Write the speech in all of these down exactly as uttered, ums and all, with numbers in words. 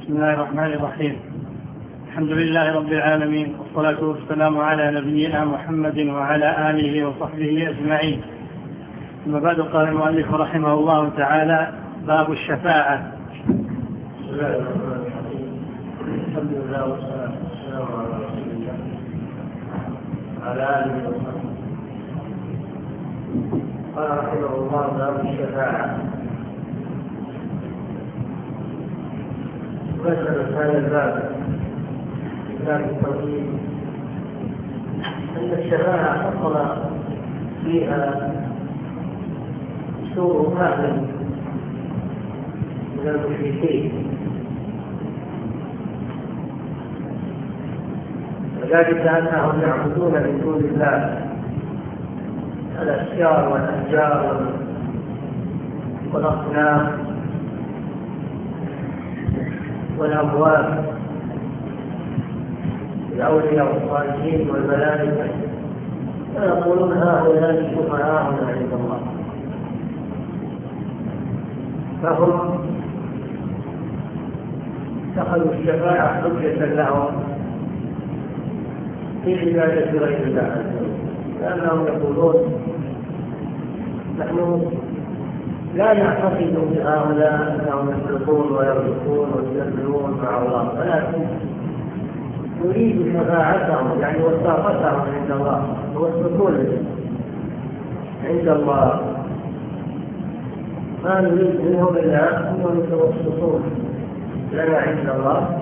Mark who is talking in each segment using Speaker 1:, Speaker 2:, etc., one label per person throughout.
Speaker 1: بسم الله الرحمن الرحيم. الحمد لله رب العالمين، والصلاة والسلام على نبينا محمد وعلى آله وصحبه أجمعين. ثم بعد، قال المؤلف رحمه الله تعالى: باب الشفاعة.
Speaker 2: بسم الله الرحمن الرحيم. الحمد لله والصلاة والسلام على رسول الله وعلى آله وصحبه. قال رحمه الله: باب الشفاعة. ذكر هذا الباب باب التوحيد أن الشفاعة حصل فيها سوء فهم من المشركين، وذلك أنهم يعبدون من دون الله الأشجار والأحجار والأصنام والأموات، الأولياء والصالحين والملائكة، ويقولون هؤلاء شفعاؤنا عند الله. فهم اتخذوا الشفاعة حجة لهم في عبادة غير الله عز وجل، لأنهم يقولون نحن لا نعتقد بهؤلاء أنهم يخلقون ويرزقون ويذلون مع الله، ولكن نريد شفاعتهم، يعني وثاقتهم عند الله، يوثقون عند الله. ما نريد منهم إلا أنهم يتوسطون لنا عند الله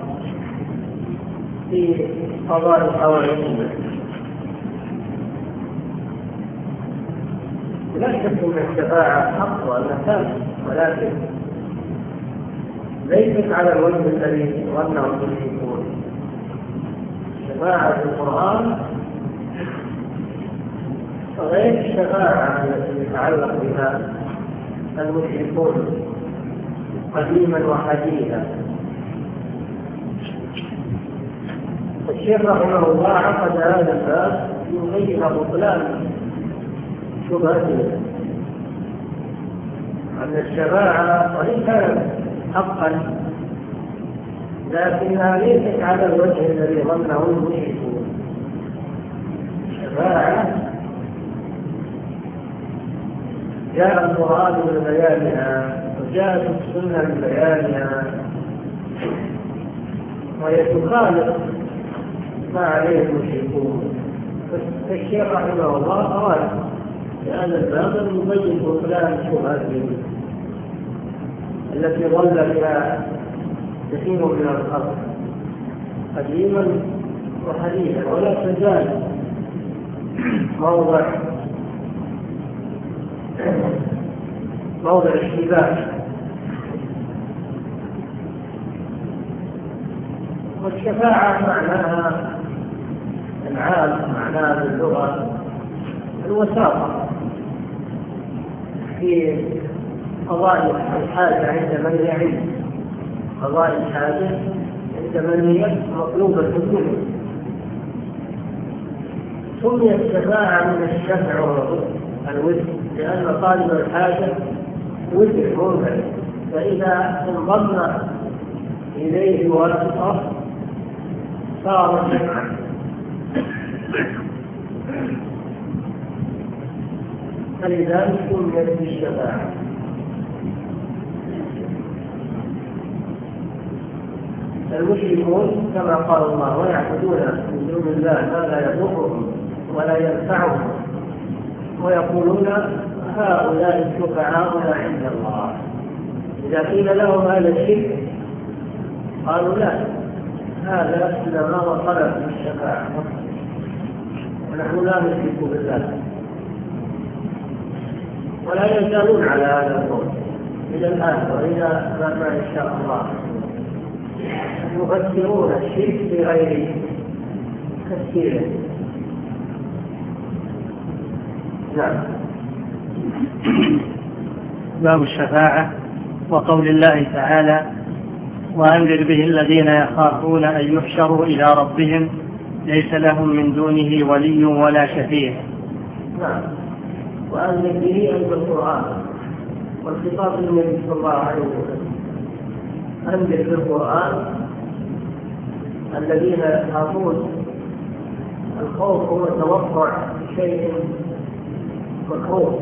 Speaker 2: في قضاء الحوائج. لا شك ان الشفاعة حق وأنها، ولكن ليست على الوجه الذي ظنه المشركون. الشفاعة في القرآن غير الشفاعة التي يتعلق بها المشركون قديما وحديثا. الشيخ رحمه الله عقد هذا الباب يبين بطلان شبهته أن الشفاعة وإن كانت حقا لكنها ليست على الوجه الذي ظنه المشركون. الشفاعة جاء القرآن ببيانها وجاءت السنة ببيانها، وهي تخالف ما عليه المشركون. فالشيخ رحمه الله أراد هذا الباب يبين بطلان شبهته التي ظل بها كثير من الخلق قديما وحديثا، ولا تزال موضع موضع اشتباه. والشفاعة معناها العام، معناها باللغة الوساطة في قضاء الحاجة عند من يعيش، قضاء الحاجة عند من هي مطلوبة منه. سميت الشفاعة من الشفع والوتر، لأن طالب الحاجة وتر منفرد، فإذا انضم إليه واسطة صار شفعا. فلذلك سميت بالشفاعة. المشركون كما قال الله: ويعبدون من دون الله ما لا يضرهم ولا ينفعهم ويقولون هؤلاء شفعاؤنا عند الله. إذا قيل لهم هذا الشرك قالوا لا، هذا إنما هو طلب الشفاعة، ونحن لا نشرك بالله، ولا يزالون على هذا القول إلى الآن وإلى ما إن شاء الله. يفسرون الشرك بغير تفسيره. نعم.
Speaker 1: باب الشفاعة. وقول الله تعالى: وأنذر به الذين يخافون أن يحشروا إلى ربهم ليس لهم من دونه ولي ولا شفيع.
Speaker 2: نعم. وأنذر به أي بالقرآن، والخطاب للنبي صلى الله عليه وسلم. أنزل في القرآن الذين يخافون الخوف هو توقع شيء مكروه،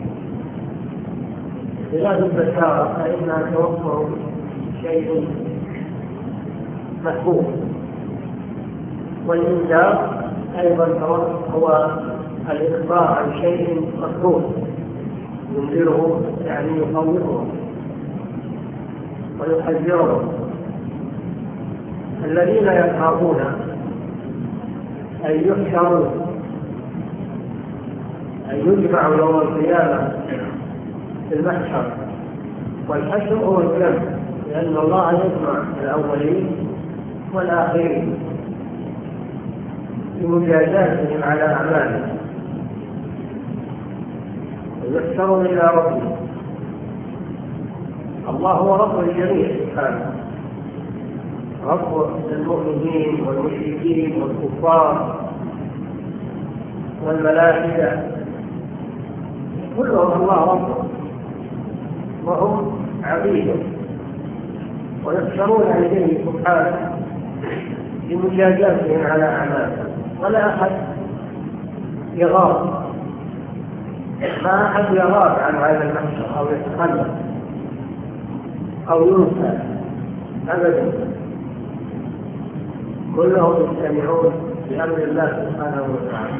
Speaker 2: خلاف البشارة فإنها توقع شيء محبوب، والإنذار أيضا هو الإخبار عن شيء مكروه ينذره يعني يخوفه ويحذره. الذين يخافون أن يحشروا أن يجمعوا يوم القيامة في المحشر، والحشر هو الجمع، لأن الله يجمع الأولين والآخرين بمجازاتهم على أعمالهم ويحشرون إلى ربهم. الله هو رب الجميع سبحانه، رب المؤمنين والمشركين والكفار والملائكة، كلهم الله رب وهم عبيده، ويحشرون إليه سبحانه بمجازاتهم على أعمالهم، ولا أحد يغاب، ما أحد يغاب عن هذا المحشر أو يتخلف أو ينسى أبدا، كلهم يجتمعون بأمر الله سبحانه وتعالى،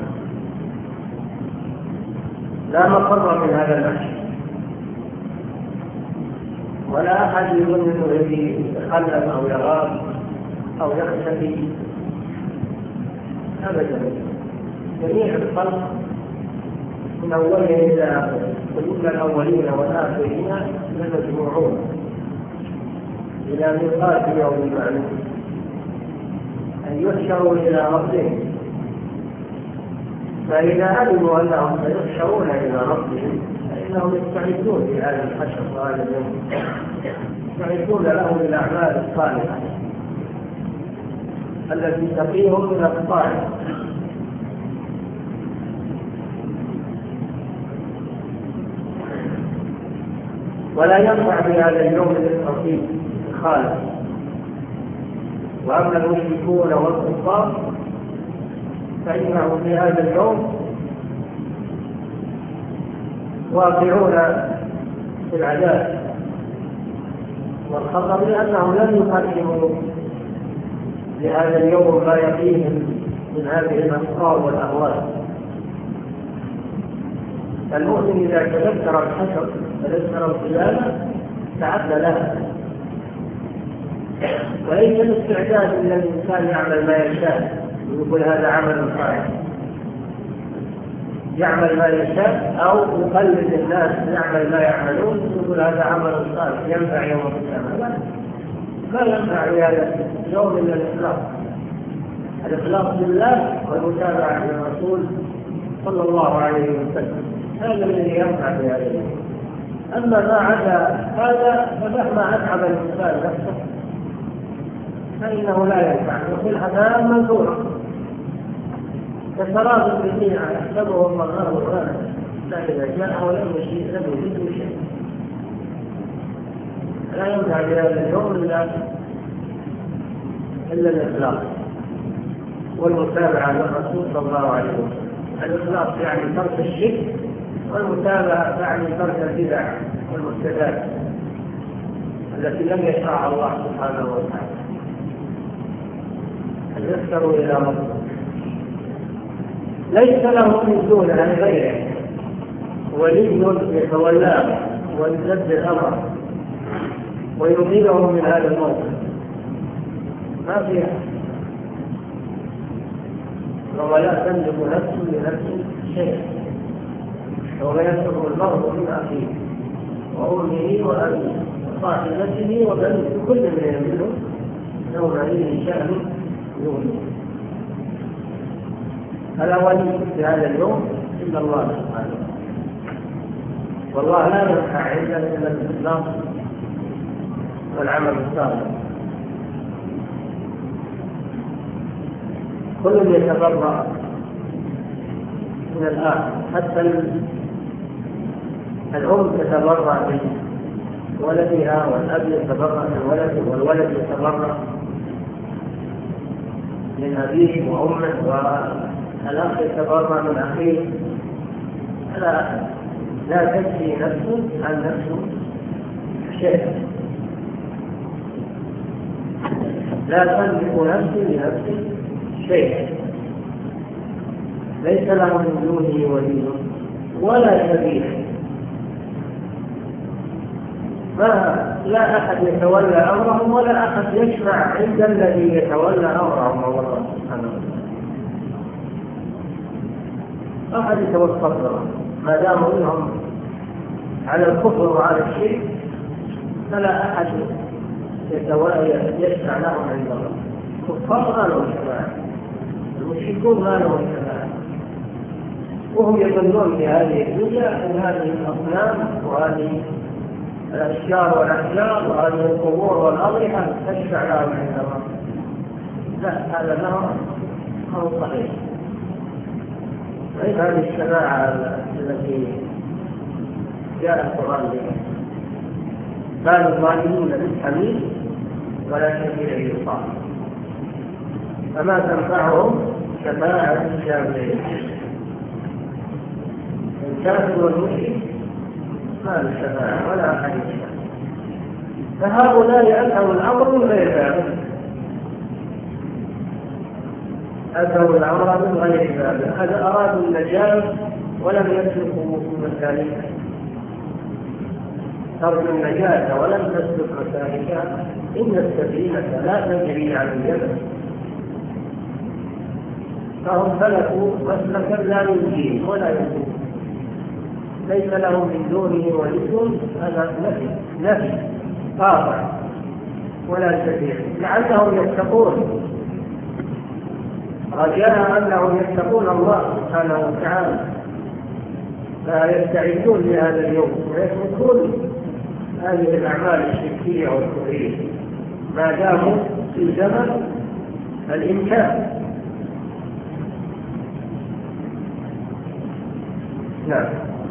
Speaker 2: لا مقر من هذا المحشر، ولا أحد يظن أنه يتخلف أو يغاب أو يختفي أبدا. جميع الخلق من أولهم إلى آخرهم، وإن الأولين والآخرين لمجموعون إلى ميقات يوم معلوم أن يحشروا إلى ربهم. فإذا علموا أنهم سيحشرون إلى ربهم فإنهم يستعدون لهذا الحشر وهذا اليوم، يستعدون له بالأعمال الصالحة التي تقيهم من الطاعة. ولا ينفع بهذا اليوم للتوحيد الخالق. وأما المشركون والكفار فإنهم في هذا اليوم واقعون في العذاب والخطر، لأنهم لم يقدموا لهذا اليوم ما يقيهم من هذه الأفكار والأهوال. المؤمن إذا تذكر الحشر تذكر القيامة تعد لها، وليس الاستعداد إن الإنسان يعمل ما يشاء ويقول هذا عمل صالح، يعمل ما يشاء أو يقلد الناس يعمل ما يعملون ويقول هذا عمل صالح ينفع يوم القيامة. ما ينفع هذا يوم إلا الإخلاص، الإخلاص لله والمتابعة للرسول صلى الله عليه وسلم، هذا الذي ينفع في هذا اليوم. أما ما عدا هذا فمهما أتعب الإنسان نفسه فإنه لا ينفع، يقول هذا منظور كسراب بالدين يحسبه الظمآن ماء لا إذا جاءه لم يجد لم يجد شيء. لا ينفع بهذا اليوم إلا إلا الإخلاص والمتابعة للرسول صلى الله عليه وسلم. الإخلاص يعني ترك الشرك، والمتابعة يعني ترك البدع والمحدثات التي لم يشرعها الله سبحانه وتعالى. أن يسروا إلى ربهم ليس له من دونه عن غيره ولي يتولاه ويسد الأمر ويقيله من هذا الموقف، ما فيها. ولا تملك نفس لنفس شيئا، ولا يترك المرء من أخيه وأمه وأبيه وصاحبته وبنيه كل من منهم يوم عليه شأن يغني. فلا ولي في هذا اليوم إلا الله سبحانه، والله لا ينفع عندنا إلا الإخلاص والعمل الصالح. كل يتبرأ من الآخر، حتى الأم تتبرأ ولدها، والأب يتبرأ من ولده، والولد يتبرأ من أبيه وأمه، والأخ يتبرأ من أخيه. لا لا تجزي نفس عن نفس شيئا، لا تملك نفس لنفس شيئا، ليس له من دونه ولي ولا شبيه. ما لا أحد يتولى أمرهم ولا أحد يشفع عند الذي يتولى أمرهم، الله سبحانه وتعالى. أحد يتوسط لهم ما داموا منهم على الكفر وعلى الشرك، فلا أحد يشفع لهم عند الله. الكفار ما لهم شفاعة، المشركون ما لهم شفاعة، وهم يظنون في هذه الدنيا أن هذه الأصنام وهذه الأشجار والأحجار وهذه القبور والأضرحة تشفع لهم عند الله. لا، هذا ما هو صحيح. ليس هذه الشفاعة التي جاء القرآن بها. كان الظالمون بالحميد ولا شفيع يطاع، فما تنفعهم شفاعة الشافعين. الكافر والمشرك ما له شفاعة ولا أحد يشفع، فهؤلاء أتوا الأمر من غير ذلك، أتوا الأمر من غير ذلك. هذا أرادوا النجاة ولم يسلكوا مسالكها، ترجو النجاة ولم تسلك مسالكها. إن السفينة لا تجري على اليمن، فهم سلكوا مسلكا لا ينجيه ولا ينجيه، ليس لهم من دونه ولي. هذا نفي نفي قاطع ولا شفيع، لعلهم يتقون، رجاء أنهم يتقون الله سبحانه وتعالى، فيستعدون لهذا اليوم ويتركون هذه الأعمال الشركية والكفرية ما داموا في زمن الإمكان. نعم.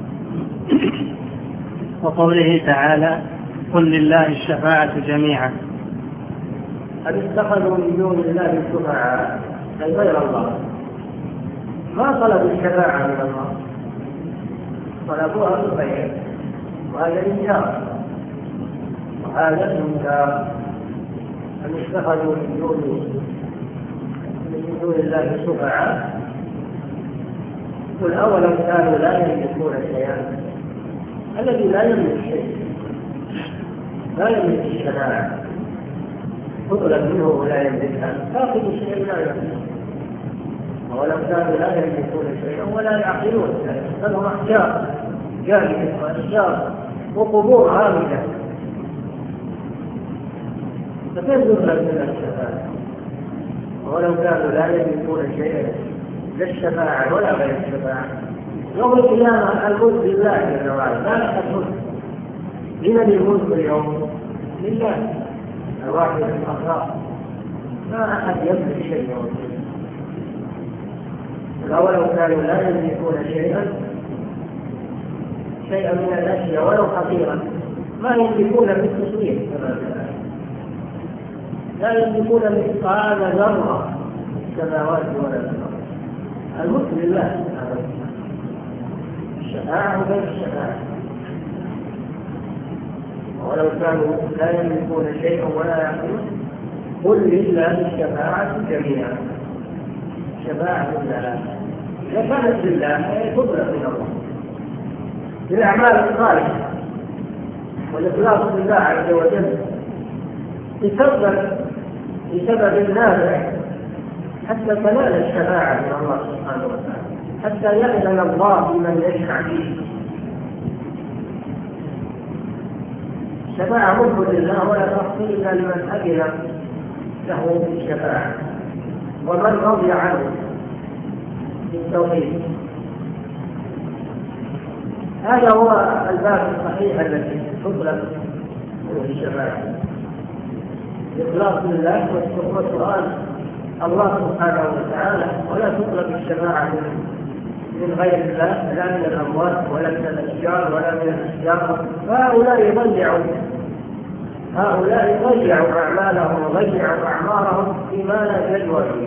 Speaker 1: وقوله تعالى: قل لله الشفاعة جميعا.
Speaker 2: أن اتخذوا من دون الله شفعاء أي غير الله، ما طلبوا الشفاعة من الله، طلبوها بالغير، وهذا إنكار، وهذا إنكار. أن اتخذوا من دون من دون الله شفعاء، قل أولم كانوا لا يملكون شيئا. الذي لا يملك شيء لا يملك الشفاعة تطلب منه ولا يملكها، تأخذ شيئا لا يملك. ولو كانوا لا يملكون شيئا ولا يعقلون، فهم أحجار جاهلة وأشجار وقبور هامدة، فكيف يطلب من الشفاعة؟ ولو كانوا لا يملكون شيئا، لا الشفاعة ولا غير الشفاعة. يوم القيامة الملك لله جل وعلا، لا أحد ملك. لمن الملك اليوم؟ لله الواحد الأخلاق، ما أحد يملك شيئا. ولو كانوا لا يملكون شيئا شيئا من الأشياء ولو حقيرا، ما يملكون بالتصوير كما لا يملكون مثقال ذرة السماوات ولا الأرض. الملك لله، الشفاعة غير الشفاعة. ولو كانوا لا يملكون شيئا ولا يعقلون قل لله الشفاعة جميعا. شفاعة لله إذا كانت لله تطلب من الله بالأعمال الصالحة والإخلاص لله عز وجل، بسبب بسبب نافع حتى تنال الشفاعة من الله سبحانه وتعالى، حتى يأذن الله بمن يشفع فيه. الشفاعة ملك لله ولا تحصل إلا لمن أذن له بالشفاعة ومن رضي عنه بالتوحيد. هذا هو الباب الصحيح الذي تطلب منه الشفاعة، الإخلاص لله والسؤال الله سبحانه وتعالى، ولا تطلب الشفاعة من غير الله، لا من الأموات ولا من الأشجار ولا من الأشجار، فهؤلاء يضيعوا هؤلاء ضيعوا أعمالهم وضيعوا أعمارهم فيما لا جدوى فيه،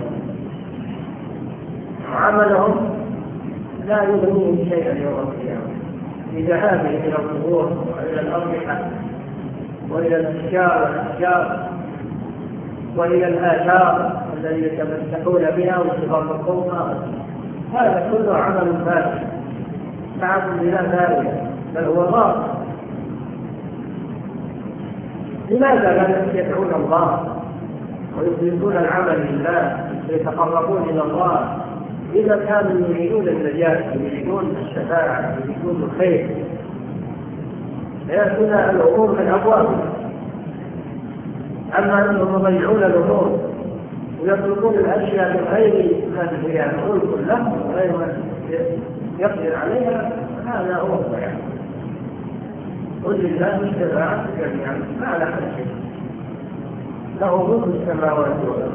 Speaker 2: وعملهم لا يغنيهم شيئا يوم القيامة بذهابه إلى القبور وإلى الأضرحة وإلى الأشجار والأشجار وإلى الآثار الذي يتمسحون بها ويتبركونها. هذا كله عمل فاسد تعبد بلا ذلك، بل هو باطل. لماذا لا يدعون الله ويخلصون العمل لله ويتقربون إلى الله إذا كانوا يريدون النجاة ويريدون الشفاعة ويريدون الخير؟ ليأتون الأمور من أبوابها. أما أنهم يضيعون الأمور ويطلقون الأشياء من غير من هي ملك له وغير من يقدر عليها، هذا هو الضياع. قل لله الشفاعة جميعا ما له شيء، له ملك السماوات والأرض.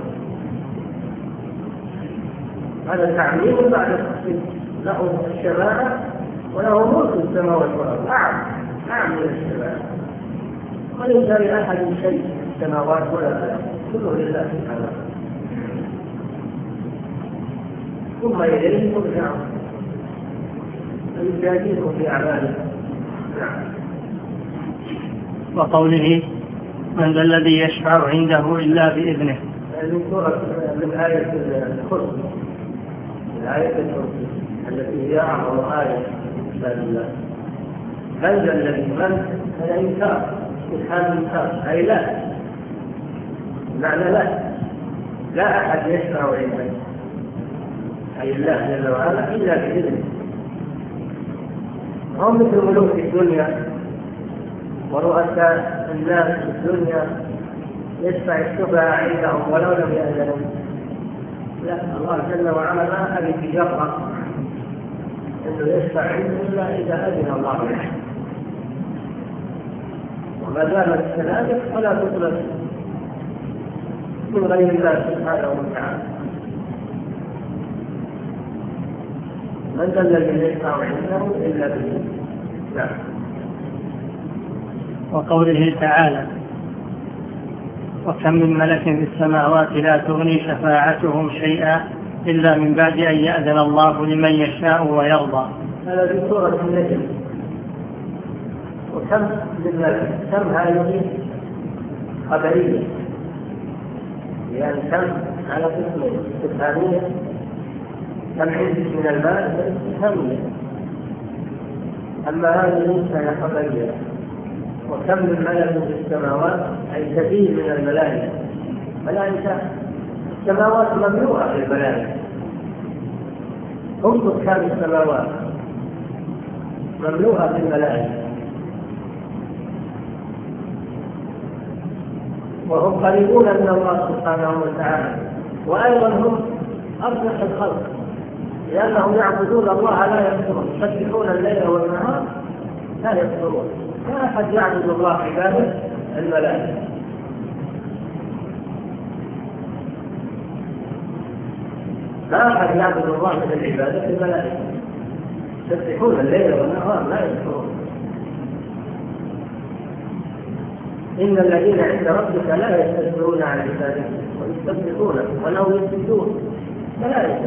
Speaker 2: هذا تعميم بعد التخصيص، له الشفاعة وله ملك السماوات والأرض، أعم أعم من الشفاعة، وليس لأحد شيء في السماوات ولا في الأرض، كله لله سبحانه. ثم إليه ترجعون فيجازيكم في أعمالكم. نعم.
Speaker 1: وقوله من ذا الذي يشفع عنده إلا بإذنه.
Speaker 2: من سورة من آية الخلق، الآية الكرسي التي هي أعظم آية في كتاب الله. من ذا الذي من الإنكار استفهام الإنكار، أي لا، معنى لا لا أحد يشفع عنده، أي الله جل وعلا إلا بإذنه. هم مثل ملوك الدنيا ورؤساء الناس في الدنيا يشفع الشفعاء عندهم ولو لم يأذنوا. لا، الله جل وعلا ما أبي يجرأ أنه يشفع عنده إلا إذا أذن الله له، وما دامت كذلك فلا تطلب من غير الله سبحانه وتعالى. من ذا الذي يشفع عنده إلا بإذنه. نعم.
Speaker 1: وقوله تعالى وكم من ملك في السماوات لا تغني شفاعتهم شيئا إلا من بعد أن يأذن الله لمن يشاء ويرضى.
Speaker 2: هذا في سورة النجم. وكم من ملك، كم هذه خبرية، يعني كم على قسم استفهامية، كم عندك من المال استفهامية، أما هذه فهي خبرية. وكم من ملك في السماوات أي كثير من الملائكة. ملائكة السماوات مملوءة بالملائكة، هم سكان السماوات مملوءة بالملائكة، وهم قريبون من الله سبحانه وتعالى، وأيضا هم أصلح الخلق لأنهم يعبدون الله لا يكفرون، يسبحون الليل والنهار لا يكفرون. لا أحد يعبد الله عبادة الملائكة. لا أحد يعبد الله من العبادة الملائكة، يسبحون الليل والنهار لا يكفرون. إن الذين عند ربك لا يستكبرون عن عبادته ويستكبرونه ولو يسجدون ملائكة،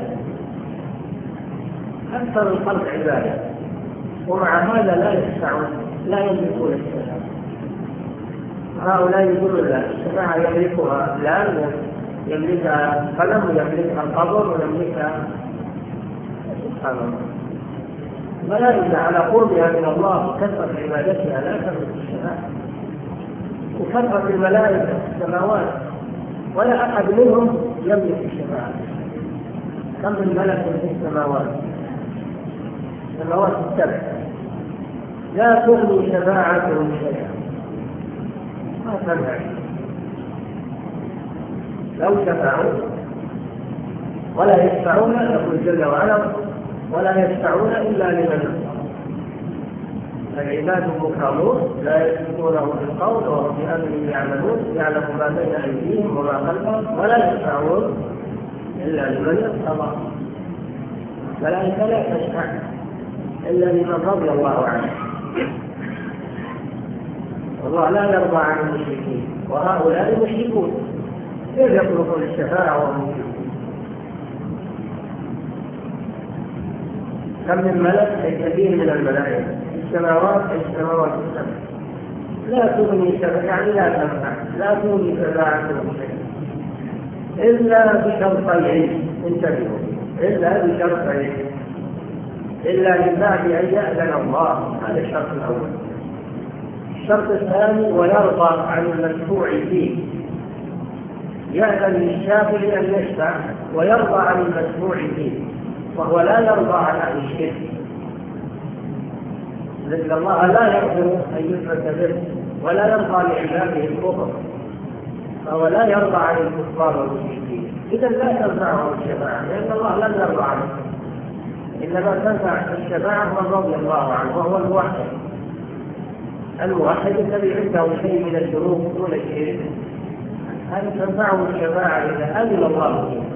Speaker 2: أكثر الخلق عبادة، ومع هذا لا يشفعون، لا يملكون الشفاعة. هؤلاء يقولون لا، الشفاعة يملكها فلان، يملكها قلم، ويملكها القبر، ويملكها سبحان الله. ملائكة على قربها من الله وكثرة عبادتها لا تملك الشفاعة، وكثرة الملائكة في السماوات ولا أحد منهم يملك الشفاعة. كم من ملك في السماوات، السماوات السبع لا تغني شفاعتهم شيئا، ما تنفع. لو شفعوا ولا يشفعون يقول جل وعلا ولا يشفعون إلا لمن يرضى. العباد مكرمون لا يسبقونه بالقول وهم بأمره يعملون، يعلم ما بين أيديهم وما خلفهم ولا يشفعون إلا لمن يرضى. الملائكة لا تشفع إلا لمن رضي الله عنه. الله لا يرضى عن المشركين، وهؤلاء مشركون، كيف يطلقون الشفاعة وهم مشركون؟ كم من ملك كثير من الملائكة في السماوات في السماوات السبع لا تغني شفاعة، يعني لا تنفع، لا تغني شفاعتهم شيئا إلا بشرطين، انتبهوا، إلا بشرطين، إلا من بعد أن يأذن الله، هذا الشرط الأول. الشرط الثاني ويرضى عن المشفوع فيه، يأذن للشافع أن يشفع ويرضى عن المشفوع فيه، وهو لا يرضى عن أهل الشرك، لأن الله لا يغفر أن يشرك به ولا يرضى لعباده الكفر، فهو لا يرضى عن الكفار والمشركين، إذا لا تنفعه الشفاعة لأن الله لم يرضى عنه، إنما تنفع الشفاعة من رضي الله عنه وهو الموحد. الموحد الذي عنده شيء من الذنوب دون الشرك، هل تنفعه الشفاعة إذا أذن الله فيه؟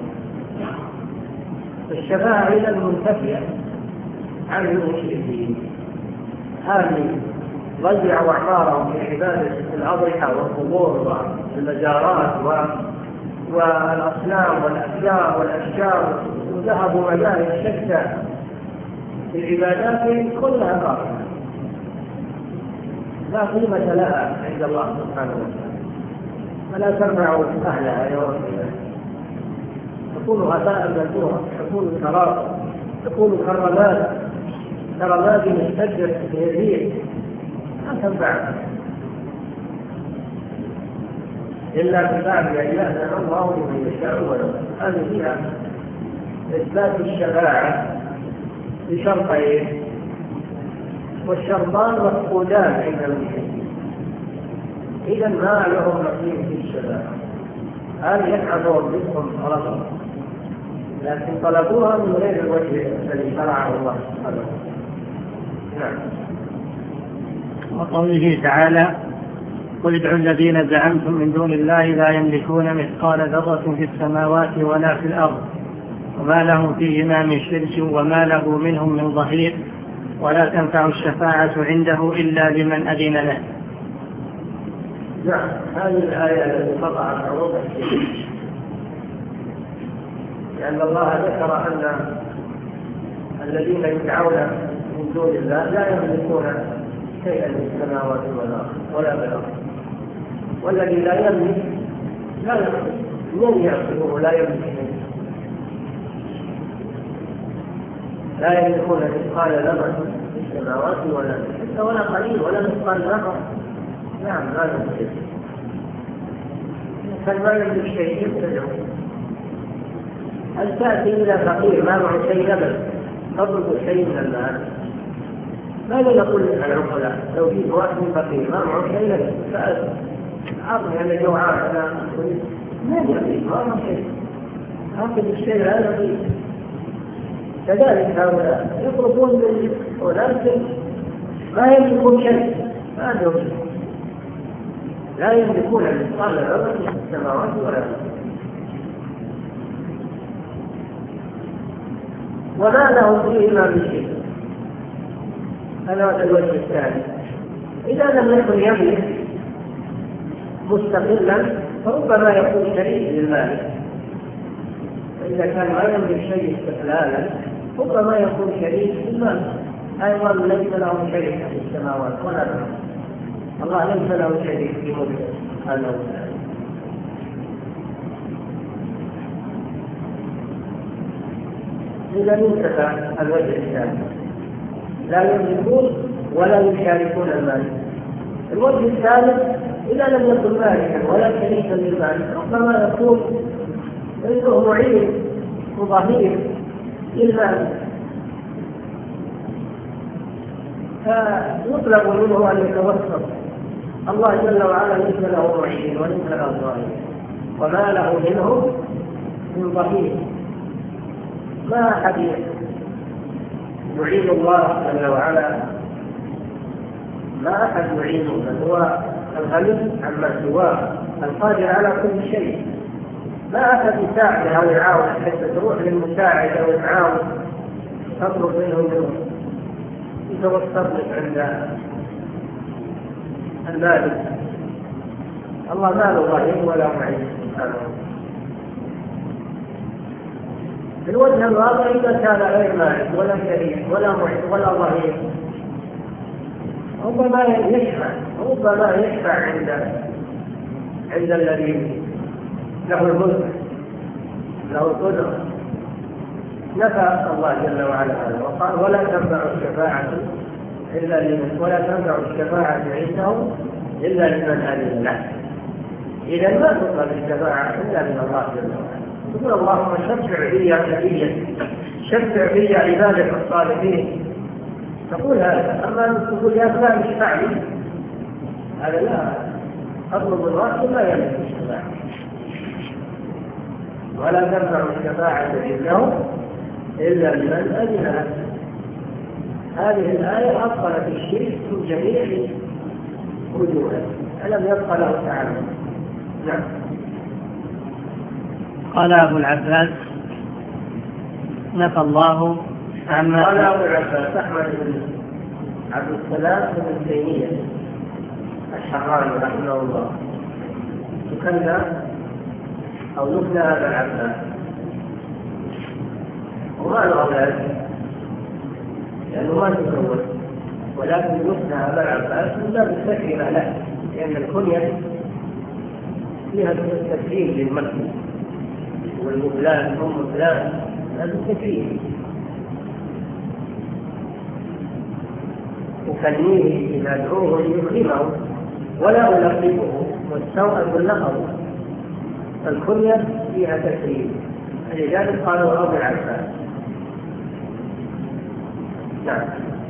Speaker 2: الشفاعة إذا منتفية عن المشركين، هذه ضيعوا أعمارهم في عبادة الأضرحة والقبور والمزارات والأصنام والأشجار والأشجار، وذهبوا مجال شتى في عباداتهم كلها باطلة لا قيمة لها عند الله سبحانه وتعالى، فلا تنفع أهلها يوم القيامة، تكون غثاء مذبوحة، تكون كرامة، تكون كرامات كرامات مستجدة في الريح، لا تنفع إلا ببعض أن يأذن الله لمن يشاء ويرضى. هذه فيها إثبات الشفاعة بشرطين، والشرطان مفقودان عند المشركين، إذا ما لهم نصيب في الشفاعة. هل يفعلون منهم طلبا، لكن طلبوها من غير الوجه الذي شرعه الله سبحانه وتعالى. نعم.
Speaker 1: وقوله تعالى: قل ادعوا الذين زعمتم من دون الله لا يملكون مثقال ذرة في السماوات ولا في الأرض وما لهم فيهما من شرك وما له منهم من ظهير ولا تنفع الشفاعة عنده إلا لمن أذن له.
Speaker 2: نعم، هذه الآية التي قطعت عروض الشرك، لأن الله ذكر أن الذين يدعون من دون الله لا يملكون شيئا من السماوات والأرض ولا بالأرض، والذي لا يملك لا يملك، من يأخذه لا يملك شيئا، لا يملكون مثقال ذرة في السماوات ولا حتى ولا قليل ولا مثقال ذرة. نعم، لا يملك، فما يملك شيء يبتدعه. هل تأتي إلى فقير ما معه شيء أبدا تطلب شيء من المال؟ ماذا نقول العقلاء لو جيت واحد فقير ما معه شيء لك فأذن عطني أنا جوعان أنا ما يملك ما معه شيء، هاخذ الشيء لا يملك. كذلك هؤلاء يطلبون ولكن ما يملكون شيء، ما عندهم شيء، لا يملكون مثقال ذرة في السماوات ولا الأرض وما لهم فيهما من شيء. هذا الوجه الثاني. إذا لم يكن يملك مستقلا فربما يكون شريك للمالك، وإذا كان ما يملك شيء استقلالا ربما يكون شريك للمالك، أيضا ليس له شريك في السماوات ولا الأرض، الله ليس له شريك في ملكه سبحانه وتعالى. إذا انتفى الوجه الثاني، لا يملكون ولا يشاركون المالك. الوجه الثالث، إذا لم يكن مالكا ولا شريكا للمالك ربما يكون عنده معين وظهير للمالك، فيطلب منه أن يتوسط. الله جل وعلا ليس له معين وليس له ظهير، وما له منه من ظهير، ما أحد يعين الله جل وعلا، ما أحد يعينه، بل هو الغني عما سواه القادر على كل شيء، ما أحد يساعده أو يعاون، حتى تروح للمساعد أو المعاون تطلب منه منه يتوسط لك عند المالك. الله ما له ظهير ولا معين سبحانه. في الوجه الواضح إذا كان غير مالك ولا شريك ولا معين ولا ظهير ربما يشفع ربما يشفع عند عند الذي له الملك له القدرة. نفى الله جل وعلا هذا وقال ولا تنفع الشفاعة إلا لمن ولا تنفع الشفاعة عنده إلا لمن أذن له. إذا ما تقبل الشفاعة إلا من الله جل وعلا. تقول اللهم شفع بي نبيا شفع بي عبادك الصالحين تقول هذا. أما أن تقول يا فلان اشفع لي هذا لا أطلب الله لا يملك الشفاعة. ولا تنفع الشفاعة عنده إلا لمن أذن له. هذه الآية أبطلت الشرك من جميع وجوهه ألم يبق له تعالى. نعم.
Speaker 1: قال أبو العباس نفى الله عما
Speaker 2: قال أبو العباس أحمد بن عبد السلام بن تيمية الحراني رحمه الله يكنى أو يكنى أبا العباس وما له ذلك لأنه ما تزوج ولكن يكنى أبا العباس من باب التكريم له لأن الكنية فيها تكريم للمكي والمبلان هم فلان هذا التكريم أكنيه إذا أدعوه ليكرمه ولا ألقبه والسوء باللقب. الكنية فيها تكريم لذلك قالوا أبو العباس. نعم.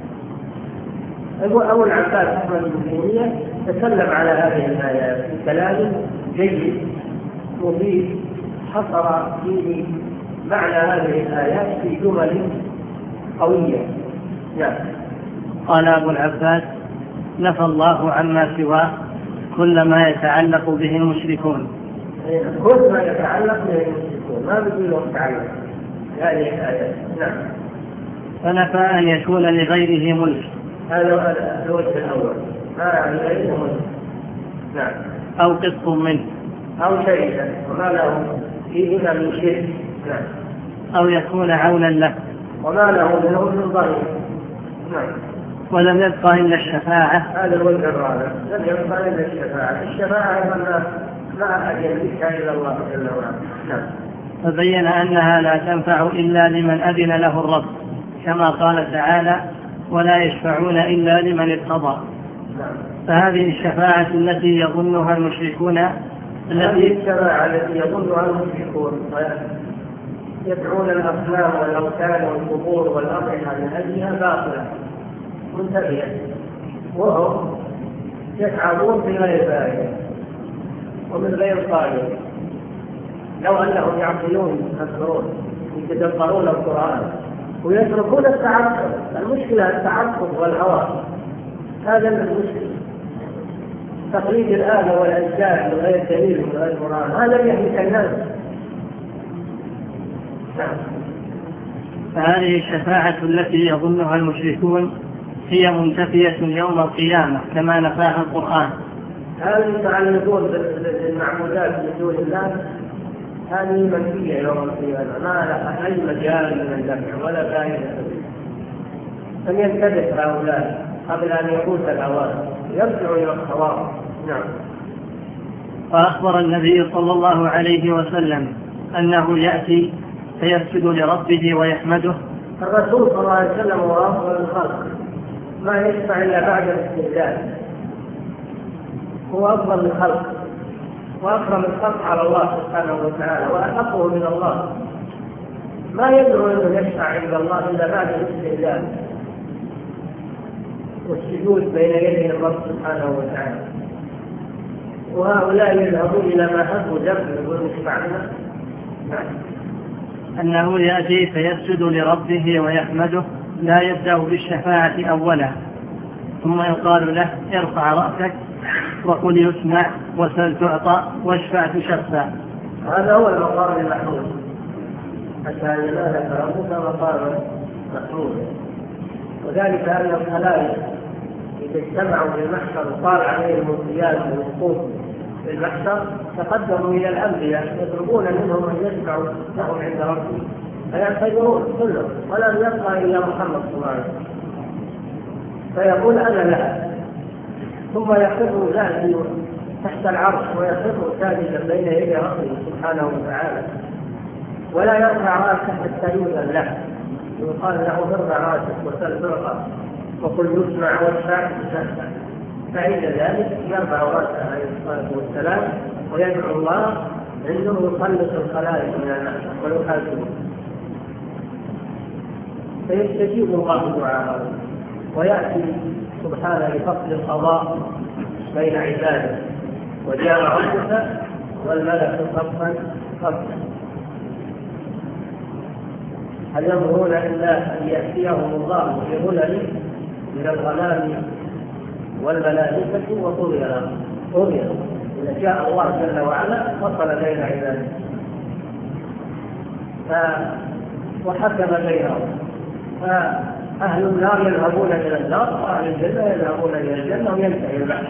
Speaker 2: أبو العباس أحمد بن تيمية تكلم على هذه الآيات في كلام جيد مفيد حصر فيه معنى هذه الآيات في جمل قوية. نعم.
Speaker 1: قال أبو العباس نفى الله عما سواه كل ما يتعلق به المشركون.
Speaker 2: كل ما يتعلق به المشركون ما بدون يتعلق هذه الآيات. نعم.
Speaker 1: فنفى أن يكون لغيره ملك.
Speaker 2: هذا الوجه الأول ما يعني لغيره ملك. نعم.
Speaker 1: أو قسط منه
Speaker 2: أو شيء وما له فيه من شرك. نعم.
Speaker 1: أو يكون عونا له
Speaker 2: وما له منه من ضريب. نعم.
Speaker 1: ولم يبقى إلا الشفاعة.
Speaker 2: هذا الوجه الرابع لم يبقى إلا الشفاعة. الشفاعة ما ما أحد يملكها إلا الله جل وعلا. نعم.
Speaker 1: فبين أنها لا تنفع إلا لمن أذن له الرب كما قال تعالى ولا يشفعون إلا لمن ارتضى.
Speaker 2: نعم.
Speaker 1: فهذه الشفاعة التي يظنها المشركون
Speaker 2: التي الشفاعة التي يظنها المشركون يدعون الأصنام والأوثان والقبور والأضرحة من أجلها باطلة منتهية وهم يتعبون في غير فائدة ومن غير قائل. لو أنهم يعقلون يفكرون يتدبرون القرآن ويتركون التعقل. المشكلة التعقل والهوى هذا المشكلة. تقليد الآلة والأجساد من غير دليل من غير قرآن هذا يهلك الناس.
Speaker 1: فهذه الشفاعة التي يظنها المشركون هي منتفية يوم القيامة كما نفاها القرآن.
Speaker 2: هذه يتعلقون بالمعبودات من دون الله هذه منفية يوم القيامة ما لها أي مجال من الدفع ولا فائدة. فلينتبه هؤلاء قبل أن يفوت الأوان يرجعوا إلى الصواب. نعم.
Speaker 1: وأخبر النبي صلى الله عليه وسلم أنه يأتي فيسجد لربه ويحمده.
Speaker 2: الرسول صلى الله عليه وسلم هو أفضل الخلق ما يشفع إلا بعد الاستهداد. هو أفضل الخلق وأكرم الخلق على الله سبحانه وتعالى وأحقه من الله. ما يدعو أنه يشفع عند الله إلا بعد الاستهداد والسجود بين يدي الرب سبحانه وتعالى. وهؤلاء يذهبون إلى ما حبوا دفع يقولون اشفع لنا.
Speaker 1: أنه يأتي فيسجد لربه ويحمده لا يبدأ بالشفاعة أولا ثم يقال له ارفع رأسك وقل يسمع وسل تعطى واشفع تشفع.
Speaker 2: هذا هو المقام المحمود حتى ينال ربك مقام محمود. وذلك أن الخلائق اجتمعوا في المحشر وطال عليهم الثياب والوقوف في المحشر تقدموا إلى الأنبياء يطلبون منهم أن يشفعوا لهم عند ربهم فينتظرون كلهم ولم يبقى إلا محمد صلى الله عليه وسلم فيقول أنا لها ثم يخر ذاتي تحت العرش ويخر ساجدا بين يدي ربه سبحانه وتعالى ولا يرفع راسه حتى يؤذن له يقال له ارفع راسك وسل فرقه وقل يسمع واشفع تشفع فعند ذلك يرفع راسه عليه الصلاه والسلام ويدعو الله انه يخلص الخلائق من المحشر ويحاسبه فيستجيب الله دعاءه وياتي سبحانه لفصل القضاء بين عباده وجاء ربك والملك صفا صفا هل ينظرون الا ان ياتيهم الله بظلل من الغمام والملائكه وقضي لهم قضي اذا جاء الله جل وعلا فصل بين عباده وحكم بينهم فاهل النار يذهبون الى النار واهل الجنه يذهبون الى الجنه وينتهي البحث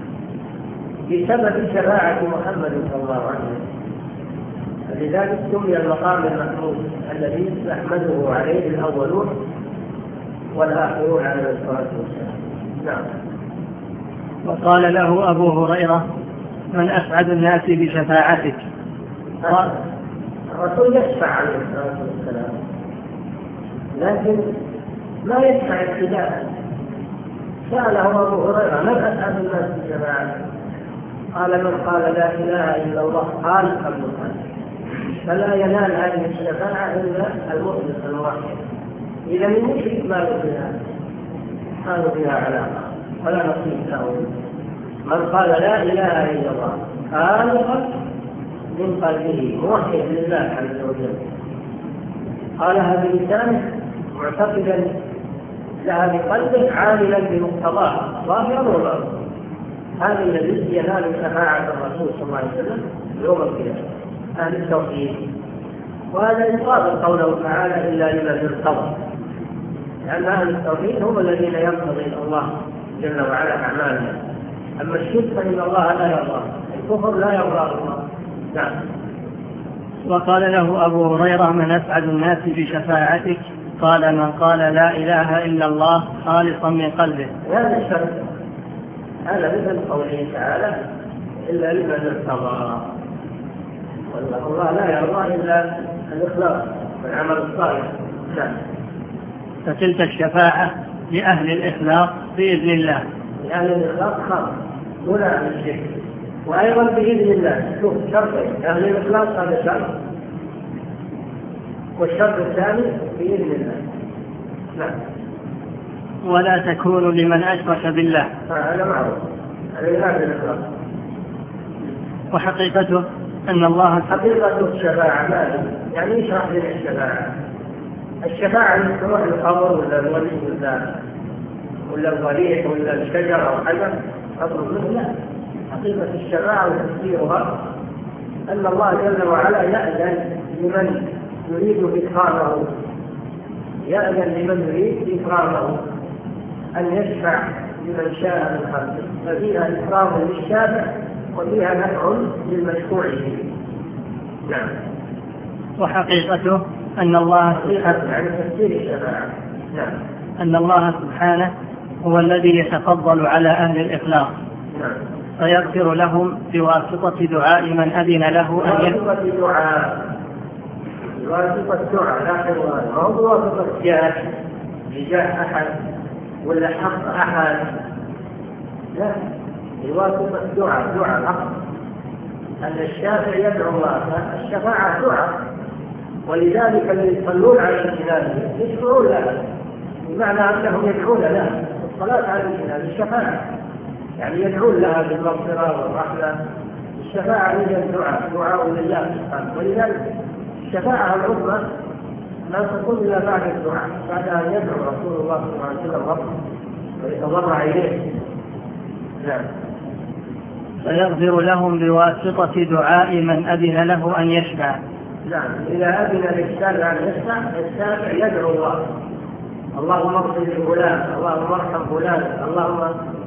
Speaker 2: بسبب شفاعه محمد صلى الله عليه وسلم. لذلك سمي المقام المحمود الذي يحمده عليه الاولون والاخرون عليه الصلاه والسلام. نعم.
Speaker 1: وقال له ابو هريره من اسعد الناس بشفاعتك؟
Speaker 2: قال الرسول يشفع عليه الصلاه والسلام لكن ما يشفع ابتداء. ساله ابو هريره من اسعد الناس بشفاعتك؟ قال من قال لا اله الا الله خالقا من فلا ينال هذه الشفاعة إلا المخلص الواحد. إذا من مشرك ما بها كانوا بها علاقة ولا نصيب له. من قال لا إله إلا الله خالقا من قلبه موحد لله عز وجل قالها بلسانه معتقدا لها بقلبه عاملا بمقتضاها ظاهرا وباطنا هذا الذي ينال شفاعة الرسول صلى الله عليه وسلم يوم القيامة أهل التوحيد. وهذا يطابق قوله تعالى إلا لمن ارتضى لأن أهل التوحيد هم الذين يرتضي الله جل وعلا أعمالهم. أما الشرك فإن الله لا يرضى الكفر لا يرضى الله. نعم.
Speaker 1: وقال له أبو هريرة من أسعد الناس بشفاعتك؟ قال من قال لا إله إلا الله خالصا من قلبه.
Speaker 2: هذا الشرك هذا مثل قوله تعالى إلا لمن ارتضى والله لا يرضى إلا الإخلاص والعمل الصالح. نعم.
Speaker 1: فتلك الشفاعة لأهل الإخلاص بإذن الله.
Speaker 2: لأهل الإخلاص خاص ولا أهل الشرك وأيضا بإذن الله. شوف شرطين أهل الإخلاص هذا شرط والشرط الثاني بإذن الله. نعم.
Speaker 1: ولا تكون لمن أشرك بالله.
Speaker 2: هذا معروف هذا أهل الإخلاص.
Speaker 1: وحقيقته أن الله
Speaker 2: حقيقة الشفاعة ماذا؟ يعني يشرح لنا الشفاعة. الشفاعة اللي تروح القبر ولا الولي ولا ولا الضريح ولا الشجر أو حجر أطلب منه لا. حقيقة الشفاعة وتفسيرها أن الله جل وعلا يأذن لمن يريد إكرامه يأذن لمن يريد إكرامه أن يشفع لمن شاء من خلقه ففيها إكرام للشافع وفيها نفع للمشفوع به. نعم.
Speaker 1: وحقيقته أن الله
Speaker 2: سبحانه يعني تفسير الشفاعة. نعم.
Speaker 1: أن الله سبحانه هو الذي يتفضل على أهل الإخلاص.
Speaker 2: نعم.
Speaker 1: فيغفر لهم بواسطة دعاء من أذن له أن
Speaker 2: بواسطة دعاء بواسطة دعاء لكن ما هو بواسطة جاه بجاه أحد ولا حق أحد لا بواسطة دعاء دعاء حق أن الشافع يدعو الله الشفاعة دعاء ولذلك اللي يصلون على الجنازة يشفعون لها بمعنى أنهم يدعون لها الصلاة على الجنازة الشفاعة يعني يدعون لها بالمغفرة والرحمة. الشفاعة هي الدعاء دعاء لله سبحانه ولذلك الشفاعة العظمى لا تكون إلا بعد الدعاء بعد أن يدعو رسول الله صلى الله عليه وسلم ربه ويتضرع إليه. نعم.
Speaker 1: فيغفر لهم بواسطة دعاء من أذن له أن يشفع.
Speaker 2: نعم. إذا أذن للشافع أن يشفع الشافع يدعو الله اللهم اغفر لفلان اللهم ارحم فلان اللهم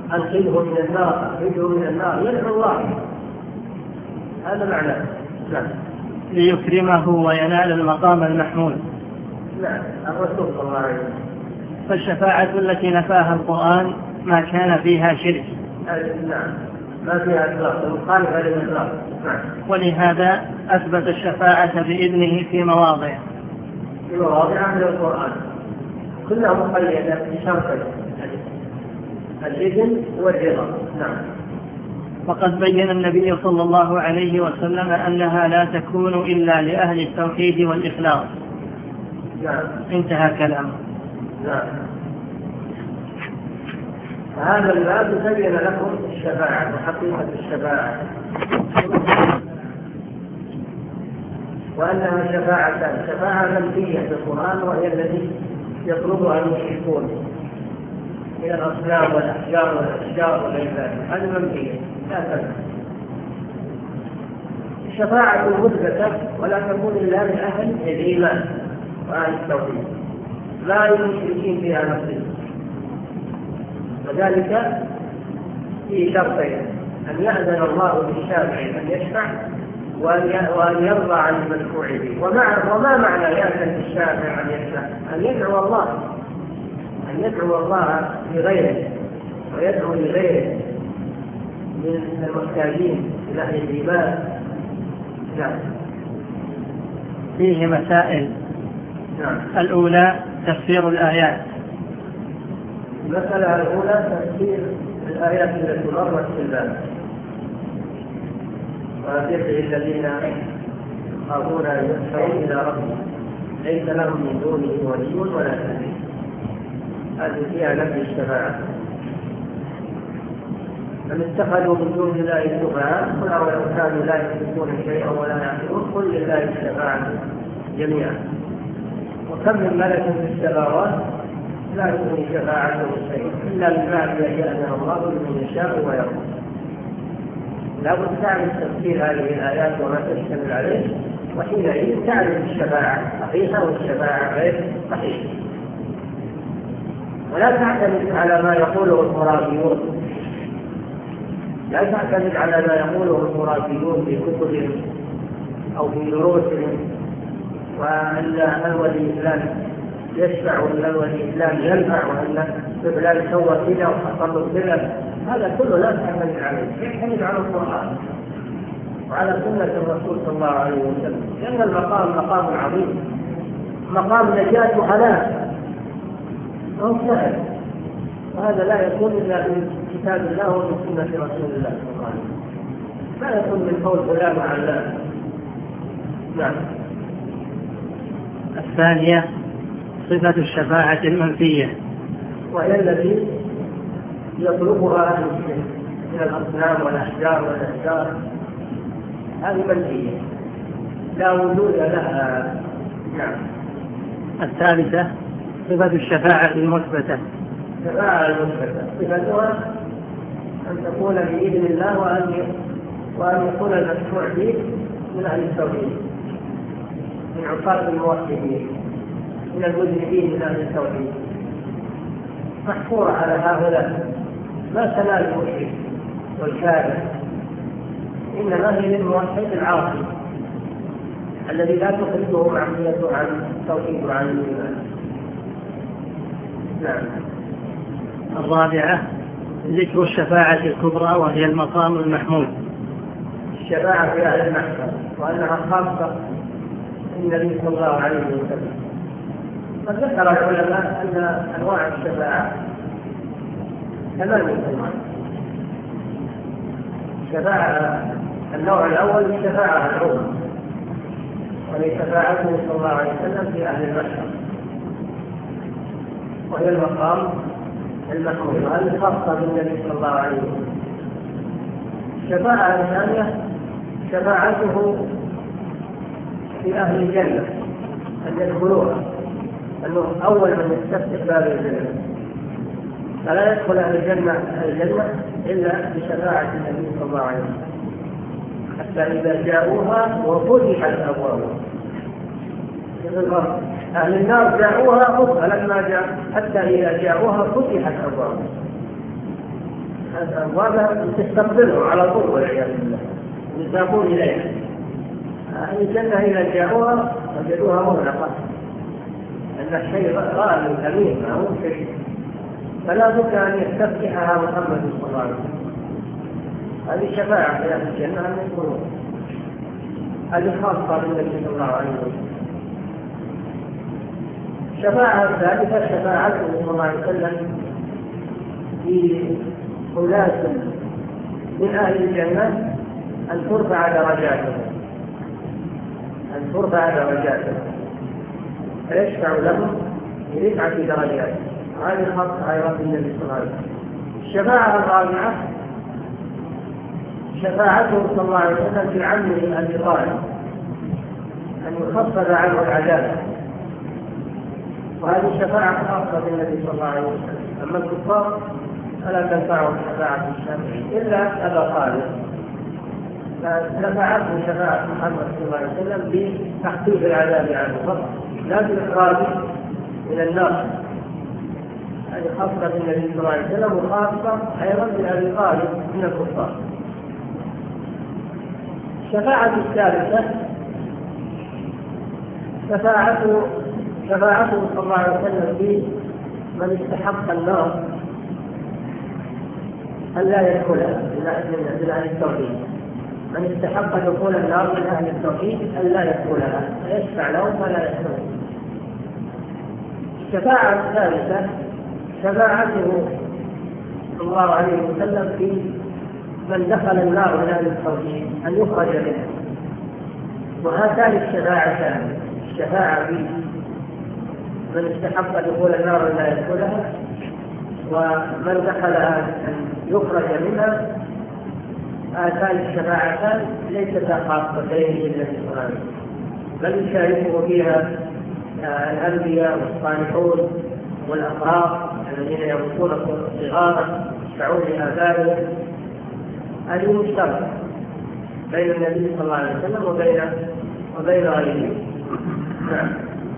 Speaker 2: أنقذه من النار، أخرجه من النار، يدعو الله. هذا معناه. نعم.
Speaker 1: ليكرمه وينال المقام المحمود.
Speaker 2: نعم، الرسول صلى الله عليه وسلم.
Speaker 1: فالشفاعة التي نفاها القرآن ما كان فيها شرك.
Speaker 2: نعم، ما فيها إطلاق، مخالفة للإطلاق. نعم.
Speaker 1: ولهذا أثبت الشفاعة بإذنه في مواضع
Speaker 2: في مواضع من القرآن كلها مقيدة بشرطين: الإذن والرضا. نعم.
Speaker 1: وقد بين النبي صلى الله عليه وسلم أنها لا تكون إلا لأهل التوحيد والإخلاص.
Speaker 2: نعم.
Speaker 1: انتهى كلامه.
Speaker 2: نعم. هذا الباب تبين لكم الشفاعة وحقيقة الشفاعة، وأنها شفاعة شفاعة منفية في القرآن، وهي التي يطلبها المشركون من الأصنام والأحجار والأشجار وغير ذلك. هذه منفية لا تنفع. الشفاعة مثبتة ولا تكون إلا لأهل الإيمان وأهل التوحيد، لا المشركين فيها نصيب. وذلك في شرطين: أن يأذن الله للشافع أن يشفع، وأن يرضى عن المشفوع به. ومع وما معنى يأذن للشافع أن يشفع؟ أن يدعو الله، أن يدعو الله لغيره، ويدعو لغيره من المحتاجين إلى أهل الإيمان. نعم.
Speaker 1: فيه مسائل.
Speaker 2: نعم.
Speaker 1: الأولى تفسير الآيات.
Speaker 2: المسألة الأولى تفسير الآيات التي مرت في الباب: وأتبع الذين يخافون أن يدفعوا إلى ربهم ليس لهم من دونه ولي ولا نصير. هذه فيها نفي الشفاعة. من اتخذوا من دون الله شفعاء قل أولو كانوا لا يملكون شيئا ولا يعقلون قل لله الشفاعة جميعا. وكم من ملك في السماوات لا تغني شفاعتهم شيئا إلا من بعد أن يأذن الله لمن يشاء ويرضى. لابد تعرف تفسير هذه الآيات وما تشتمل عليه، وحينئذ تعرف الشفاعة صحيحة والشفاعة غير صحيحة. ولا تعتمد على ما يقوله الخرافيون، لا تعتمد على ما يقوله الخرافيون في كتبهم أو في دروسهم، وأن الولي فلان يشفع وأن الولي فلان ينفع وأن فلان سوى كذا وحصل له كذا. هذا كله لا تعتمد عليه، يعتمد على القرآن وعلى سنة الرسول صلى الله عليه وسلم، لأن المقام مقام عظيم، مقام نجاة وهلاك وهو سهل، وهذا لا يكون إلا من كتاب الله ومن سنة رسول الله صلى الله عليه وسلم، لا يكون من قول فلان وعلان. نعم.
Speaker 1: الثانية صفة الشفاعة المنفية،
Speaker 2: وهي التي يطلبها أهل الشرك من الأصنام والأحجار والأشجار. هذه منفية لا وجود لها. نعم.
Speaker 1: الثالثة صفة الشفاعة المثبتة.
Speaker 2: الشفاعة المثبتة صفتها أن تكون بإذن الله، وأن وأن يكون المشفوع به من أهل التوحيد، من عصاة الموحدين، من المذنبين من أهل التوحيد. محصورة على هؤلاء، ما تنال المشرك والكافر، إنما هي للموحد العاصي الذي لا تخرجه معصيته عن التوحيد وعن الإيمان. نعم.
Speaker 1: الرابعة ذكر الشفاعة الكبرى وهي المقام المحمود.
Speaker 2: الشفاعة في أهل المحشر وأنها خاصة النبي صلى الله عليه وسلم. قد ذكر العلماء أن أنواع الشفاعة ثمانية أنواع. الشفاعة النوع الأول الشفاعة العظمى، وهي شفاعته صلى الله عليه وسلم في أهل المحشر، وهي المقام المحمود، وهذه خاصة بالنبي صلى الله عليه وسلم. الشفاعة الثانية شفاعته في أهل الجنة أن يدخلوها، أنه أول من يستفتح باب الجنة، فلا يدخل أهل الجنة الجنة إلا بشفاعة النبي صلى الله عليه وسلم، حتى إذا جاءوها وفتحت أبوابها. أهل النار جاءوها فلما جاء حتى إذا جاءوها فتحت أبوابها، الأبواب تستقبلهم على طول والعياذ بالله يساقون إليها. الجنة إذا جاءوها وجدوها مغلقة أن الشيء غالي ثمين ما هو شيء، فلا بد أن يستفتحها محمد صلى الله عليه وسلم. هذه شفاعة في أهل الجنة أن يكونوا، هذه خاصة بالنبي صلى الله عليه وسلم. الشفاعة الثالثة شفاعته صلى الله عليه وسلم في أناس من أهل الجنة أن ترفع درجاتهم أن ترفع درجاتهم فيشفع لهم برفعة درجاتهم. هذه خاصة أيضا بالنبي صلى الله عليه وسلم. الشفاعة الرابعة شفاعته صلى الله عليه وسلم في عمه أبي طالب أن يخفض عنه العذاب، وهذه شفاعة خاصة بالنبي صلى الله عليه وسلم. أما الكفار فلا تنفعهم شفاعة الشافعين إلا أبا طالب، فنفعته شفاعة محمد صلى الله عليه وسلم بتخفيف العذاب عنه فقط لا بالإخراج من النار. هذه خاصة بالنبي صلى الله عليه وسلم وخاصة أيضا بأبي طالب من الكفار. الشفاعة الثالثة شفاعته شفاعته صلى الله عليه وسلم في من استحق النار أن لا يدخلها من أهل التوحيد. من استحق دخول النار من أهل التوحيد أن لا يدخلها فيشفع لهم فلا يدخلون. الشفاعة الثالثة شفاعته صلى الله عليه وسلم في من دخل النار من أهل التوحيد أن يخرج منها. وهاتان الشفاعتان الشفاعة في من استحق دخول النار لا يدخلها ومن دخلها أن يخرج منها، هاتان الشفاعتان ليستا خاصتين بالنبي صلى الله عليه وسلم بل يشاركه فيها الأنبياء والصالحون والأبرار الذين يموتون صغارا يشفعون لآبائهم. هذه مشتركة بين النبي صلى الله عليه وسلم وبين وبين غيره. نعم.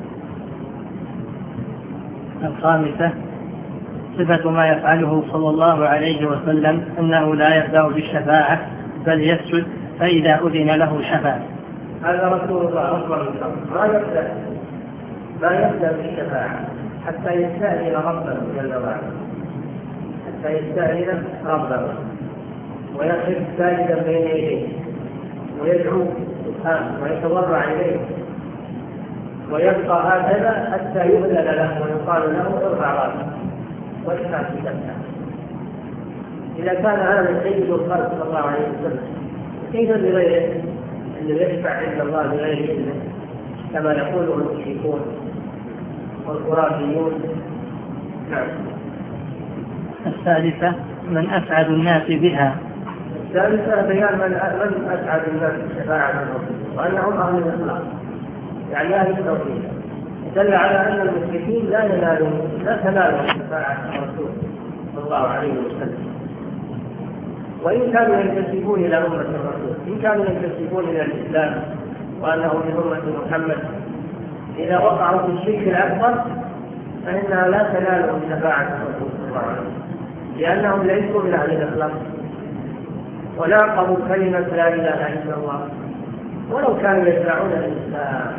Speaker 1: الخامسة صفة ما يفعله صلى الله عليه وسلم أنه لا يبدأ بالشفاعة بل يسجد فإذا أذن له شفع.
Speaker 2: هذا رسول الله أكبر ما يبدأ ما يبدأ بالشفاعة حتى يستأذن ربه جل وعلا حتى يستأذن ربه ويخف ساجدا بين يديه ويدعو سبحانه ويتضرع إليه ويبقى هكذا حتى يؤذن له ويقال له ارفع راسك واشفع في نفسك. إذا كان هذا سيد الخلق صلى الله عليه وسلم كيف بغيره أنه يشفع عند الله بغير إذنه كما يقوله المشركون والخرافيون. نعم.
Speaker 1: الثالثة من أسعد الناس بها.
Speaker 2: الثالثة بيان من أسعد الناس بشفاعة الرسول وأنهم أهل الإخلاص يعني أهل التوحيد. دل على أن المشركين لا ينالون لا تنالهم شفاعة الرسول صلى الله عليه وسلم، وإن كانوا ينتسبون إلى أمة الرسول إن كانوا ينتسبون إلى الإسلام وأنه من أمة محمد، إذا وقعوا في الشرك الأكبر فإنها لا تنالهم شفاعة الرسول صلى الله عليه وسلم لأنهم ليسوا من أهل الإخلاص ولاقوا كلمة لا إله إلا الله ولو كانوا يدعون الإسلام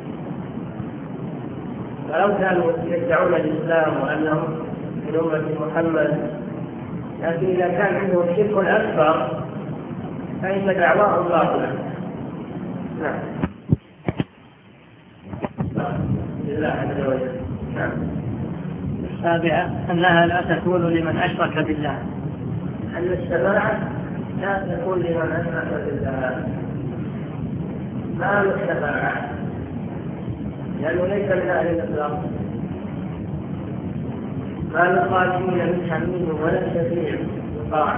Speaker 2: ولو كانوا يدعون الإسلام وأنهم من أمة محمد، لكن إذا كان عندهم الشرك الأكبر فإن دعواهم باطلة. نعم. لله عز وجل. نعم.
Speaker 1: السابعة أنها لا تكون لمن أشرك بالله.
Speaker 2: أن الشفاعة لا تكون لمن أشرك بالله. ما هو الشفاعة؟ لأنه ليس من أهل الإسلام. ما للظالمين من حميم ولا شفيع يطاع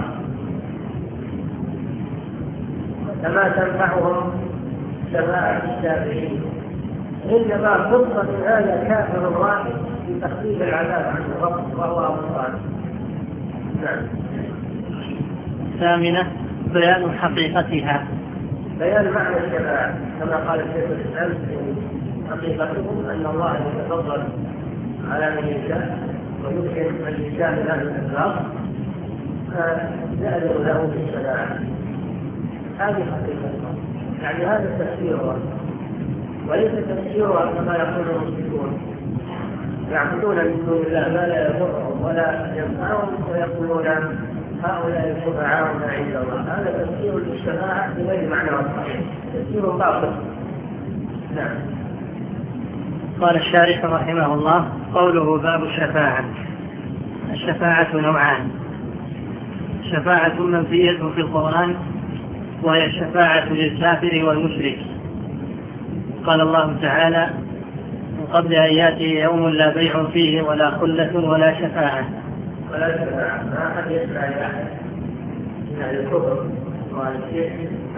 Speaker 2: كما تنفعهم شفاعة الشافعين، إنما فرصة هذا كافر واحد في تخفيف العذاب عن الرب وهو أبو طالب. نعم.
Speaker 1: الثامنة بيان حقيقتها.
Speaker 2: بيان معنى الشفاعة كما قال الشيخ الإسلام حقيقتهم أن الله يتفضل على من يشاء ويمكن من يشاء من أهل الإخلاص فنأذن له بالشفاعة. هذه حقيقة، يعني هذا تفسيرها، وليس تفسيرها كما يقول المشركون يعبدون من دون الله ما لا يضرهم ولا ينفعهم ويقولون هؤلاء شفعاؤنا عند الله. هذا تفسير للشفاعة بغير معنى الصحيح، تفسير باطل. نعم.
Speaker 1: قال الشارح رحمه الله: قوله باب الشفاعة. الشفاعة نوعان: شفاعة منفية في القرآن، وهي الشفاعة للكافر والمشرك. قال الله تعالى: من قبل أن يأتي يوم لا بيع فيه ولا خلة ولا شفاعة.
Speaker 2: ولا شفاعة، ما أحد يشفع لأحد من أهل الكفر والشرك.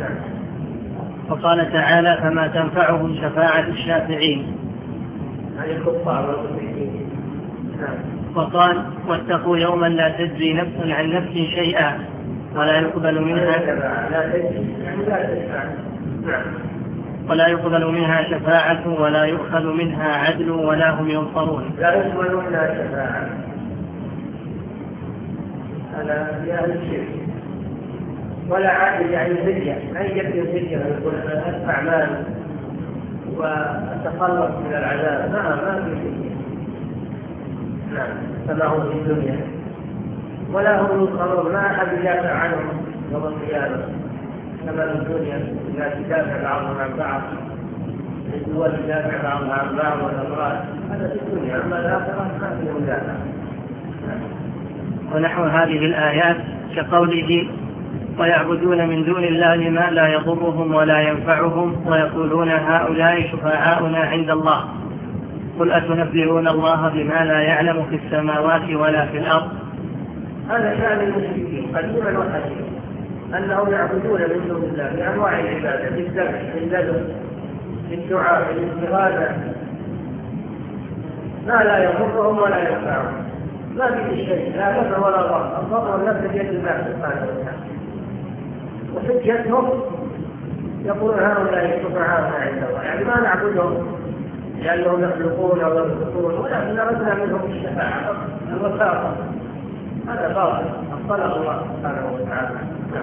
Speaker 1: وقال تعالى: فما تنفعهم شفاعة الشافعين.
Speaker 2: عن الكفار والمشركين.
Speaker 1: وقال: واتقوا يوما لا تجزي نفس عن نفس شيئا ولا يقبل منها ولا يقبل منها شفاعة ولا يؤخذ منها عدل ولا هم ينصرون.
Speaker 2: لا يقبل منها شفاعة، هذا في أهل الشرك. ولا عادل يعني فدية، أي يكفي فدية يقول أدفع مال وأتخلص من العذاب، ما ما في فدية. نعم، كما هو في الدنيا. ولا هم ينصرون، ما أحد يدافع عنهم يوم القيامة كما في الدنيا، لا تدافع بعضهم عن بعض، الدول تدافع بعضها عن بعض والأمراض، هذا في الدنيا. أما الآخرة ما في مدافع.
Speaker 1: ونحو هذه الآيات كقوله: ويعبدون من دون الله ما لا يضرهم ولا ينفعهم ويقولون هؤلاء شفعاؤنا عند الله. قل أتنبئون الله بما لا يعلم في السماوات ولا في الأرض.
Speaker 2: هذا شأن المشركين قديما وحديثا، أنهم يعبدون من دون الله بأنواع العبادة، بالذبح، بالنذر، بالدعاء، بالاستغاثة، ما لا يضرهم ولا ينفعهم. ما في شيء، لا نفع ولا ضر، الضر والنفع بيد الله سبحانه وتعالى. وحجتهم يقولون هؤلاء شفعاؤنا عند الله، يعني ما نعبدهم لأنهم يخلقون أو يرزقون، ولكن أردنا منهم الشفاعة الوساطة. هذا باطل، أبطله الله سبحانه وتعالى.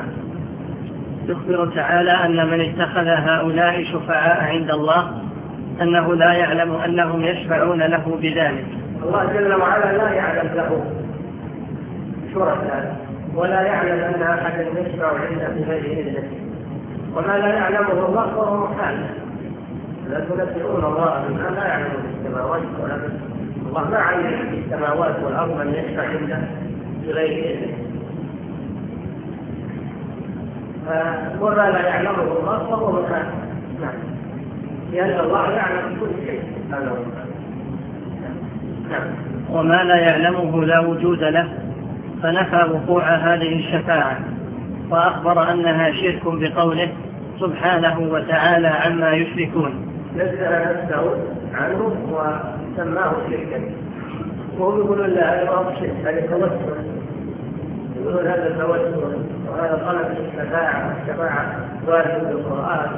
Speaker 1: يخبر تعالى أن من اتخذ هؤلاء شفعاء عند الله أنه لا يعلم أنهم يشفعون له بذلك.
Speaker 2: الله جل وعلا لا يعلم له شركاء، ولا يعلم أن أحدا يشفع عنده بغير إذنه، وما لا يعلمه الله فهو محال. لا تنبئون الله بما لا يعلم في السماوات والأرض. الله ما علم في السماوات والأرض من يشفع عنده بغير إذنه، وما لا يعلمه الله فهو محال. نعم، لأن الله يعلم كل شيء سبحانه وتعالى.
Speaker 1: وما لا يعلمه لا وجود له، فنفى وقوع هذه الشفاعة، وأخبر أنها شرك بقوله سبحانه وتعالى عما يشركون.
Speaker 2: نزل نفسه عنه وسماه شركا، وهم يقولون لا هذا ما هو شرك، هذا توسل، يقولون هذا التوسل وهذا طلب الشفاعة، الشفاعة وارد في القرآن.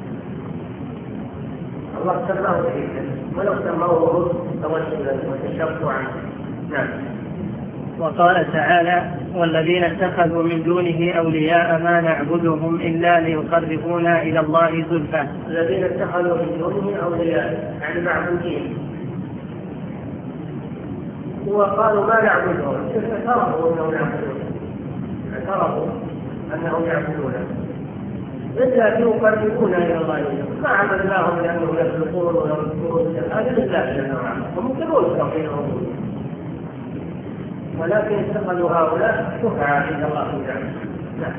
Speaker 2: الله سماه شركا، ولو سموه توسلا وتشفعا. نعم.
Speaker 1: وقال تعالى: والذين اتخذوا من دونه أولياء ما نعبدهم إلا ليقربونا إلى الله زلفى.
Speaker 2: الذين اتخذوا من دونه أولياء يعني معبودين، وقالوا ما نعبدهم، اعترفوا أنهم يعبدون، اعترفوا أنهم يعبدون إلا ليقربونا إلى الله زلفى. ما عبدناهم لأنهم يخلقون ويرزقون، هذا لله جل وعلا، وممكنون توحيدهم، ولكن اتخذوا هؤلاء شفعاء عند الله تعالى.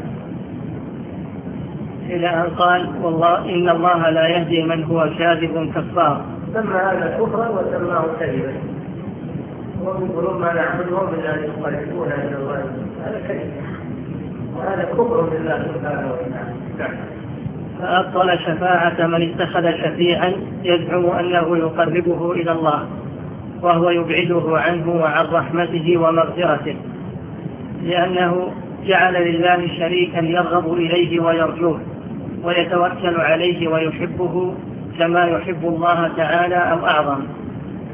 Speaker 1: إلى أن قال: والله إن الله لا يهدي من هو كاذب كفار.
Speaker 2: سمى هذا كفرا وسماه كذبا، وهم يقولون ما نعبدهم إلا أن يقربونا إلى الله، هذا كذب وهذا كفر بالله سبحانه وتعالى.
Speaker 1: فأبطل شفاعة من اتخذ شفيعا يزعم أنه يقربه إلى الله، وهو يبعده عنه وعن رحمته ومغفرته، لأنه جعل لله شريكا يرغب إليه ويرجوه ويتوكل عليه ويحبه كما يحب الله تعالى أو أعظم.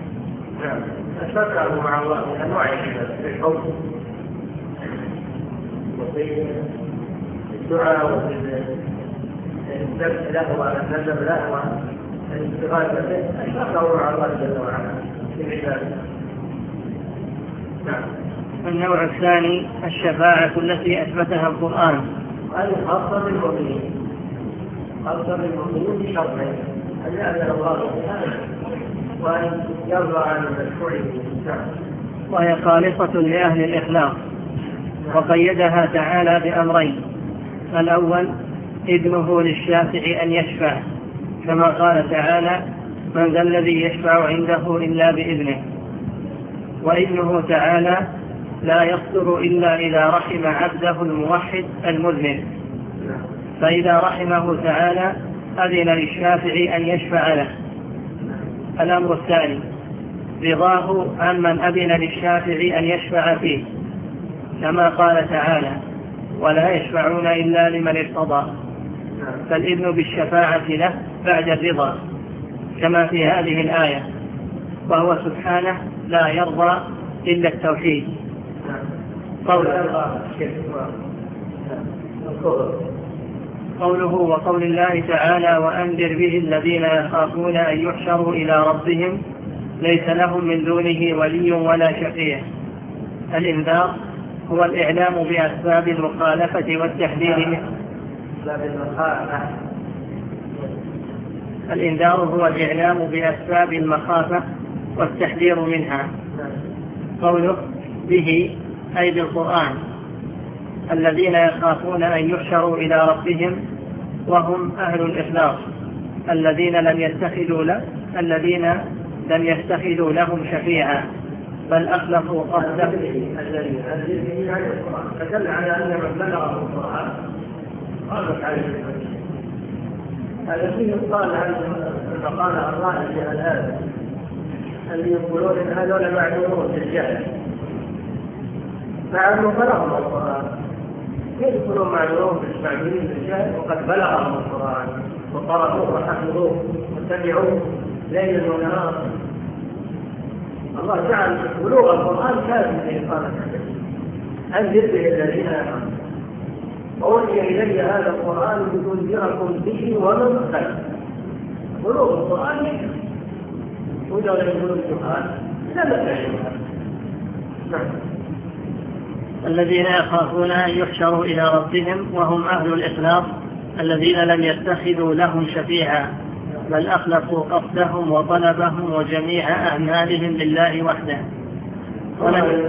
Speaker 2: أشركه مع الله من أنواع الحب، في الدعاء وفي الذبح له والنذر له والاستغاثة به أشركه مع الله جل وعلا في عباده. نعم.
Speaker 1: النوع الثاني الشفاعة التي أثبتها القرآن.
Speaker 2: هذه خاصة بالمؤمنين، خاصة بالمؤمنين بشرطين: أن يأذن الله بها وأن يرضى عن المشروع به،
Speaker 1: وهي خالصة لأهل الإخلاص. وقيدها تعالى بأمرين: الأول إذنه للشافع أن يشفع، كما قال تعالى: من ذا الذي يشفع عنده إلا بإذنه. وإذنه تعالى لا يصدر إلا إذا رحم عبده الموحد المذنب، فإذا رحمه تعالى أذن للشافع أن يشفع له. الأمر الثاني رضاه عمن أذن للشافع أن يشفع فيه، كما قال تعالى: ولا يشفعون إلا لمن ارتضى، فالإذن بالشفاعة له بعد الرضا كما في هذه الآية، وهو سبحانه لا يرضى إلا التوحيد. قوله, قوله وقول الله تعالى: وأنذر به الذين يخافون أن يحشروا إلى ربهم ليس لهم من دونه ولي ولا شفيع. الإنذار هو الإعلام بأسباب المخالفة والتحذير منه. الإنذار هو الإعلام بأسباب المخافة والتحذير منها. قوله به أي بالقرآن: الذين يخافون أن يحشروا إلى ربهم وهم أهل الإخلاص، الذين لم يتخذوا له الذين لم يتخذوا لهم شفيعا بل أخلفوا قصده.
Speaker 2: فدل على أن من بلغ القرآن قامت عليه هذا فيه قال عن المقال الرائع في الآن اللي يقولون إن هذول معلومون بالجهل مع أنه بلغهم القرآن. كيف يكونون معلومون بالمعلومين بالجهل وقد بلغهم القرآن وقرأوه وحفظوه واتبعوه ليلا ونهارا؟ الله جعل بلوغ القرآن كافٍ لإقامة الحجة. أنذر به الذين آمنوا أوحي إلي هذا القرآن لأنذركم به ومن بلغ. بلوغ القرآن يكفي، وإذا لم يبلغ القرآن لا بأس.
Speaker 1: الذين يخافون أن يحشروا إلى ربهم وهم أهل الإخلاص، الذين لم يتخذوا لهم شفيعا بل أخلصوا قصدهم وطلبهم وجميع أعمالهم لله وحده، ولم,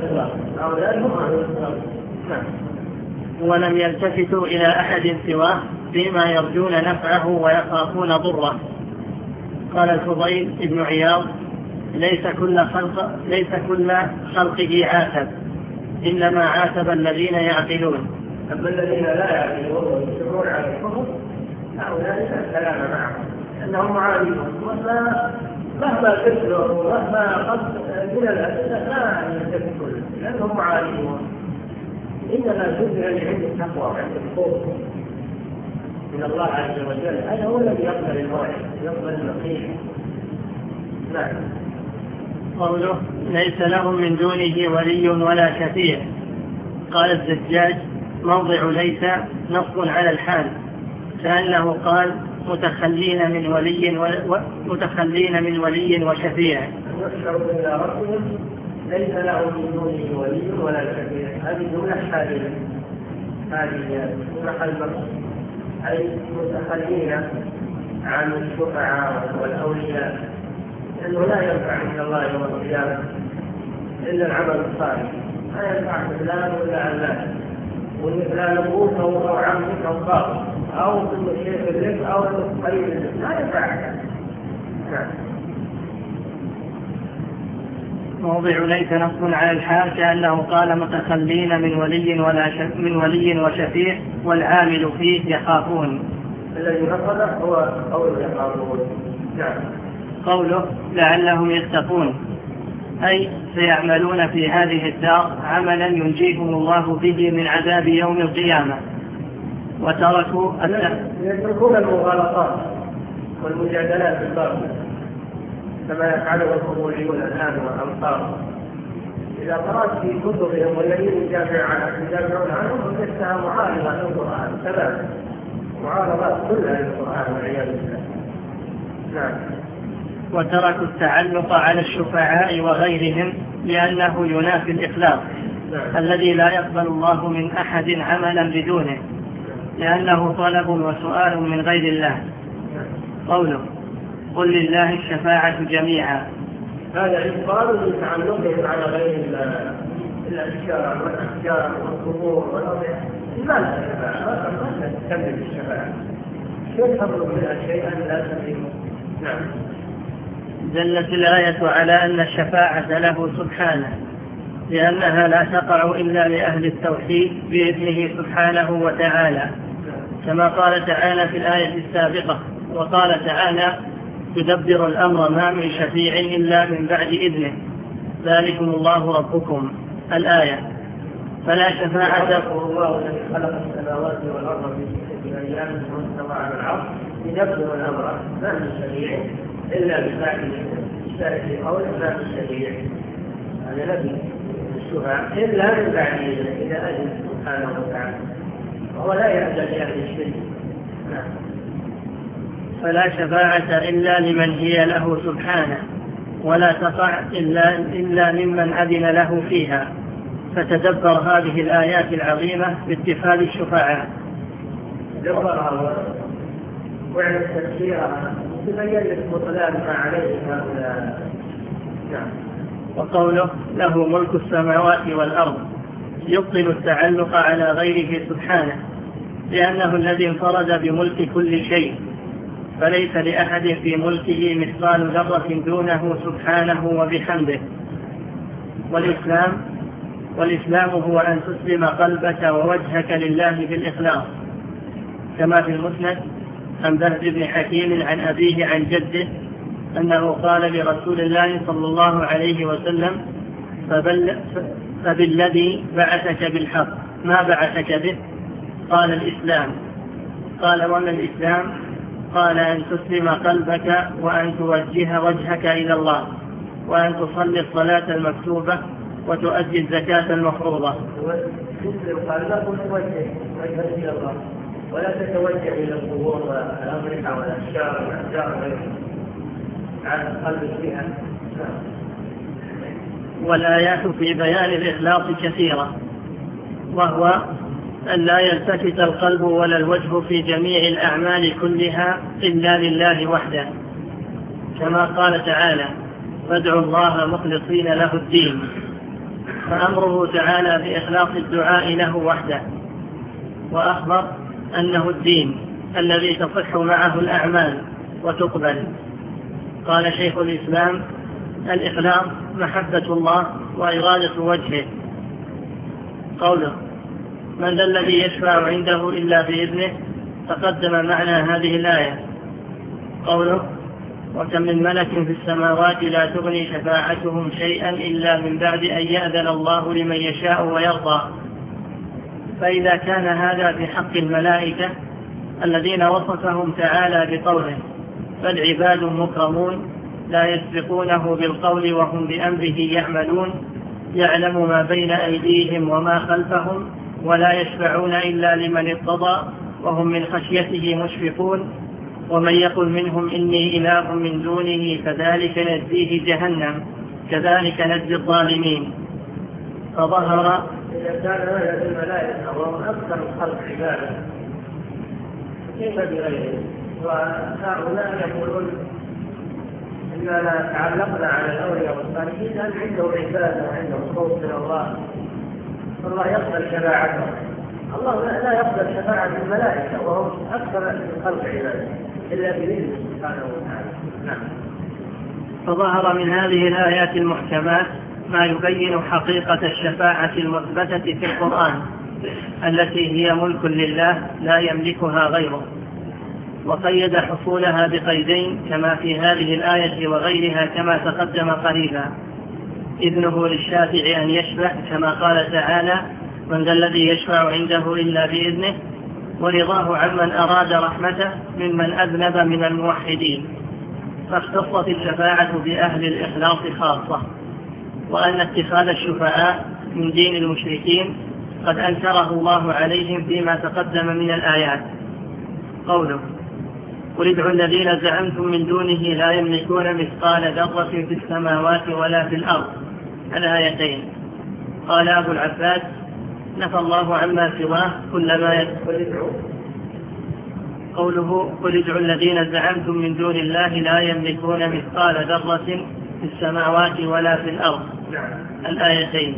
Speaker 1: ولم يلتفتوا إلى أحد سواه فيما يرجون نفعه ويخافون ضره. قال الفضيل ابن عياض: ليس كل خلق ليس كل خلقه عاتب، إنما عاتب الذين يعقلون.
Speaker 2: أما الذين لا يعقلون ويصرون على الكفر هؤلاء لا كلام معهم، أنهم معاندون مهما كسروا ومهما قد من الأسئلة لا يلتفتوا لأنهم معاندون. إنما جزء لعند التقوى وعند الخوف من الله عز وجل، هذا هو الذي يقبل الموعد يقبل النصيحة. نعم.
Speaker 1: قوله ليس لهم من دونه ولي ولا شفيع. قال الزجاج: موضع ليس نص على الحال، كأنه قال متخلين من ولي و... متخلين من ولي وشفيع.
Speaker 2: يحشروا إلى ربهم ليس لهم من دونه ولي ولا شفيع، هذه جملة حالية، هذه جملة المرء أي متخلين عن الشفعاء والأولياء، لأنه لا ينفع من الله يوم القيامة إلا العمل الصالح، لا ينفع فلان ولا علان، وفلان أبوك أو عمك أو خالك أو كل شيء لك أو قريب لك، لا ينفعك.
Speaker 1: موضع ليس نص على الحال، كأنه قال متخلين من ولي ولا ش... من ولي وشفيع، والعامل فيه يخافون.
Speaker 2: الذي نقل هو قول يخافون. نعم.
Speaker 1: قوله لعلهم يتقون، أي سيعملون في هذه الدار عملا ينجيهم الله به من عذاب يوم القيامة، وتركوا
Speaker 2: يتركون المغالطات والمجادلات بالباطل كما يفعله القبوريون الآن والأمصار إذا قرأت في كتبهم والذين يدافعون عنهم وجدتها معارضة للقرآن ثلاث معارضات كلها للقرآن والعياذ بالله. نعم.
Speaker 1: وتركوا التعلق على الشفعاء وغيرهم لأنه ينافي الإخلاص
Speaker 2: نعم.
Speaker 1: الذي لا يقبل الله من أحد عملا بدونه، لأنه طلب وسؤال من غير الله. قوله قل لله الشفاعة جميعا،
Speaker 2: هذا إقبال لتعلقهم على غير الأشجار والأحجار والقبور والأضرحة. لماذا الشفاعة؟ ما تكمل الشفاعة، كيف تطلب منها شيئا لا تملكه؟ نعم.
Speaker 1: دلت الآية على أن الشفاعة له سبحانه، لأنها لا تقع إلا لأهل التوحيد بإذنه سبحانه وتعالى، كما قال تعالى في الآية السابقة. وقال تعالى يدبر الأمر ما من شفيع إلا من بعد إذنه ذلكم الله ربكم الآية. فلا شفاعة.
Speaker 2: الله الذي خلق السماوات والأرض في ستة أيام ثم استوى على العرش يدبر الأمر ما من شفيع إلا من بعد إذنه، قول ما من شفيع هذا نبي الشفاعة إلا من بعد إذنه إذا أذن سبحانه وتعالى، وهو لا يأذن لأهل الشرك. نعم.
Speaker 1: فلا شفاعة إلا لمن هي له سبحانه، ولا تقع إلا, إلا ممن أذن له فيها. فتدبر هذه الآيات العظيمة باتخاذ الشفعاء.
Speaker 2: دبرها وعلى تفسيرها تبين لك بطلان ما عليه هؤلاء. نعم.
Speaker 1: وقوله له ملك السماوات والأرض يبطل التعلق على غيره سبحانه، لأنه الذي انفرد بملك كل شيء، فليس لأحد في ملكه مثقال ذرة دونه سبحانه وبحمده. والإسلام والإسلام هو أن تسلم قلبك ووجهك لله بالإخلاص، كما في المسند عن بهز بن حكيم عن أبيه عن جده أنه قال لرسول الله صلى الله عليه وسلم فبل فبالذي بعثك بالحق ما بعثك به؟ قال الإسلام. قال وما الإسلام؟ قال أن تسلم قلبك وأن توجه وجهك إلى الله، وأن تصلي الصلاة المكتوبة وتؤدي الزكاة المفروضة.
Speaker 2: تسلم قلبك وتوجه وجهك إلى الله، ولا تتوجه إلى القبور والأضرحة والأشجار والأحجار غيرها على قلبك فيها.
Speaker 1: والآيات في بيان الإخلاص كثيرة، وهو أن لا يلتفت القلب ولا الوجه في جميع الأعمال كلها إلا لله وحده، كما قال تعالى فادعوا الله مخلصين له الدين. فأمره تعالى بإخلاص الدعاء له وحده، وأخبر أنه الدين الذي تصح معه الأعمال وتقبل. قال شيخ الإسلام الإخلاص محبة الله وإرادة وجهه. قوله من ذا الذي يشفع عنده إلا بإذنه، تقدم معنى هذه الآية. قوله وكم من ملك في السماوات لا تغني شفاعتهم شيئا إلا من بعد أن يأذن الله لمن يشاء ويرضى. فإذا كان هذا في حق الملائكة الذين وصفهم تعالى بقوله فالعباد مكرمون لا يسبقونه بالقول وهم بأمره يعملون، يعلم ما بين أيديهم وما خلفهم، ولا يشفعون إلا لمن ارتضى وهم من خشيته مشفقون، ومن يقل منهم إني إله من دونه فذلك نجزيه جهنم كذلك نجزي الظالمين. فظهر
Speaker 2: إذا كان هذا الملائكة وهم أكثر الخلق عبادة كيف بغيرهم؟ وهؤلاء يقولون إننا تعلقنا على الأولياء والصالحين أن عندهم عبادة وعندهم خوف من الله، فالله يقبل شفاعتهم. الله لا يقبل شفاعة الملائكة وهم أكثر الخلق عبادة إلا بإذنه سبحانه وتعالى. نعم.
Speaker 1: فظهر من هذه الآيات المحكمات ما يبين حقيقة الشفاعة المثبتة في القرآن التي هي ملك لله لا يملكها غيره، وقيد حصولها بقيدين كما في هذه الآية وغيرها كما تقدم قريبا. إذنه للشافع أن يشفع كما قال تعالى من ذا الذي يشفع عنده إلا بإذنه، ورضاه عمن أراد رحمته ممن أذنب من الموحدين. فاختصت الشفاعة بأهل الإخلاص خاصة، وأن اتخاذ الشفعاء من دين المشركين قد أنكره الله عليهم فيما تقدم من الآيات. قوله: قل ادعوا الذين زعمتم من دونه لا يملكون مثقال ذرة في السماوات ولا في الأرض، الآيتين. قال أبو العباس: نفى الله عما سواه كل ما يدعو. قوله: قل ادعوا الذين زعمتم من دون الله لا يملكون مثقال ذرة في السماوات ولا في الأرض، الآيتين.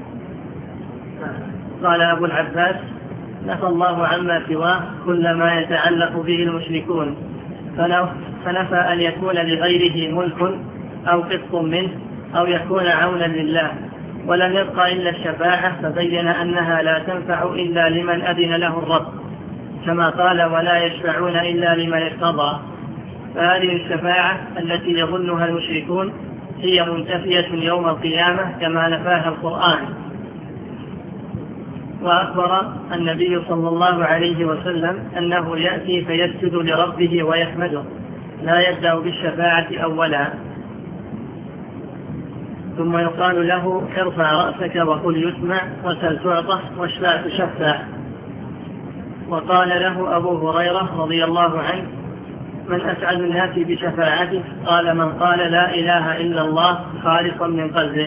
Speaker 1: قال أبو العباس: نفى الله عما سواه كل ما يتعلق به المشركون، فنفى أن يكون لغيره ملك أو قسط منه أو يكون عونا لله، ولم يبق إلا الشفاعة، فبين أنها لا تنفع إلا لمن أذن له الرب، كما قال: ولا يشفعون إلا لمن ارتضى. فهذه الشفاعة التي يظنها المشركون هي منتفية يوم القيامة كما نفاها القرآن. وأخبر النبي صلى الله عليه وسلم أنه يأتي فيسجد لربه ويحمده، لا يبدأ بالشفاعة أولا، ثم يقال له: ارفع رأسك وقل يسمع وسل تعطى واشفع تشفع. وقال له أبو هريرة رضي الله عنه: من أسعد الناس بشفاعته؟ قال: من قال لا إله إلا الله خالصا من قلبه.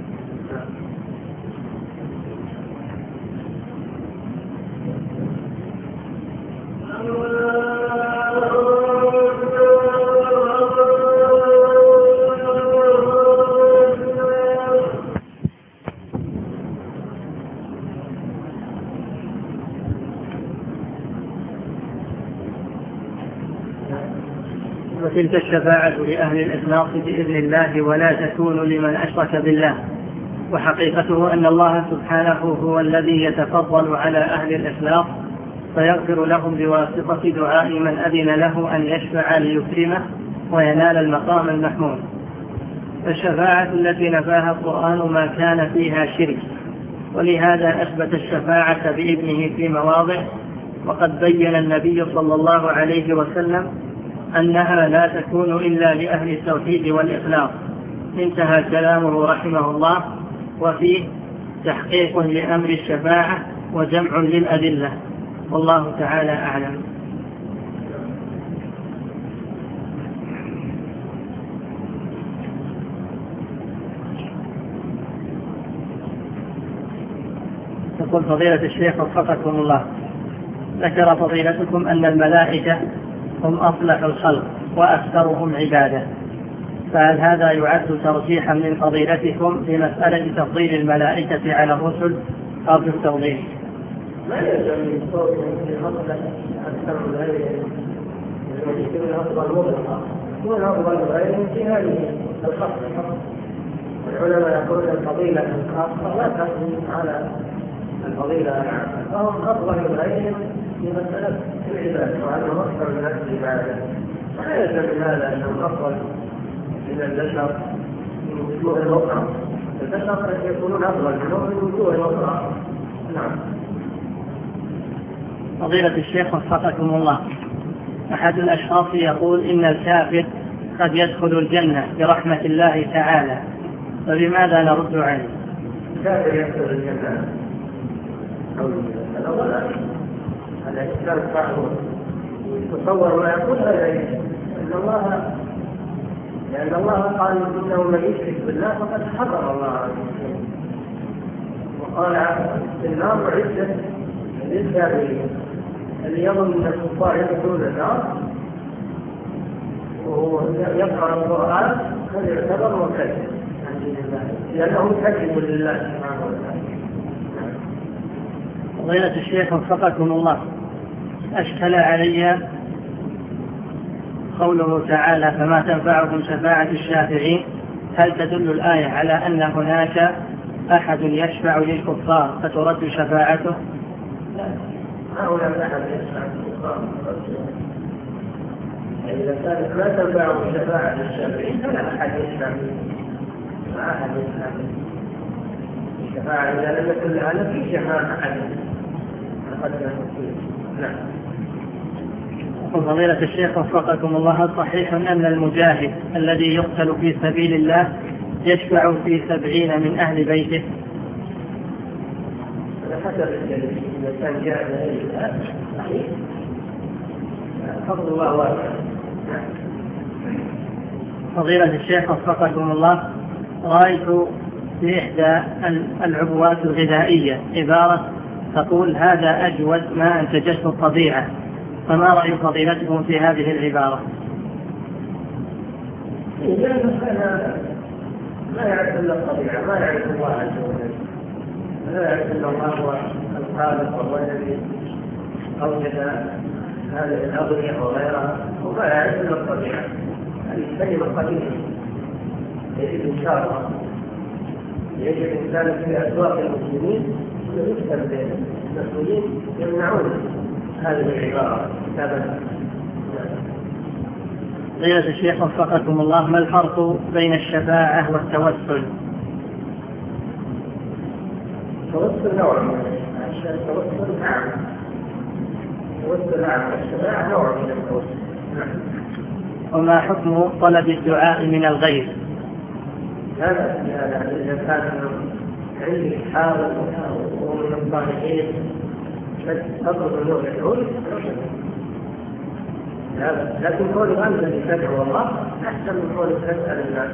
Speaker 1: وتلك الشفاعة لأهل الإخلاص بإذن الله ولا تكون لمن أشرك بالله. وحقيقته أن الله سبحانه هو الذي يتفضل على أهل الإخلاص فيغفر لهم بواسطة دعاء من أذن له أن يشفع ليكرمه وينال المقام المحمود. فالشفاعة التي نفاها القرآن ما كان فيها شرك، ولهذا أثبت الشفاعة بإذنه في مواضع، وقد بين النبي صلى الله عليه وسلم أنها لا تكون إلا لأهل التوحيد والإخلاص. انتهى كلامه رحمه الله، وفيه تحقيق لأمر الشفاعة وجمع للأدلة، والله تعالى أعلم. يقول فضيلة الشيخ وفقكم الله: ذكر فضيلتكم أن الملائكة هم أصلح الخلق وأكثرهم عبادة، فهل هذا يعد ترجيحا من فضيلتكم في مسألة تفضيل الملائكة على الرسل أو في التوضيح؟
Speaker 2: ما يلزم من صوتهم في مصلحة أكثر من غيرهم، يكون أفضل مطلقا، يكون أفضل من غيرهم في هذه الخصة. والعلماء يقولون الفضيلة الخاصة لا تقوم على الفضيلة العامة، فهم أفضل من غيرهم في مسألة العبادة، وأنهم أكثر من أهل العبادة. ولا يلزم من هذا أنهم أفضل من البشر من وجوه أخرى. البشر قد يكونون أفضل منهم من وجوه أخرى. نعم.
Speaker 1: فضيلة الشيخ وفقكم الله، أحد الأشخاص يقول إن الكافر قد يدخل الجنة برحمة الله تعالى، فبماذا نرد عليه؟
Speaker 2: الكافر يدخل الجنة هذا الإسلام صعب تصور ما يقول هذا أن الله لأن الله قال إنه من يشرك بالله فقد حضر الله عليه وسلم، وقال النار عدة للكافرين. اللي يظن أن الكفار يدخلون النار وهو يقرأ القرآن هذا يعتبر مكذب لأنه كذب لله سبحانه وتعالى.
Speaker 1: فضيلة الشيخ وفقكم الله، أشكل علي قوله تعالى: فما تنفعهم شفاعة الشافعين، هل تدل الآية على أن هناك أحد يشفع للكفار فترد شفاعته؟
Speaker 2: لا، هؤلاء أحد يشفع للكفار. إذا كانت ما تنفعهم شفاعة الشافعين فلا أحد يشفع ما أحد يشفع الشفاعة إذا لم يكن لها في شفاعة أحد. نعم.
Speaker 1: فضيلة الشيخ وفقكم الله، صحيح أن المجاهد الذي يقتل في سبيل الله يشفع في سبعين من أهل بيته؟
Speaker 2: حسب الدليل، إذا كان جاء دليل صحيح فضل الله واسع.
Speaker 1: فضيلة الشيخ وفقكم الله، رأيت في إحدى العبوات الغذائية عبارة تقول هذا أجود ما أنتجته الطبيعة، فما رأي فضيلتكم في هذه العبارة؟
Speaker 2: إذا كان لا يعرف إلا الطبيعة، ما يعرف الله عز وجل، لا يعرف إلا الله هو الخالق وهو الذي أوجد هذه الأغنية وغيرها، وما يعرف إلا الطبيعة. هذه كلمة قديمة يجب إن شاء الله يجب الإنسان في أسواق المسلمين ويكتب المسؤولين يمنعون هذه العبارة كتابا.
Speaker 1: فضيلة الشيخ وفقكم الله، ما الفرق بين الشفاعة والتوسل؟
Speaker 2: التوسل نوع من التوسل نعم، التوسل نعم، الشفاعة نوع من التوسل.
Speaker 1: وما حكم طلب الدعاء من الغير؟
Speaker 2: هذا إذا كان عندي حاضر ومن الصالحين تطلب منه يدعو لكن قولك أنت اللي تدعو الله أحسن من قولك تسأل الناس.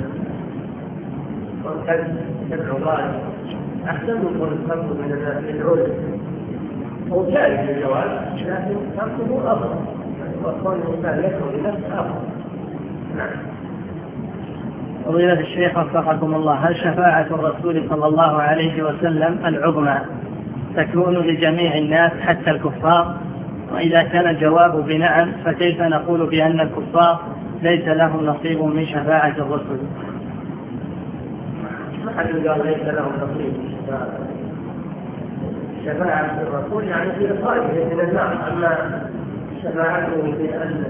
Speaker 2: وكان تدعو الله أحسن من قولك تطلب من الناس يدعو لك. هو جائز الجواب لكن تطلبه أفضل، وقول الإنسان يدعو لنفسه أفضل. نعم.
Speaker 1: فضيلة الشيخ وفقكم الله، هل شفاعة الرسول صلى الله عليه وسلم العظمى تكون لجميع الناس حتى الكفار؟ وإذا كان الجواب بنعم فكيف نقول بأن الكفار ليس لهم نصيب من شفاعة الرسل؟
Speaker 2: ما حد قال ليس لهم نصيب من شفاعة شفاعة الرسول، يعني في إخراجه من النار. أما شفاعته في أن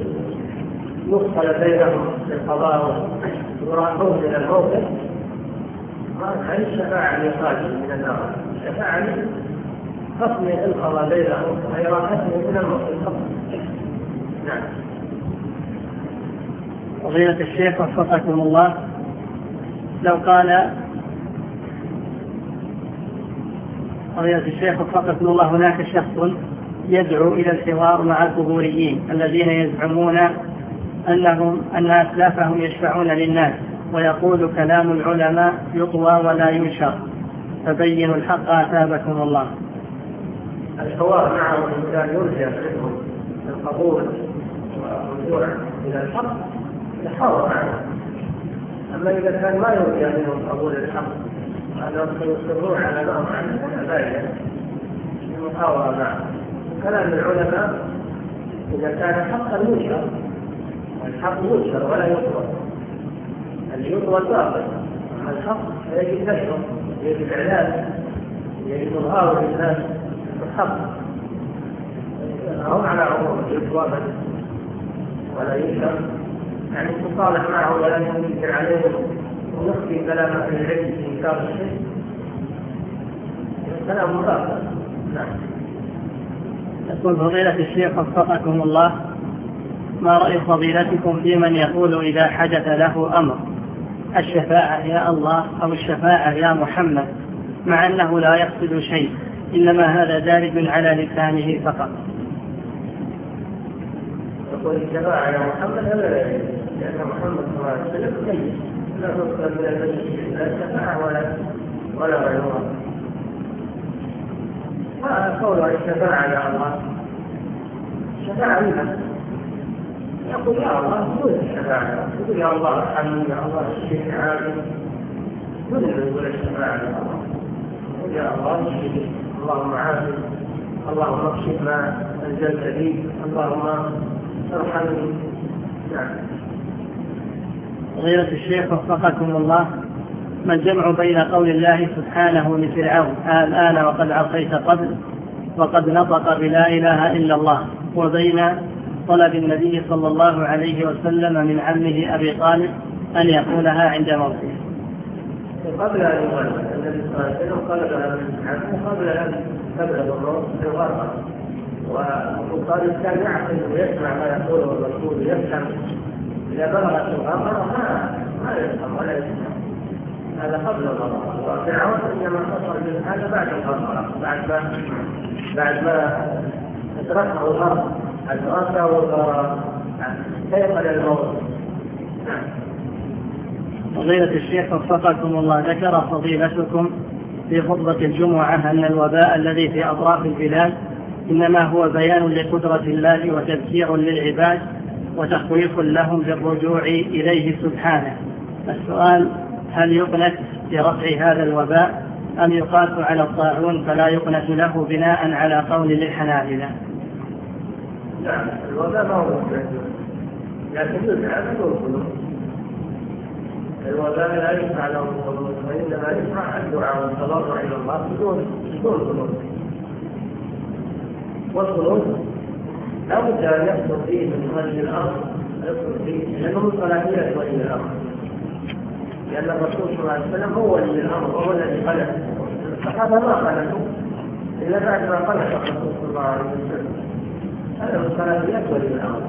Speaker 2: يفصل بينهم في القضاء ويراقون إلى الموقف، ما هي الشفاعة لإخراجه من النار، الشفاعة فصل القضاء بينهم وإراقته من الموقف. نعم.
Speaker 1: فضيلة الشيخ وفقكم الله، لو قال فضيلة الشيخ وفقكم الله هناك شخص يدعو إلى الحوار مع القبوريين الذين يزعمون أنهم أن أسلافهم يشفعون للناس، ويقول كلام العلماء يطوى ولا ينشر، فبينوا الحق أثابكم الله.
Speaker 2: الحوار معهم الإنسان يرجع منهم القبول والرجوع إلى الحق يحاور معهم. أما إذا كان ما يرجع منهم قبول الحق هذا يصرون على نوع عن الأباية المحاورة معهم. كلام العلماء إذا كان حقا ينشر، الحق ينشر ولا يطوى، اللي يطوى الباطل. أما الحق يجب نشره، يجب إعلانه، يجب إظهاره للناس الحق. هم على عموم يطوى ولا ينشر، يعني تصالح معه ولا ينكر عليهم ونخفي كلام أهل العلم في إنكار الشيء، كلام باطل. نعم.
Speaker 1: يقول فضيلة الشيخ وفقكم الله، ما رأي فضيلتكم في من يقول إذا حدث له أمر الشفاعة يا الله أو الشفاعة يا محمد، مع أنه لا يقصد شيء إنما هذا دارج على لسانه فقط؟
Speaker 2: يقول الشفاعة يا محمد هذا لا يجوز، لأن محمد صلى الله عليه وسلم ميت لا تقبل من الميت لا الشفاعة ولا ولا غيرها. قول الشفاعة يا الله الشفاعة منها، يقول يا الله دون الشفاعة، يقول يا الله ارحمني يا الله اشفني عافني، دون أن يقول الشفاعة يا الله. يقول يا الله اشفني، اللهم عافني، اللهم اكشف ما انزلت لي، اللهم ارحمني. نعم.
Speaker 1: فضيلة الشيخ وفقكم الله، ما الجمع بين قول الله سبحانه لفرعون الآن وقد عصيت قبل وقد نطق بلا إله إلا الله، وبين طلب النبي صلى الله عليه وسلم من عمه أبي طالب أن يقولها عند موته؟
Speaker 2: قبل أن يقول النبي صلى الله عليه وسلم طلبها من عمه قبل أن تبلغ الروح في الغرفة، وأبو طالب كان يعقل ويسمع ما يقوله الرسول ويفهم. إذا بلغت الغرفة ما ما يفهم ولا يسمع، هذا قبل الغرق. فرعون إنما حصل من هذا بعد الغرق، بعد ما بعد ما أدركه الغرق، أدركه الغرق سيقل الموت.
Speaker 1: فضيلة الشيخ وفقكم الله، ذكر فضيلتكم في خطبة الجمعة أن الوباء الذي في أطراف البلاد إنما هو بيان لقدرة الله وتذكير للعباد وتخويف لهم بالرجوع إليه سبحانه. السؤال: هل يقنت برفع هذا الوباء أم يقاس على الطاعون فلا يقنت له بناء على قول للحنابلة؟
Speaker 2: نعم، الوباء ما هو لكن يدعى بدون الوباء لا ينفع له القنوت، وإنما ينفع الدعاء والتضرع إلى الله بدون بدون قنوت. والقنوت لا بد أن يحصل فيه من ولي الأمر، يحصل فيه لأنه من صلاحية ولي الأمر، لأن الرسول صلى الله عليه وسلم هو ولي الأمر وهو الذي خلق الصحابة، ما خلقوا إلا بعد ما خلق الرسول صلى الله عليه وسلم. هذا من صلاحية ولي الأمر.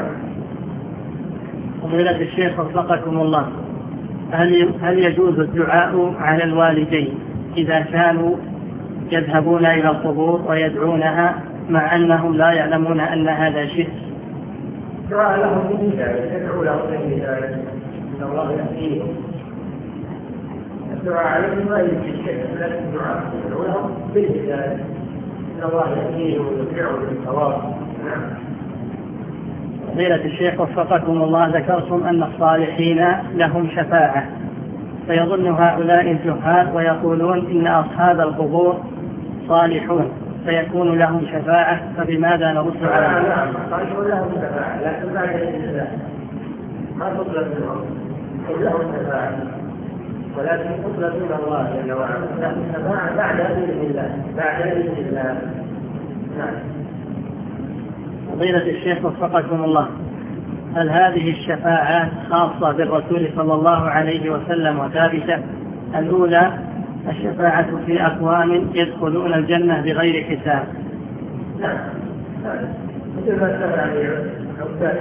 Speaker 1: فضيلة الشيخ وفقكم الله، هل هل يجوز الدعاء على الوالدين إذا كانوا يذهبون إلى القبور ويدعونها مع أنهم لا يعلمون أن هذا شرك؟
Speaker 2: الدعاء لهم بالهداية، يدعو لهم بالهداية إن الله يهديهم. الدعاء عليهم ما يجي الشرك، لكن الدعاء يدعو لهم بالهداية إن الله يهديهم ويرجعهم للصواب. نعم.
Speaker 1: فضيلة الشيخ وفقكم الله، ذكرتم أن الصالحين لهم شفاعة، فيظن هؤلاء الجهال ويقولون إن أصحاب القبور صالحون فيكون لهم شفاعة، فبماذا نرد على هذا؟
Speaker 2: نعم، الصالحون لهم شفاعة لكن بعد إذن الله، ما تطلب منهم لهم شفاعة، ولكن تطلب من الله جل وعلا لهم شفاعة بعد إذن الله، بعد إذن الله. نعم.
Speaker 1: فضيلة الشيخ وفقكم الله، هل هذه الشفاعات خاصة بالرسول صلى الله عليه وسلم وثابتة؟ الأولى الشفاعة في أقوام يدخلون الجنة بغير حساب.
Speaker 2: نعم، مثل ما سمع عباد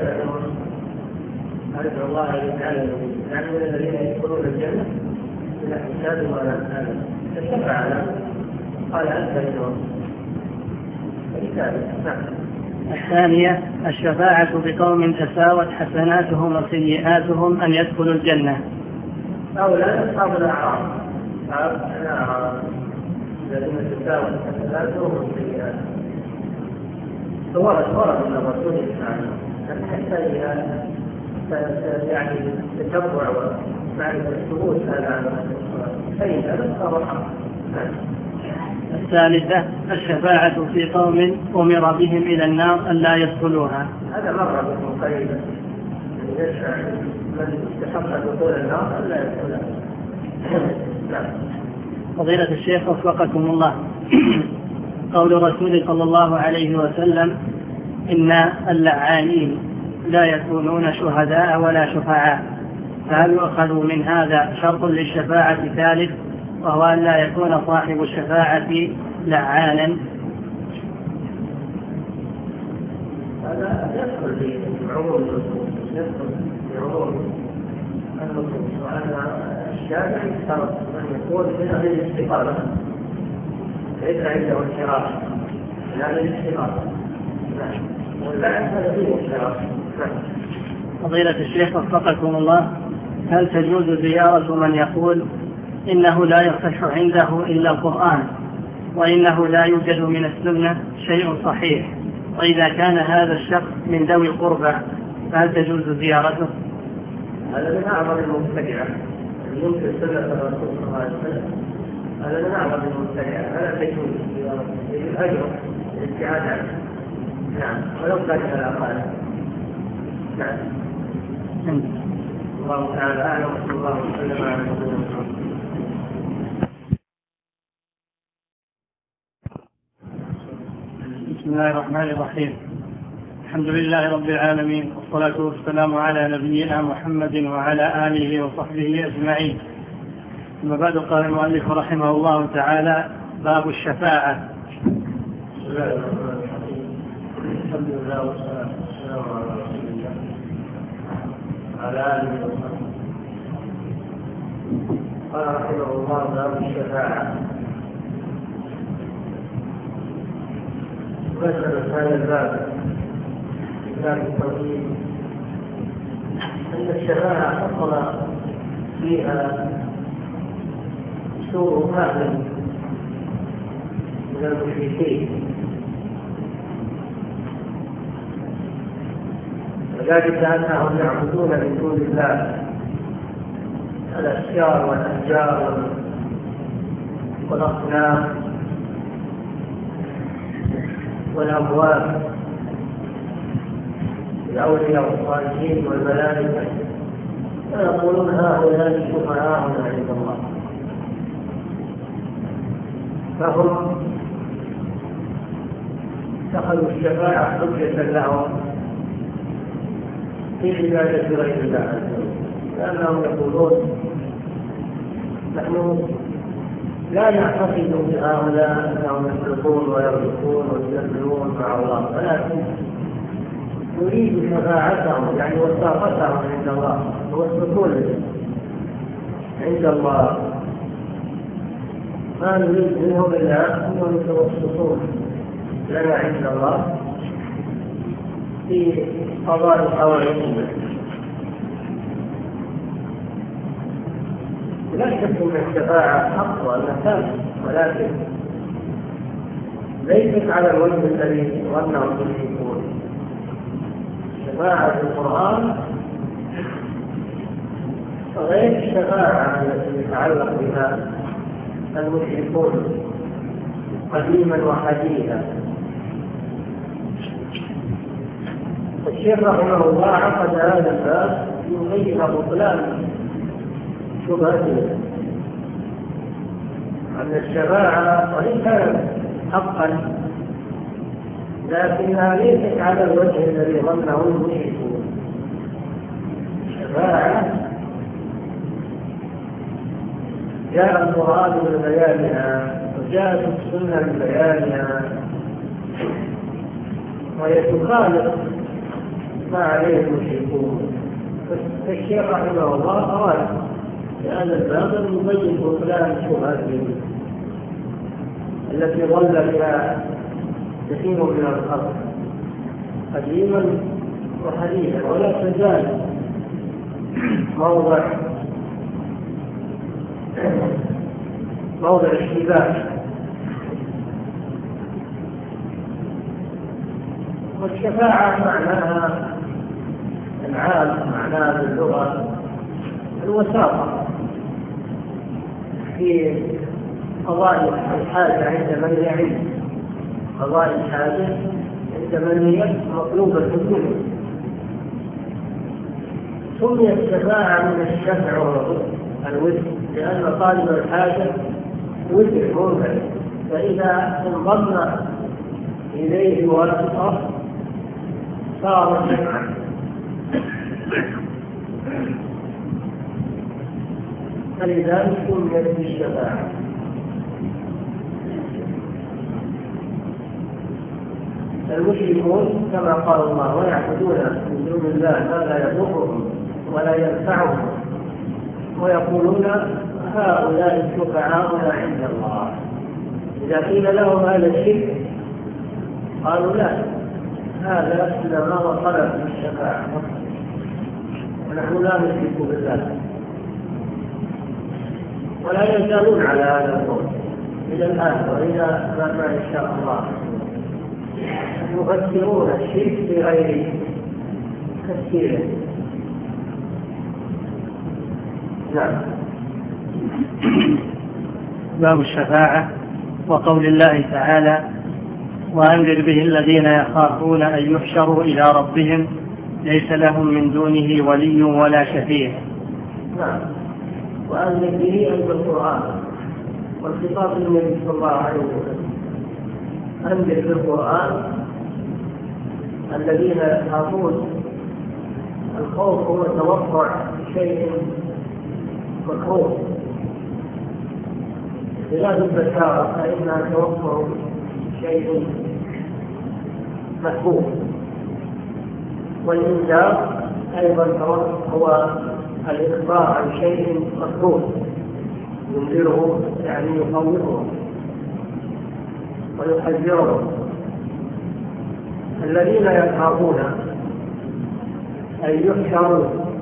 Speaker 2: أرجو الله أن يجعلنا يعني من الذين يدخلون الجنة بلا حساب ولا حساب. الشفاعة قال أنت منهم. نعم.
Speaker 1: الثانية الشفاعة بقوم تساوت حسناتهم وسيئاتهم أن يدخلوا الجنة.
Speaker 2: هؤلاء أصحاب الأعراف، الأعراف الذين تساوت حسناتهم وسيئاتهم. ورد ورد من الرسول أن حتى يعني تتبع ومعرفة الثبوت هذا فإن هذا صار.
Speaker 1: الثالثة الشفاعة في قوم أمر بهم إلى النار أن لا يدخلوها.
Speaker 2: هذا مر بكم قريبا، يشفع من استحق دخول النار أن لا يدخلها.
Speaker 1: فضيلة الشيخ وفقكم الله، قول الرسول صلى الله عليه وسلم إن اللعانين لا يكونون شهداء ولا شفعاء، فهل يؤخذ من هذا شرط للشفاعة ثالث وهو أن لا يكون صاحب الشفاعة لعانا؟
Speaker 2: هذا يدخل في عموم النصوص، يدخل في عموم النصوص، وأن الشافع يشترط أن يكون من أهل الاستقامة ليس عنده انحراف، لا للانحراف. واللعن هذا فيه انحراف.
Speaker 1: فضيلة الشيخ وفقكم الله، هل تجوز زيارة من يقول إنه لا يصح عنده إلا القرآن وإنه لا يوجد من السنة شيء صحيح، وإذا كان هذا الشخص من ذوي القربى فهل تجوز زيارته؟
Speaker 2: هذا من أعظم المبتدعة، يمكن سنة الرسول صلى الله عليه وسلم، هذا من أعظم المبتدعة، هذا تجوز زيارته الأجر الابتعاد عنه. نعم، ولو كان على أقل. نعم. الله تعالى أعلم، وصلى الله وسلم على نبينا محمد.
Speaker 1: بسم الله الرحمن الرحيم. الحمد لله رب العالمين، والصلاة والسلام على نبينا محمد وعلى آله وصحبه أجمعين. ثم بعد، قال المؤلف رحمه الله تعالى: باب الشفاعة.
Speaker 2: بسم الله الرحمن الرحيم. الحمد لله والصلاة والسلام على رسول الله وعلى آله وصحبه. قال رحمه الله باب الشفاعة. ذكر هذا الباب باب التوحيد أن الشفاعة حصل فيها سوء فهم من المشركين، وذلك أنهم يعبدون من دون الله الأشجار والأحجار والأصنام والأموات الأولياء والصالحين والملائكة، فيقولون هؤلاء شفعاؤنا عند الله. فهم اتخذوا الشفاعة حجة لهم في عبادة غير الله، لأنهم يقولون نحن لا نعتقد بهؤلاء أنهم يخلقون ويرزقون ويستغفرون مع الله، ولكن نريد شفاعتهم يعني وثاقتهم عند الله والسكون عند الله. ما نريد منهم إلا أنهم يتوسطون لنا عند الله في قضاء حوائجنا. لا شك أن الشفاعة حق وأنها ثابتة، ولكن ليست على الوجه الذي ظنه المشركون. الشفاعة في القرآن غير الشفاعة التي يتعلق بها المشركون قديما وحديثا. الشيخ رحمه الله عقد هذا الباب يبين بطلان شبهته أن الشفاعة وإن كانت حقا لكنها ليست على الوجه الذي ظنه المشركون. الشفاعة جاء القرآن ببيانها وجاءت السنة ببيانها، وهي تخالف ما عليه المشركون. فالشيخ رحمه الله أراد لأن الباب يبين بطلان شبهته التي ظل بها كثير من الخلق قديما وحديثا، ولا تزال موضع موضع اشتباه. والشفاعة معناها العام، معناها باللغة الوساطة في قضاء الحاجة عند من يعيش، قضاء الحاجة عند من هي مطلوبة الحكومة. سميت الشفاعة من الشفع والوتر لأن طالب الحاجة وتر منفرد، فإذا انضم إليه واسطة صار شفعا. فلذلك سميت بالشفاعة. المشركون كما قال الله ويعبدون من دون الله ما لا يضرهم ولا ينفعهم ويقولون هؤلاء شفعاؤنا عند الله. إذا قيل لهم هذا الشرك قالوا لا، هذا إنما هو طلب الشفاعة ونحن لا نشرك بالله، ولا يزالون على هذا القول إلى الآن وإلى ما إن شاء الله يفسرون الشرك بغير تفسيره. نعم.
Speaker 1: باب الشفاعة وقول الله تعالى وأنذر به الذين يخافون أن يحشروا إلى ربهم ليس لهم من دونه ولي ولا شفيع.
Speaker 2: نعم. وأنذر به أي بالقرآن، والخطاب للنبي صلى الله عليه وسلم. أنذر بالقرآن الذين يخافون. الخوف هو توقع شيء مكروه، خلاف البشارة فإنها توقع شيء محبوب، والإنذار أيضا هو الإخبار عن شيء مكروه. ينذرهم يعني يخوفهم ويحذرهم. الذين يخافون أن يحشروا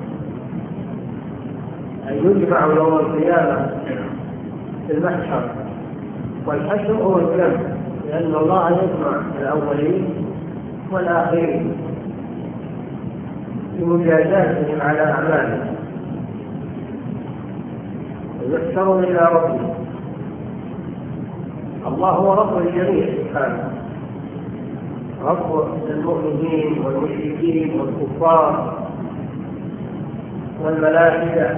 Speaker 2: أن يجمعوا يوم القيامة في المحشر، والحشر هو الجمع، لأن الله يجمع الأولين والآخرين بمجازاتهم على أعمالهم ويحشرون إلى ربهم. الله هو رب الجميع سبحانه، رب المؤمنين والمشركين والكفار والملائكة،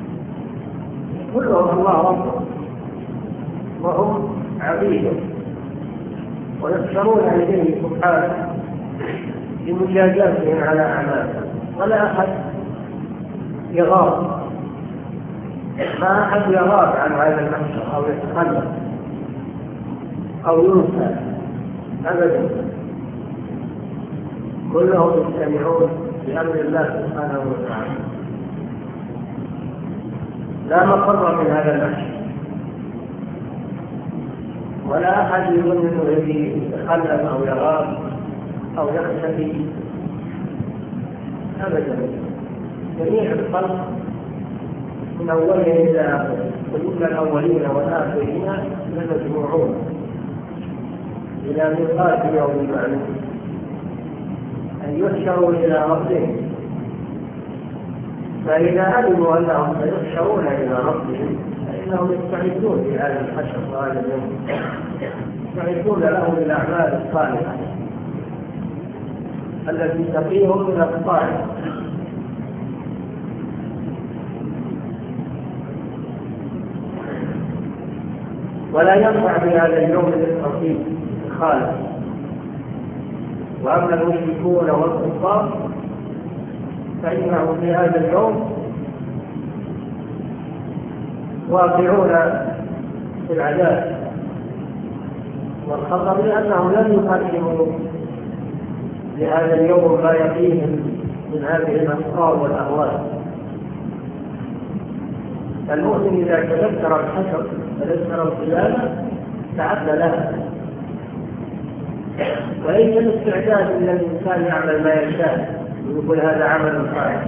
Speaker 2: كلهم الله ربهم وهم عبيده، ويحشرون إليه سبحانه بمجازاتهم على أعمالهم. ولا أحد يغاب، ما أحد يغاب عن هذا المحشر أو يتخلف أو ينسى أبدا، كلهم يجتمعون بأمر الله سبحانه وتعالى. لا مقر من هذا المحشر، ولا أحد يظن أنه يتخلف أو يغاب أو يختفي أبدا. جميع الخلق من أولهم إلى آخرهم، كل الأولين والآخرين لمجموعون إلى ميقات يوم معلوم، أن يحشروا إلى ربهم. فإذا علموا أنهم سيحشرون إلى ربهم فإنهم يستعدون لهذا الحشر وهذا اليوم، يستعدون له بالأعمال الصالحة التي تقيهم من الطاعة. ولا ينفع في هذا اليوم للتوحيد خالص. وأما المشركون والكفار فإنهم في هذا اليوم واقعون في العذاب والخطر، لأنهم لم يقدموا لهذا اليوم ما يقيهم من هذه الأفكار والأهواء. المؤمن إذا تذكر الحشر تذكر القيامة استعد لها، وليس الاستعداد إلا الإنسان يعمل ما يشاء ويقول هذا عمل صالح،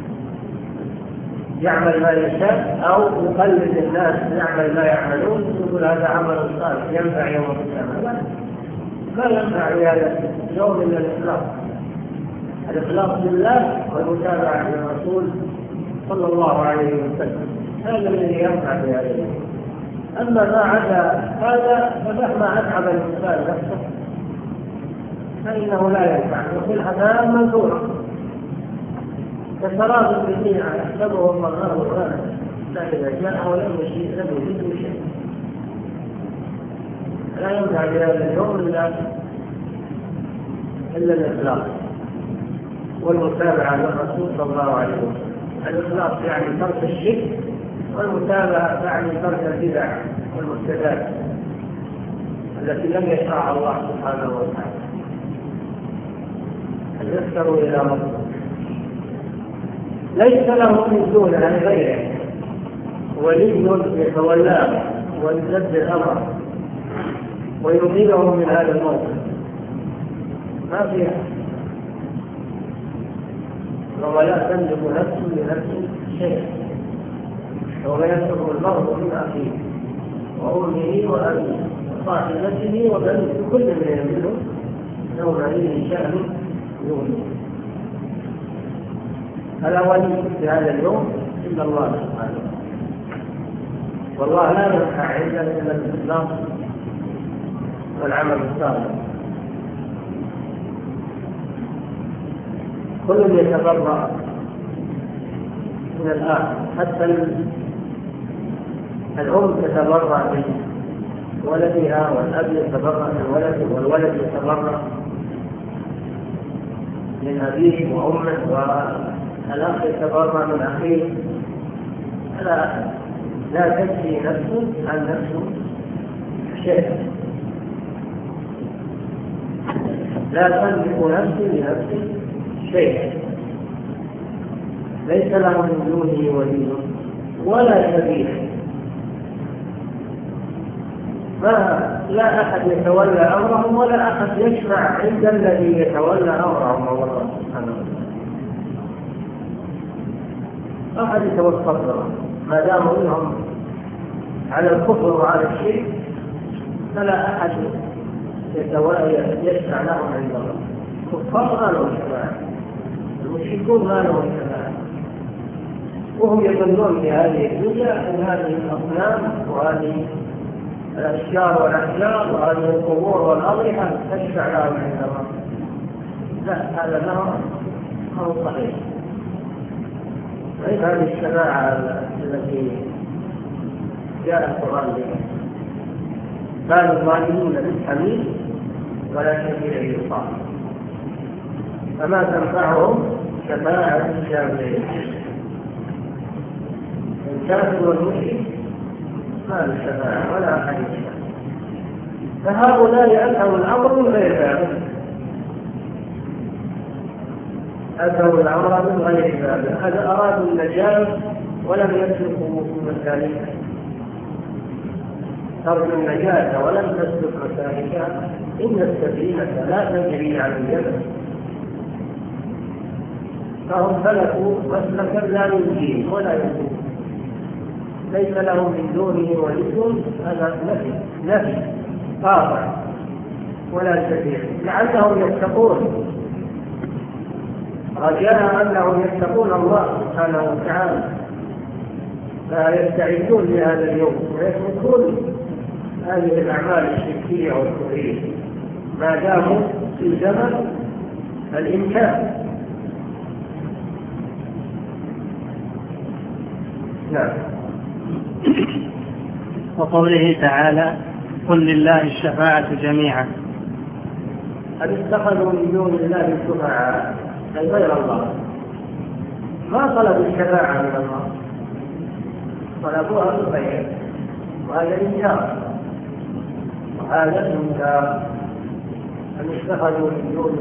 Speaker 2: يعمل ما يشاء، أو يقلد الناس يعمل ما يعملون ويقول هذا عمل صالح ينفع يوم القيامة. لا ينفع هذا يوم إلا الإخلاص، الإخلاص لله والمتابعة للرسول صلى الله عليه وسلم، هذا الذي ينفع في هذا اليوم. أما ما عدا هذا فمهما أتعب الإنسان نفسه فإنه لا ينفع، يقول هذا منظورا كسراب بالدنيا يحسبه الظمآن ماء لا إذا جاءه لم يجد لم يجد شيء. لا ينفع في هذا اليوم إلا إلا الإخلاص والمتابعة للرسول صلى الله عليه وسلم. الإخلاص يعني ترك الشرك، والمتابعة يعني ترك البدع والمحدثات التي لم يشرعها الله سبحانه وتعالى. أن يسروا إلى ربهم ليس له من دون عن غيره ولي يتولاه ويسد أمره ويقيمهم من هذا الموقف، ما فيها. ولا تملك نفس لنفس شيئا، ولا يسر المرء من أخيه وأمه وأبيه وصاحبته وبنيه، كل من منهم يومئذ شأن يغنيه. فلا ولي في هذا اليوم إلا الله سبحانه، والله لا ينفع عندنا إلا الإسلام والعمل الصالح. كل يتبرأ من الآخر، حتى الأم تتبرأ من ولدها، والأب يتبرأ من ولده، والولد يتبرأ من أبيه وأمه، والأخ يتبرأ من أخيه. لا لا تجزي نفس عن نفس شيئا، لا تملك نفس لنفس شيئا، ليس له من دونه ولي ولا شبيه. ما لا أحد يتولى أمرهم ولا أحد يشفع عند الذي يتولى أمرهم الله سبحانه وتعالى. أحد يتوسط لهم ما داموا منهم على الكفر وعلى الشرك، فلا أحد يتولى يشفع لهم عند الله. الكفار ما لهم شفاعة، المشركون ما لهم شفاعة، وهم يظنون في هذه الدنيا أن هذه الأصنام وهذه الأشجار والأحجار وهذه القبور والأضرحة تشفع لهم عند الله. لا، هذا ما هو صحيح. غير هذه الشفاعة التي جاء القرآن بها، كان الظالمون بالحميد ولا شفيع يطاع، فما تنفعهم شفاعة الشافعين. الكافر والمشرك ما له شفاعة ولا أحد يشفع، فهؤلاء أتوا الأمر من غير ذلك، أتوا الأمر من غير ذلك. هذا أرادوا النجاة ولم يسلكوا مسالكها، ترجو النجاة ولم تسلك مسالكها، إن السفينة لا تجري على اليمن، فهم سلكوا مسلكا لا ينجيهم ولا ينجيهم، ليس لهم من دونه ولي. هذا نفي نفي قاطع ولا شفيع، لعلهم يتقون، رجاء أنهم يتقون الله سبحانه وتعالى، فيستعدون لهذا اليوم ويتركون هذه الأعمال الشركية والكفرية ما داموا في زمن الإمكان. نعم.
Speaker 1: وقوله تعالى: قل لله الشفاعة جميعا.
Speaker 2: أن اتخذوا من دون الله شفعاء أي غير الله، ما طلبوا الشفاعة من الله، طلبوها من غيره، وهذا إنكار، وهذا إنكار. أن اتخذوا من دون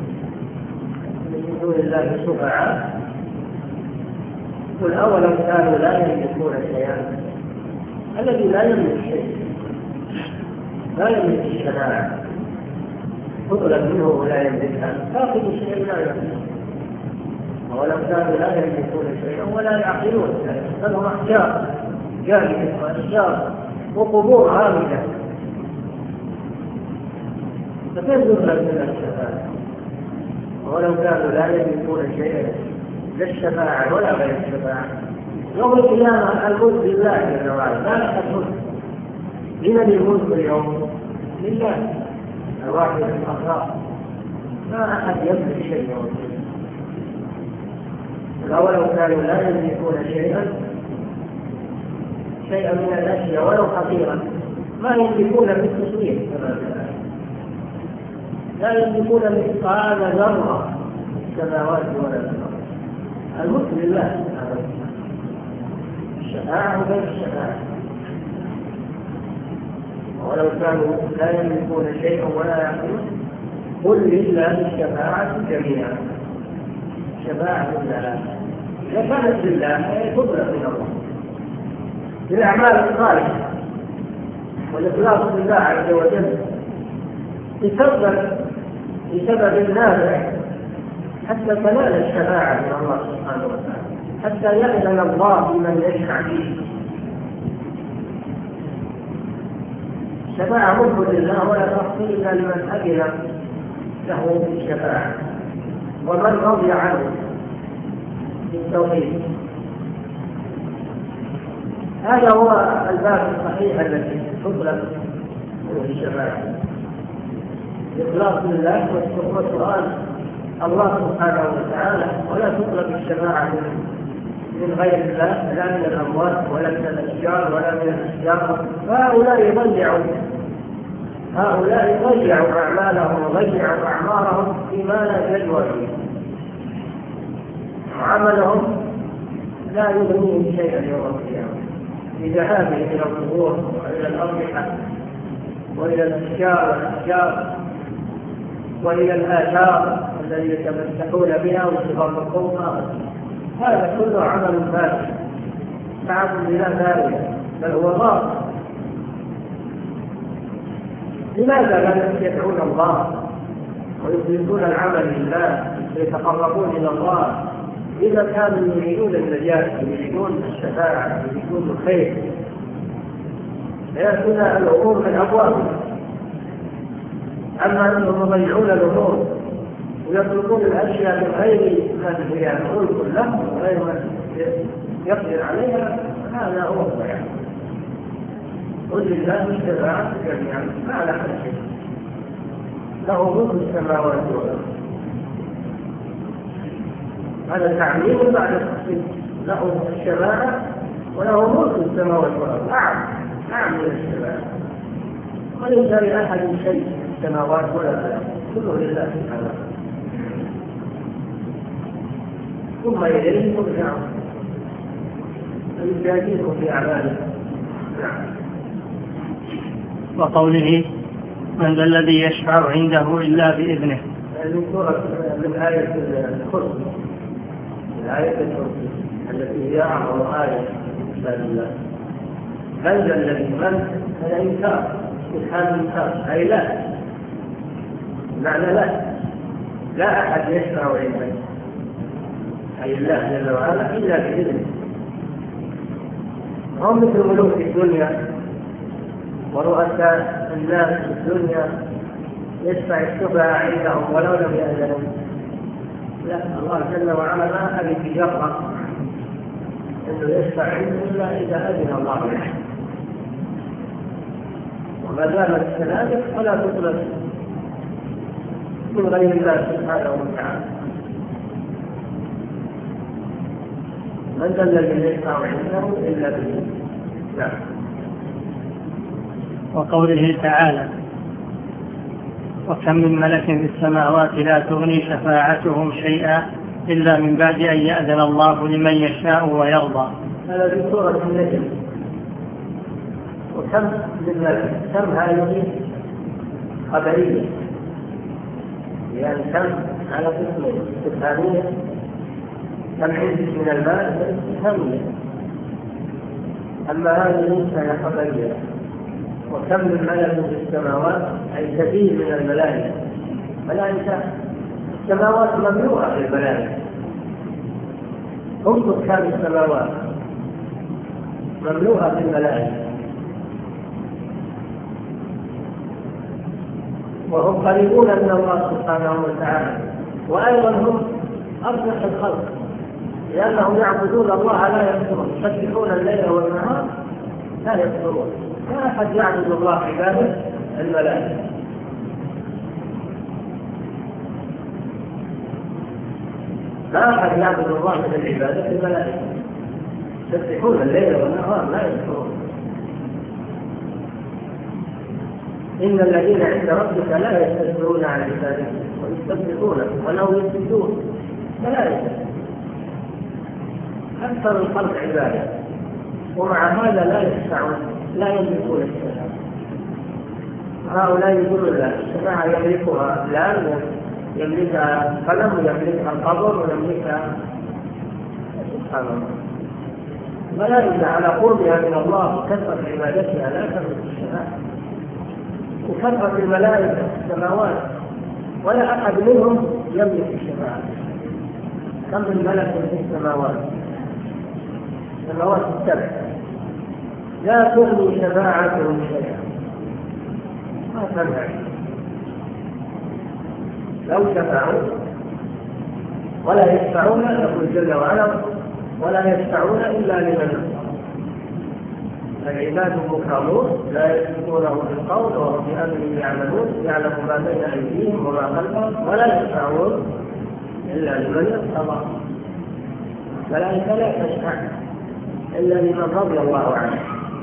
Speaker 2: من دون الله شفعاء، قل أولم كانوا لا يملكون شيئا. الذي لا يملك شيء لا يملك الشفاعة، تطلب منه ولا يملكها، تأخذ شيئا لا يملك. ولو كانوا لا يملكون شيئا ولا يعقلون، فهم أحجار جاهلة وأشجار وقبور هامدة، فكيف يطلب من الشفاعة؟ ولو كانوا لا يملكون شيئا، لا الشفاعة ولا غير الشفاعة. يوم القيامة الملك لله جل وعلا، لا أحد ملك. لمن الملك اليوم؟ لله الواحد الأخلاق، ما أحد يملك شيئا. ولو كانوا لا يملكون شيئا شيئا من الأشياء ولو حقيرا، ما يملكون بالتصوير كما لا يملكون مثقال ذرة في السماوات ولا الأرض. الملك لله سبحانه وتعالى، الشفاعة غير الشفاعة. ولو كانوا لا يملكون شيئا ولا يعقلون، قل لله الشفاعة جميعا. شفاعة لله إذا كانت لله فهي تطلق من الله بالأعمال الصالحة والإخلاص لله عز وجل، بسبب بسبب نافع حتى تنال الشفاعة من الله سبحانه وتعالى، حتى يأذن الله بمن يشفع فيه. الشفاعة ملك لله ولا تحصل إلا لمن أذن له بالشفاعة ومن رضي عنه بالتوحيد. هذا هو الباب الصحيح الذي تطلب منه الشفاعة، الإخلاص لله والسؤال الله سبحانه وتعالى، ولا تطلب الشفاعة من غير الله، لا من الأموات ولا من الأشجار ولا من الأشجار. فهؤلاء يضيعوا هؤلاء ضيعوا أعمالهم وضيعوا أعمارهم فيما لا جدوى فيه، وعملهم لا يغنيهم شيئا يوم القيامة بذهابهم إلى القبور وإلى الأضرحة وإلى الأشجار والأشجار وإلى الآثار الذي يتمسكون بها ويتفرقونها. هذا كله عمل فاسد تعبد بلا ذلك، بل هو باطل. لماذا لا يدعون الله ويخلصون العمل لله ويتقربون إلى الله إذا كانوا يريدون النجاة ويريدون الشفاعة ويريدون الخير؟ يأتون الأمور من أبوابها. أما أنهم يضيعون الأمور ويطلبون الأشياء من غير من هي ملك له وغير من يقدر عليها، هذا هو الضياع. قل لله الشفاعة جميعا ما على أحد شيء، له ملك السماوات والأرض. هذا تعميم بعد التخصيص، له الشفاعة وله ملك السماوات والأرض. نعم نعم من الشفاعة، وليس لأحد شيء في السماوات ولا في الأرض، كله لله سبحانه ثم إليه ترجعون ويجازيكم في أعمالكم. نعم.
Speaker 1: وقوله من ذا الذي يشفع عنده إلا بإذنه.
Speaker 2: هذه سورة من آية الكرسي، الآية الكرسي التي هي أعظم آية في كتاب الله. من ذا الذي من هذا إنكار، استفهام إنكار، أي لا، معنى لا لا أحد يشفع عنده أي الله جل وعلا إلا بإذنه. هم مثل ملوك الدنيا ورؤساء الناس في الدنيا يشفع الشفعاء عندهم ولو لم يأذنوا. لا، الله جل وعلا ما أبي تجرأ أنه يشفع عنده إلا إذا أذن الله له، وما دامت كذلك فلا تطلب من غير الله سبحانه وتعالى. من ذا الذي يشفع عنده إلا بإذنه. نعم.
Speaker 1: وقوله تعالى وكم من ملك في السماوات لا تغني شفاعتهم شيئا إلا من بعد أن يأذن الله لمن يشاء ويرضى.
Speaker 2: هذا في سورة النجم. وكم من ملك، كم هذه خبرية، يعني كم على قسمين، استفهامية، كم عندك من المال استفهامية. أما هذه فهي خبرية. وكم من ملك في السماوات أي كثير من الملائكة. ملائكة السماوات مملوءة بالملائكة، هم سكان السماوات مملوءة بالملائكة، وهم قريبون من الله سبحانه وتعالى، وأيضا هم أصلح الخلق لأنهم يعبدون الله لا يكفرون، يسبحون الليل والنهار لا يكفرون. لا أحد يعبد الله عبادة الملائكة. لا أحد يعبد الله من العبادة الملائكة، يسبحون الليل والنهار لا يكفرون. إن الذين عند ربك لا يستكبرون عن عبادته ويستكبرونه ولو يسجدون ملائكة. أكثر الخلق عبادة، ومع هذا لا يشفعون، لا يملكون الشفاعة. هؤلاء يقولون لا، الشفاعة يملكها فلان، يملكها قلم، ويملكها القبر، ويملكها سبحان الله. الملائكة على قربها من الله وكثرة عبادتها لا تملك الشفاعة، وكثرة الملائكة في السماوات ولا أحد منهم يملك الشفاعة. كم من ملك في السماوات، السماوات السبع لا تغني شفاعتهم شيئا، ما تنفع لو شفعوا، ولا يشفعون يقول جل وعلا ولا يشفعون إلا لمن العباد مكرمون لا يسبقونه بالقول وهم بأمره يعملون، يعلم ما بين أيديهم وما خلفهم ولا يشفعون إلا لمن يرتضى. الملائكة لا تشفع إلا لمن رضي الله عنه،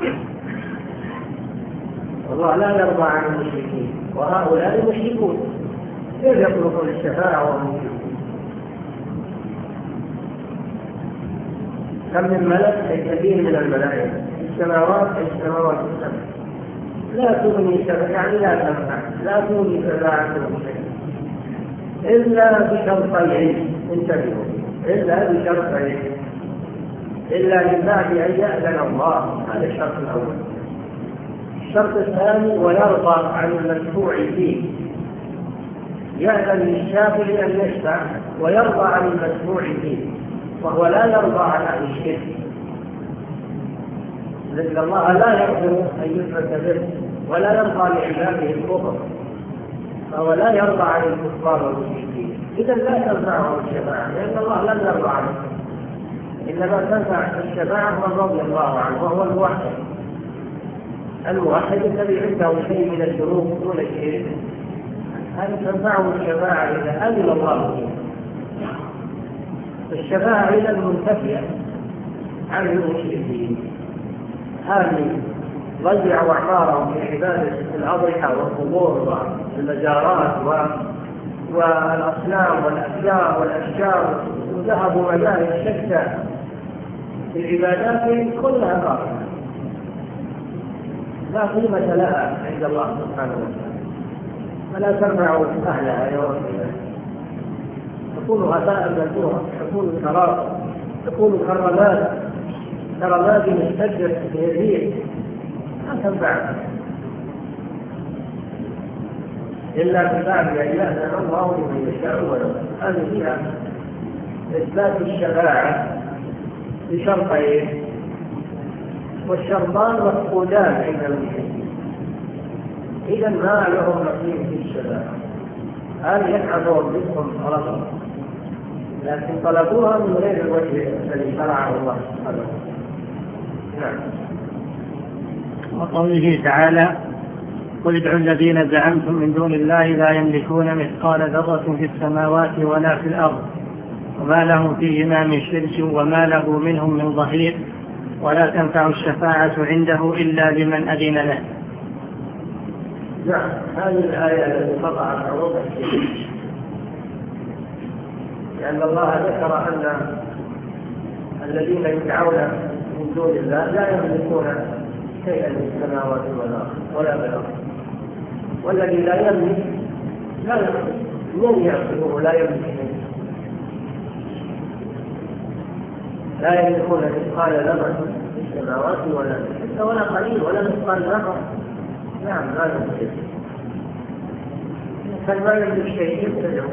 Speaker 2: والله لا يرضى عن المشركين، وهؤلاء مشركون كيف يطلبون الشفاعة وهم مشركون؟ كم من ملك كثير من الملائكة في السماوات السماوات السبع لا تغني شفاعة، يعني لا تنفع، لا تغني شفاعتهم شيئا إلا بشرطين، انتبهوا، إلا بشرطين، إلا من بعد أن يأذن الله، هذا الشرط الأول. الشرط الثاني ويرضى عن المشفوع فيه، يأذن للشافع أن يشفع ويرضى عن المشفوع فيه، وهو لا يرضى عن أهل الشرك، لأن الله لا يغفر أن يشرك به ولا يرضى لعباده الكفر، فهو لا يرضى عن الكفار والمشركين، إذا لا تنفعه الشفاعة لأن الله لم يرضى عنه، إنما تنفع الشفاعة من رضي الله عنه وهو الموحد الموحد الذي عنده شيء من الذنوب دون الشرك، هل تنفعه الشفاعة إذا أذن الله فيه؟ الشفاعة إذا المنتفية عن المشركين، هذه ضيعوا أعمارهم في عبادة الأضرحة والقبور والمزارات والأصنام والأشجار والأشجار، وذهبوا مذاهب شتى في عباداتهم كلها باطلة لا قيمة لها عند الله سبحانه وتعالى، فلا تنفع أهلها يوم القيامة، تكون غثاء مذبوحة، تكون كرامة، تكون كرامات كرامات مستجدة في الريح، لا تنفع إلا ببعض أيام الله لمن يشاء ويرضى. هذه فيها إثبات الشفاعة بشرطين، والشرطان مفقودان عند المشركين، إذا ما لهم نصيب في الشفاعة، هل يفعلون بهم طلبا لكن طلبوها من غير الوجه الذي شرعه الله سبحانه وتعالى. نعم.
Speaker 1: وقوله تعالى: قل ادعوا الذين زعمتم من دون الله لا يملكون مثقال ذرة في السماوات ولا في الأرض وما لهم فيهما من شرك وما له منهم من ظهير ولا تنفع الشفاعة عنده إلا لمن أذن له.
Speaker 2: نعم، هذه الآية التي قطعت عروض الشرك، لأن الله ذكر أن الذين يدعون من دون الله لا يملكون شيئا في السماوات والأرض ولا بالأرض، والذي لا يملك لا يملك، من يأخذه لا يملك، لا يملكون مثقال ذرة في السماوات ولا حتى ولا قليل ولا مثقال ذرة. نعم، لا يملك، فما يملك شيء يبتدعه.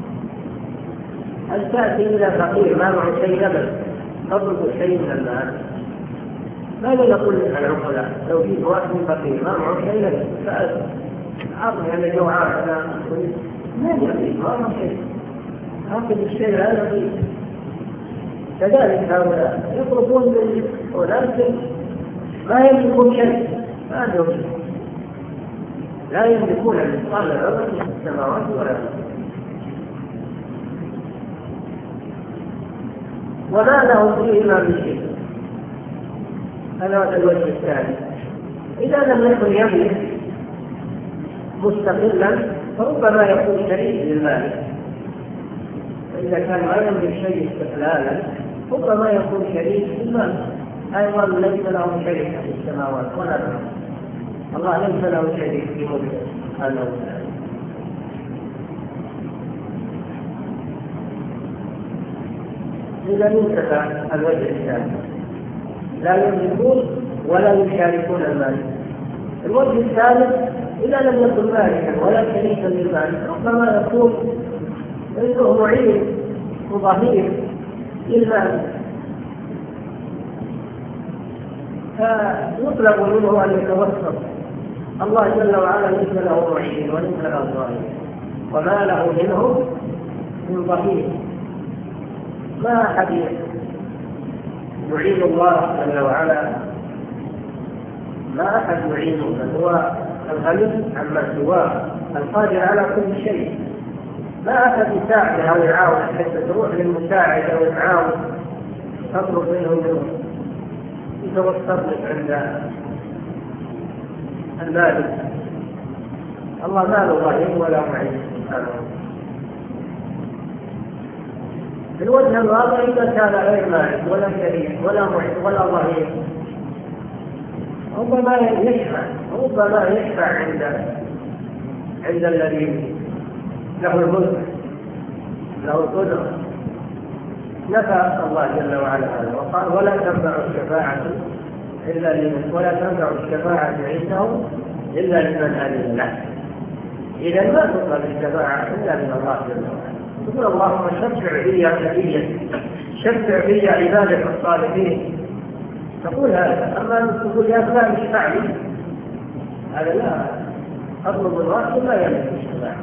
Speaker 2: هل تأتي إلى فقير ما معه شيء نبل تطلب شيء من المال؟ ماذا نقول للعقلاء لو جيت واحد فقير ما معه شيء نبل سأل أعطني أنا جوعان أنا ما يملك ما معه شيء، هاخذ الشيء لا يملك. كذلك هؤلاء يطلبون من ولكن ما يملكون شيء، ما عندهم شيء، لا يملكون مثقال ذرة في السماوات ولا الأرض وما لهم فيهما من شيء. هذا الوجه الثاني. إذا لم يكن يملك مستقلا فربما يكون شريك للمالك، فإذا كان ما يملك شيء استقلالا ربما يكون شريك للمالك، أيضا ليس له شريك في السماوات ولا الأرض، الله ليس له شريك في ملكه سبحانه وتعالى. إذا انتفى الوجه الثاني، لا يملكون ولا يشاركون المالك. الوجه الثالث: إذا لم يكن مالكا ولا شريكا للمالك ربما يكون عنده معين وظهير للمالك، فيطلب منه أن يتوسط. الله جل وعلا ليس له معين وليس له ظهير، وما له منه من ظهير، ما أحد يعين الله جل وعلا، ما أحد يعينه، بل هو الغني عما سواه القادر على كل شيء، ما أحد يساعد أو يعاون حتى تروح للمساعد أو المعاون تطلب منه منه يتوسط لك عند المالك. الله ما له ظهير ولا معين سبحانه. في الوجه الرابع: إذا كان غير مالك ولا شريك ولا معين ولا ظهير ربما يشفع ربما يشفع عند عند الذي له الملك له القدرة. نفى الله جل وعلا هذا وقال: ولا تنفع الشفاعة إلا لمن ولا تنفع الشفاعة عنده إلا لمن أذن له. إذا ما تطلب الشفاعة إلا من الله جل وعلا. تقول اللهم شفع بي نبيا، شفع بي عبادك الصالحين، تقول هذا. أما أن تقول يا فلان اشفع لي، هذا لا. أطلب الله لا يملك الشفاعة،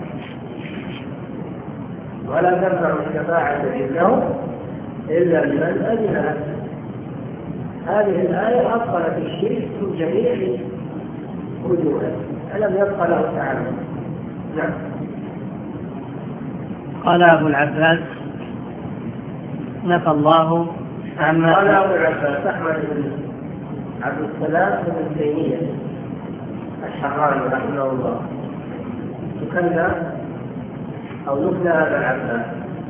Speaker 2: ولا تنفع الشفاعة عنده إلا لمن أذن له. هذه الآية أبطلت الشرك من جميع وجوهه، ألم يبق له تعالى. نعم.
Speaker 1: قال أبو العباس نفى الله عما
Speaker 2: قال أبو العباس أحمد بن عبد السلام بن تيمية الحراني رحمه الله، يكنى أو يكنى أبا العباس،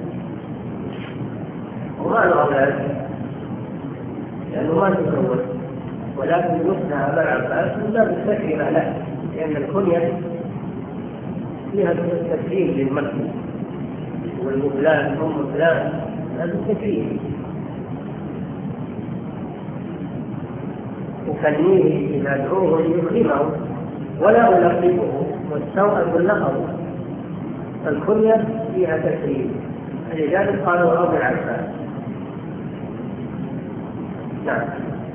Speaker 2: وما له ذلك لأنه ما تزوج، ولكن يكنى أبا العباس من باب التكريم له، لأن الكنية فيها التكريم للمسلم، والمفلان أم فلان هذا التكريم. أكنيه إذا أدعوه ليكرمه ولا ألقبه، والسوء اللقب، الكنية فيها تكريم، لذلك قالوا أبو العباس. نعم.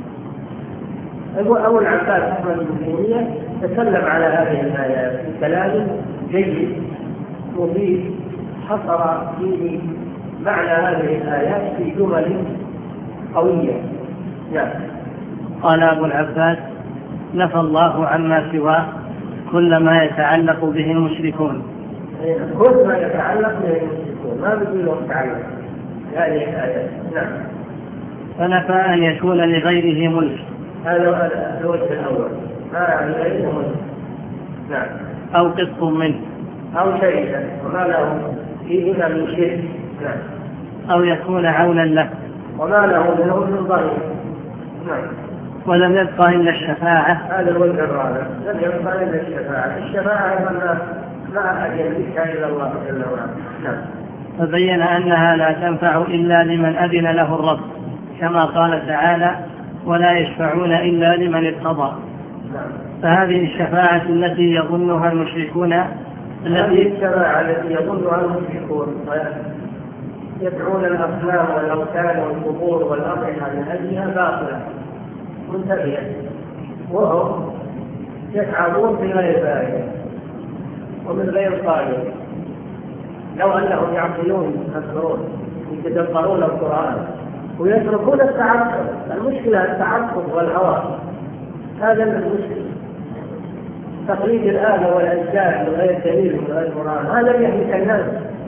Speaker 2: أبو العباس أحمد بن تيمية تكلم على هذه الآيات في كلام جيد مفيد، حصر فيه معنى هذه الآيات في جمل قوية. نعم.
Speaker 1: قال أبو العباس نفى الله عما سواه كل ما يتعلق به المشركون.
Speaker 2: كل ما يتعلق به المشركون، ما بدون يتعلق هذه الآيات. نعم.
Speaker 1: فنفى أن يكون لغيره ملك،
Speaker 2: هذا الوجه الأول، ما لغيره ملك. نعم.
Speaker 1: أو قسط منه،
Speaker 2: أو شريكا وما له فيهما من شرك. نعم.
Speaker 1: أو يكون عونا له
Speaker 2: وما له منه من ضريب. نعم.
Speaker 1: ولم يبقى إلا الشفاعة.
Speaker 2: هذا الوجه الرابع، لم يبقى إلا الشفاعة. الشفاعة ما ما أحد يملكها إلا الله جل وعلا. نعم.
Speaker 1: فبين أنها لا تنفع إلا لمن أذن له الرب، كما قال تعالى ولا يشفعون إلا لمن ارتضى.
Speaker 2: نعم.
Speaker 1: فهذه الشفاعة التي يظنها المشركون
Speaker 2: هذه الشفاعة التي يظنها المشركون يدعون الأصنام والأوثان والقبور والأضرحة من أجلها باطلة منتهية، وهم يتعبون في غير فائدة ومن غير قائل. لو أنهم يعقلون يفكرون يتدبرون القرآن ويتركون التعقل. المشكلة التعقل والهوى، هذا المشكلة. تقليد الآلة والأجساد من غير دليل من غير قرآن، هذا يهلك الناس.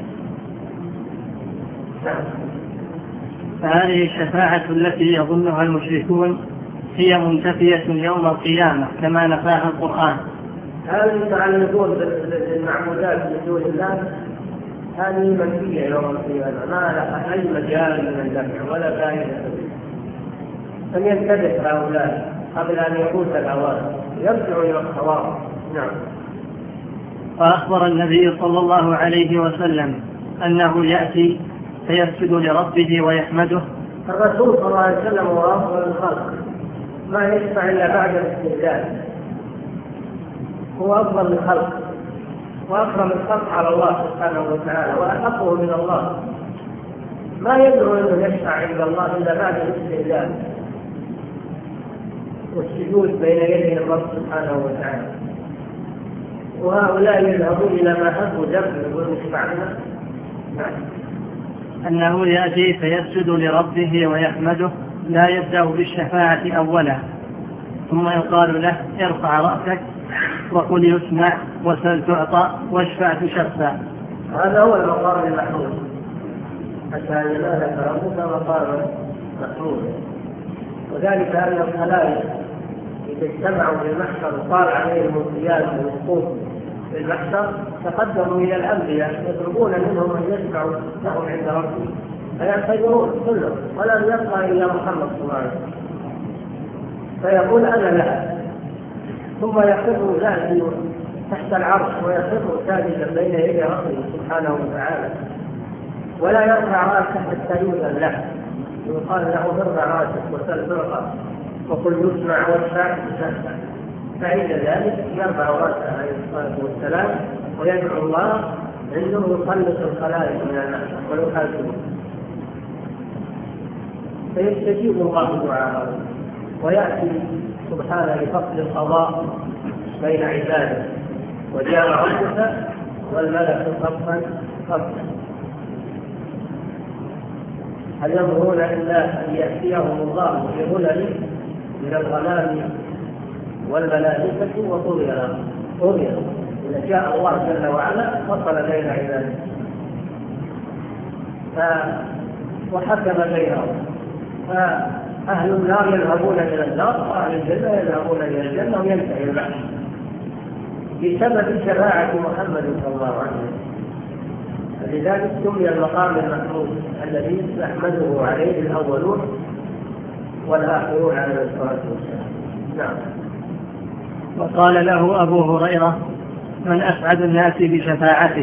Speaker 1: فهذه الشفاعة التي يظنها المشركون هي منتفية يوم القيامة كما نفاها القرآن.
Speaker 2: هذه يتعلقون بالمعبودات من دون الله، هذه منفية يوم القيامة، ما لها أي مجال من الدفع ولا فائدة. فلينتبه هؤلاء قبل أن يفوت الأوان، يرجع إلى الصواب. نعم.
Speaker 1: وأخبر النبي صلى الله عليه وسلم أنه يأتي فيسجد لربه ويحمده.
Speaker 2: الرسول صلى الله عليه وسلم هو أفضل الخلق، ما يشفع إلا بعد الاستهزاء، هو أفضل الخلق وأكرم الخلق على الله سبحانه وتعالى وأحقه من الله، ما يدعو أنه يشفع عند الله إلا بعد الاستهزاء والسجود بين يدي الرب سبحانه وتعالى. وهؤلاء يذهبون إلى ما حبوا دفع يقولون اشفع لنا.
Speaker 1: أنه يأتي فيسجد لربه ويحمده، لا يبدأ بالشفاعة أولا، ثم يقال له ارفع رأسك وقل يسمع وسل تعطى واشفع تشفع.
Speaker 2: هذا هو المقام المحمود، حتى ينالك ربك مقاما محمودا. وذلك أن الخلائق إذا اجتمعوا في المحشر وقال عليهم القيام والوقوف في المحشر تقدموا إلى الأنبياء يطلبون منهم أن يشفعوا لهم عند ربهم، فيعتذرون كلهم ولم يبقى إلا محمد صلى الله عليه وسلم، فيقول أنا لها، ثم يخر ذاتي تحت العرش ويخر ساجدا بين يدي ربه سبحانه وتعالى، ولا يرفع رأسه حتى يؤذن له، يقال له ارفع رأسك وسل تعطى وقل يسمع واشفع تشفع. فعند ذلك يرفع راسه عليه الصلاه والسلام ويدعو الله انه يخلص الخلائق من الناس ويحاسبهم، فيستجيب الله دعاءه وياتي سبحانه لفصل القضاء بين عباده. وجاء ربك والملك صفا صفا هل ينظرون الا ان ياتيهم الله بظلل من الغمام والملائكه وقضي الامر. قضي اذا جاء الله جل وعلا فصل بين عباده وحكم بينهم، فاهل النار يذهبون الى النار واهل الجنه يذهبون الى الجنه وينتهي البحث بسبب شفاعه محمد صلى الله عليه وسلم. لذلك سمي المقام المحمود الذي يحمده عليه الاولون والاخرون عليه الصلاه والسلام. نعم.
Speaker 1: وقال له ابو هريره: من اسعد الناس بشفاعتك؟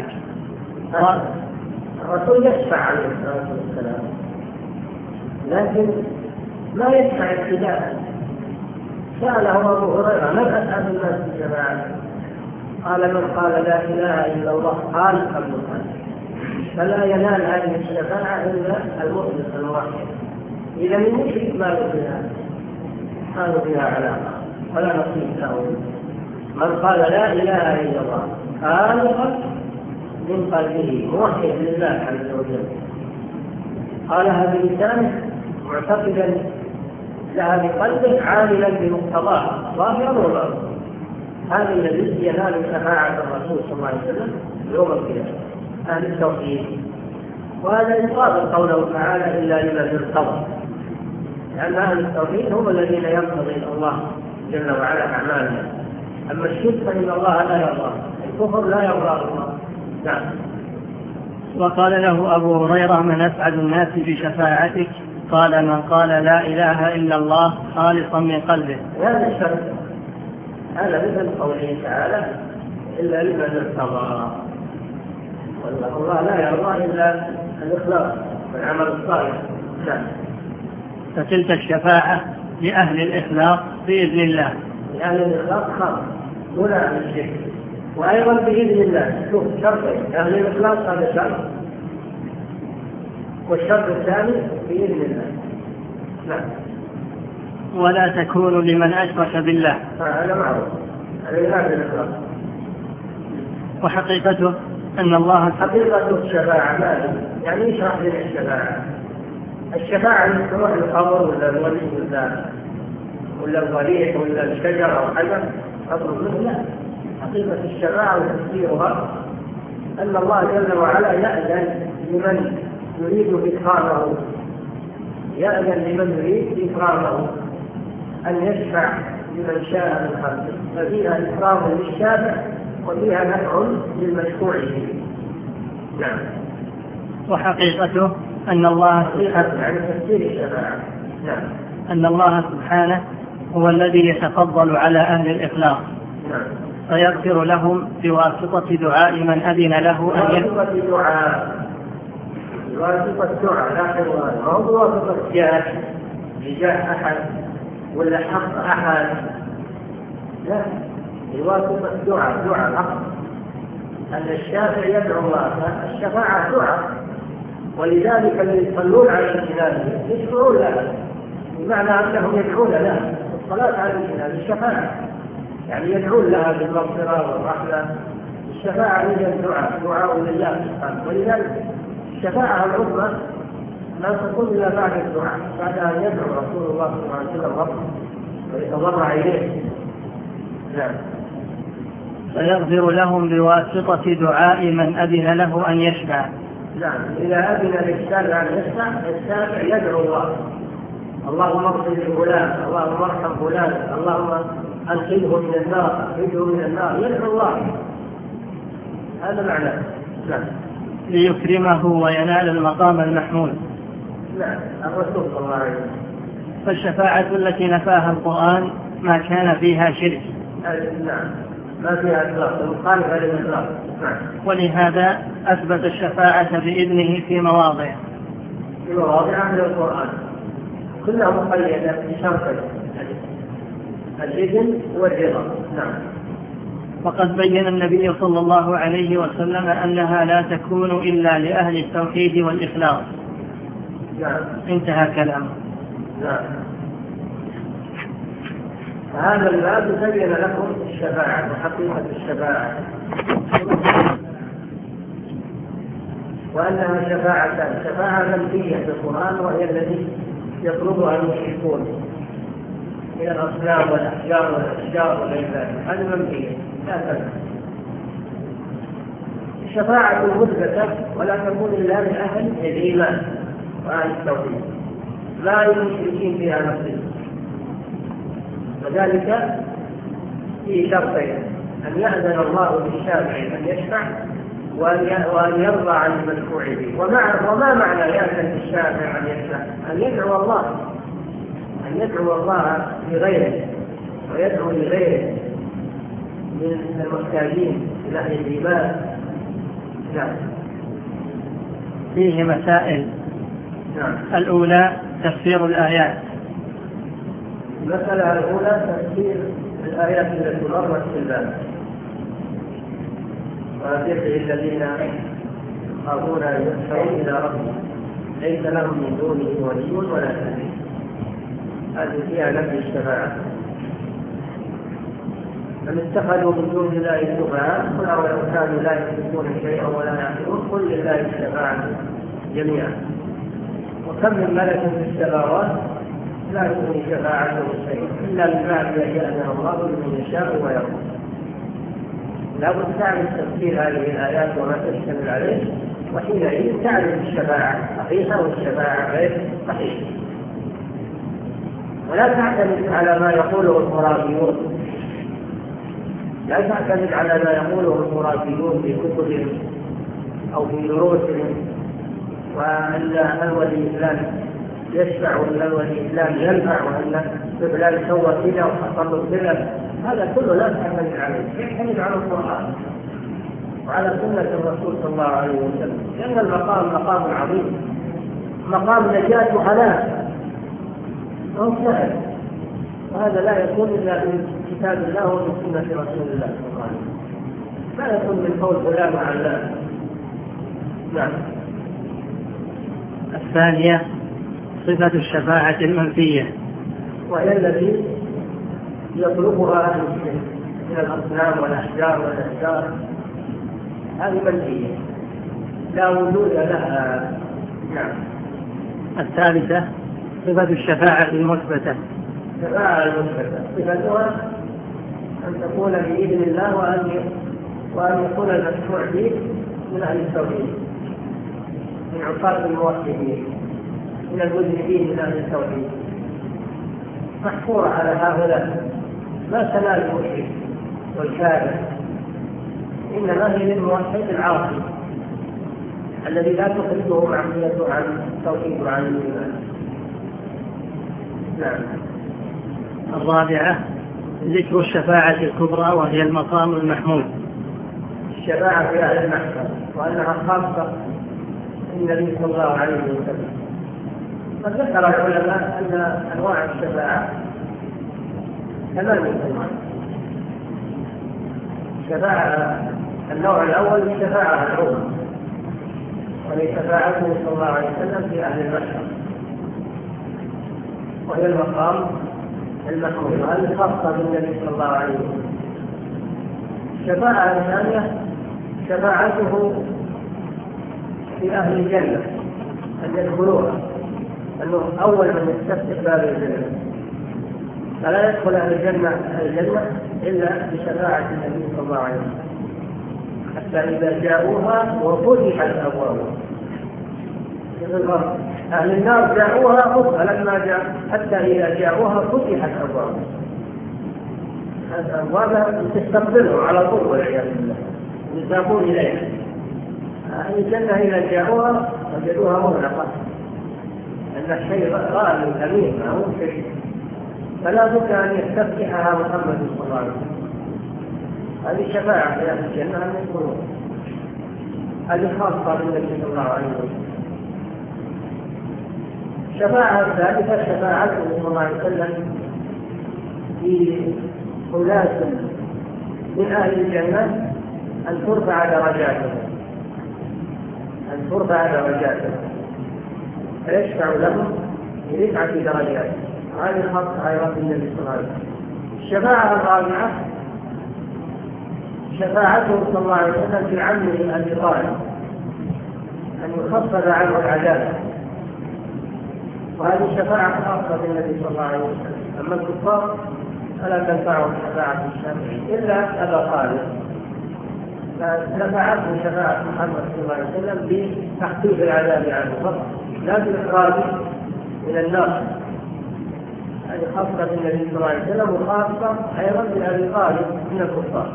Speaker 2: الرسول يشفع عليه الصلاه والسلام، لكن ما يشفع ابتداء. ساله ابو هريره: من اسعد الناس بشفاعتك؟ قال: من قال لا اله الا الله قال قبل قال. فلا ينال هذه الشفاعة إلا المؤمن الموحد. إذا من مشرك ما فيها كانوا فيها علاقة ولا نصيب له. من قال لا إله إلا الله خالقا من قلبه موحد لله عز وجل، قالها بلسانه معتقدا لها بقلبه عاملا بمقتضاها ظاهرا وباطنا، هذا الذي ينال شفاعة الرسول صلى الله عليه وسلم يوم القيامة، أهل التوحيد. وهذا يطابق قوله تعالى: إلا لمن ارتضى، لأن أهل التوحيد هم الذين يرتضي الله جل وعلا أعمالهم. أما الشرك فإن الله لا يرضى، الكفر لا يرضى الله. نعم.
Speaker 1: وقال له أبو هريرة: من أسعد الناس بشفاعتك؟ قال: من قال لا إله إلا الله خالصا من قلبه.
Speaker 2: هذا الشرك، هذا مثل قوله تعالى: إلا لمن ارتضى. والله لا يرضى إلا الإخلاص والعمل الصالح. نعم.
Speaker 1: فتلك الشفاعة لأهل الإخلاص بإذن الله.
Speaker 2: لأهل الإخلاص خاص دون أهل الشرك، وأيضا بإذن الله. شوف شرطين: أهل الإخلاص هذا شرط، والشرط الثاني بإذن الله. نعم.
Speaker 1: ولا تكون لمن أشرك بالله.
Speaker 2: هذا معروف، هذا الإخلاص.
Speaker 1: وحقيقته أن الله
Speaker 2: حقيقة الشفاعة ماذا؟ يعني يشرح لنا الشفاعة. الشفاعة من تروح القبر ولا الولي ولا ولا الضريح ولا الشجر أو حجر أطلب منه. لا، حقيقة الشفاعة وتفسيرها أن الله جل وعلا يأذن لمن يريد إكرامه، يأذن لمن يريد إكرامه أن يشفع لمن شاء من خلقه، ففيها إكرام للشافع وفيها نفع للمشفوع به. نعم.
Speaker 1: وحقيقته أن الله
Speaker 2: سبحانه يعني تفسير الشفاعة. نعم.
Speaker 1: أن الله سبحانه هو الذي يتفضل على أهل الإخلاص.
Speaker 2: نعم.
Speaker 1: فيغفر لهم بواسطة دعاء من أذن له أن
Speaker 2: بواسطة دعاء، بواسطة دعاء، لكن ما هو بواسطة جاه بجاه أحد ولا حق أحد، لا، بواسطة دعاء دعاء حق. أن الشافع يدعو الله، الشفاعة دعاء، ولذلك اللي يصلون على الجنازة يشفعون لها، بمعنى أنهم يدعون لها. الصلاة على الجنازة الشفاعة، يعني يدعون لها بالمغفرة والرحمة. الشفاعة هي الدعاء، دعاء لله سبحانه. ولذلك الشفاعة العظمى لا تكون إلا بعد الدعاء، بعد أن يدعو رسول الله صلى الله عليه وسلم ربه ويتضرع إليه. نعم.
Speaker 1: فيغفر لهم بواسطة دعاء من أذن له أن يشفع.
Speaker 2: نعم. إذا أذن للشافع أن يشفع، الشافع يدعو الله: اللهم اغفر لفلان، اللهم ارحم فلان، اللهم أنقذه من النار، أخرجه من النار. يدعو الله، هذا معناه. نعم.
Speaker 1: ليكرمه وينال المقام المحمود.
Speaker 2: نعم. الرسول صلى الله عليه وسلم.
Speaker 1: فالشفاعة التي نفاها القرآن ما كان فيها شرك.
Speaker 2: نعم. ما فيها إطلاق، مخالفة للإطلاق. نعم.
Speaker 1: ولهذا أثبت الشفاعة بإذنه في مواضع
Speaker 2: في مواضع من القرآن كلها مقيدة بشرطين: الإذن والرضا. نعم.
Speaker 1: وقد بين النبي صلى الله عليه وسلم أنها لا تكون إلا لأهل التوحيد والإخلاص.
Speaker 2: نعم.
Speaker 1: انتهى كلامه.
Speaker 2: نعم. هذا الباب بين لكم الشفاعة وحقيقة الشفاعة، وأنها شفاعة شفاعة منفية في القرآن، وهي التي يطلبها المشركون من الأصنام والأحجار والأشجار وغير ذلك، هذه منفية لا تنفع. الشفاعة مثبتة ولا تكون إلا من أهل الإيمان وأهل التوحيد، لا المشركين فيها نصيب. وذلك في شرطين: أن يأذن الله للشافع أن يشفع، وأن يرضى عن المشفوع به. ومع وما معنى يأذن للشافع أن يشفع؟ أن يدعو الله، أن يدعو الله لغيره، ويدعو لغيره من المحتاجين إلى أهل الإيمان. نعم.
Speaker 1: فيه مسائل.
Speaker 2: نعم.
Speaker 1: الأولى تفسير الآيات.
Speaker 2: المسألة الأولى تفسير الآيات التي مرت في الباب: وأطيعوا الذين يخافون أن يحشروا إلى ربهم ليس لهم من دونه ولي ولا نصير. هذه فيها نفي الشفاعة. من اتخذوا من دون الله شفعاء قل أولو كانوا لا يملكون شيئا ولا يعقلون قل لله الشفاعة جميعا. وكم من ملك في السماوات لا تغني شفاعتهم شيئا إلا من بعد أن يأذن الله لمن يشاء ويرضى. لا بد تعرف تفسير هذه الآيات وما تشتمل عليه، وحينئذ تعرف الشفاعة صحيحة والشفاعة غير صحيحة. ولا تعتمد على ما يقوله الخرافيون، لا تعتمد على ما يقوله الخرافيون في كتبهم أو في دروسهم، وأن الولي فلان يشفع وأن الولي فلان ينفع وأن فلان سوى كذا وحصل له كذا. هذا كله لا تعتمد عليه، يعتمد على القرآن وعلى سنة الرسول صلى الله عليه وسلم، لأن المقام مقام عظيم، مقام نجاة وهلاك وهو سهل، وهذا لا يكون إلا من كتاب الله ومن سنة رسول الله صلى الله عليه وسلم، لا يكون من قول فلان وعلان. نعم.
Speaker 1: الثانية صفة الشفاعة المنفية،
Speaker 2: وهي التي يطلبها أهل الشرك من الأصنام والأحجار والأشجار، هذه منفية لا وجود لها. نعم.
Speaker 1: الثالثة صفة الشفاعة المثبتة.
Speaker 2: الشفاعة المثبتة صفتها أن تكون بإذن الله، وأن وأن يكون المشفوع به من أهل التوحيد، من عصاة الموحدين، من المذنبين من أهل التوحيد، محفورة على هؤلاء، ما تنال المشرك والكافر، إنما هي للموحد العاصي الذي لا تخرجه معصيته عن التوحيد وعن الإيمان. نعم.
Speaker 1: الرابعة ذكر الشفاعة الكبرى، وهي المقام المحمود.
Speaker 2: الشفاعة في أهل المحشر، وأنها خاصة النبي صلى الله عليه وسلم. قد ذكر العلماء أن أنواع الشفاعة ثمانية أنواع. الشفاعة النوع الأول الشفاعة العظمى، وهي شفاعته صلى الله عليه وسلم في أهل المحشر، وهي المقام المحمود، وهذه خاصة بالنبي صلى الله عليه وسلم. الشفاعة الثانية شفاعته في أهل الجنة أن يدخلوها، أنه أول من يستفتح باب الجنة، فلا يدخل أهل الجنة الجنة إلا بشفاعة النبي صلى الله عليه وسلم، حتى إذا جاءوها وفتحت أبوابها. أهل النار جاءوها فلما جاء حتى إذا جاءوها فتحت أبوابها، أبوابها تستقبلهم على طول والعياذ بالله، يساقون إليها. أهل الجنة إذا جاءوها وجدوها مغلقة، أن الشيء غالي أمين ما هو شيء، فلا بد أن يستفتحها محمد صلى الله عليه وسلم. هذه شفاعة في أهل الجنة أن يدخلون، هذه خاصة بالنبي صلى الله عليه وسلم. الشفاعة الثالثة شفاعته صلى الله عليه وسلم في أناس من أهل الجنة أن ترفع درجاتهم أن ترفع درجاتهم فيشفع لهم برفعة درجات. هذه خاصة أيضا النبي صلى الله عليه وسلم. الشفاعة الرابعة شفاعته صلى الله عليه وسلم في عمه أبي طالب أن يخفف عنه العذاب، وهذه شفاعة خاصة بالنبي صلى الله عليه وسلم. أما الكفار فلا تنفعهم شفاعة الشافعين إلا أبا طالب، فنفعته شفاعة محمد صلى الله عليه وسلم بتخفيف العذاب عنه فقط لا بالإخراج من النار. هذه خاصة بالنبي صلى الله عليه وسلم وخاصة أيضا بأبي طالب من الكفار.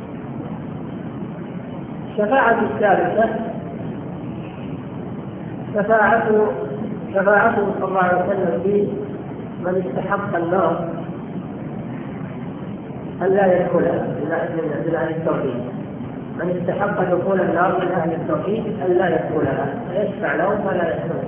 Speaker 2: الشفاعة الثالثة شفاعته شفاعته صلى الله عليه وسلم في من استحق النار أن لا يدخلها من أهل التوحيد. من استحق دخول النار من أهل التوحيد أن لا يدخلها فيشفع لهم فلا يدخلون.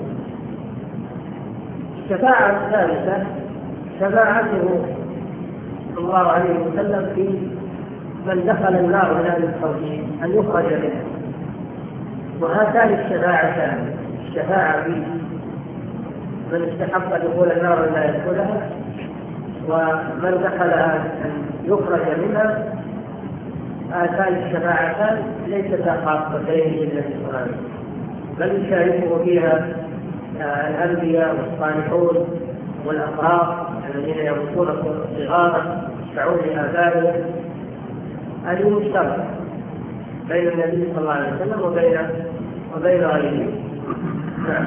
Speaker 2: الشفاعة الثالثة شفاعته صلى الله عليه وسلم في من دخل النار من أهل التوحيد أن يخرج منها. وهاتان الشفاعتان الشفاعة في من استحق دخول النار لا يدخلها ومن دخلها أن يخرج منها، هاتان الشفاعتان ليستا خاصتين للنبي صلى الله عليه وسلم بل يشاركه فيها الأنبياء والصالحون والأبرار الذين يموتون صغارا يشفعون لآبائهم. هذه مشتركة بين النبي صلى الله عليه وسلم وبين وبين غيره. نعم.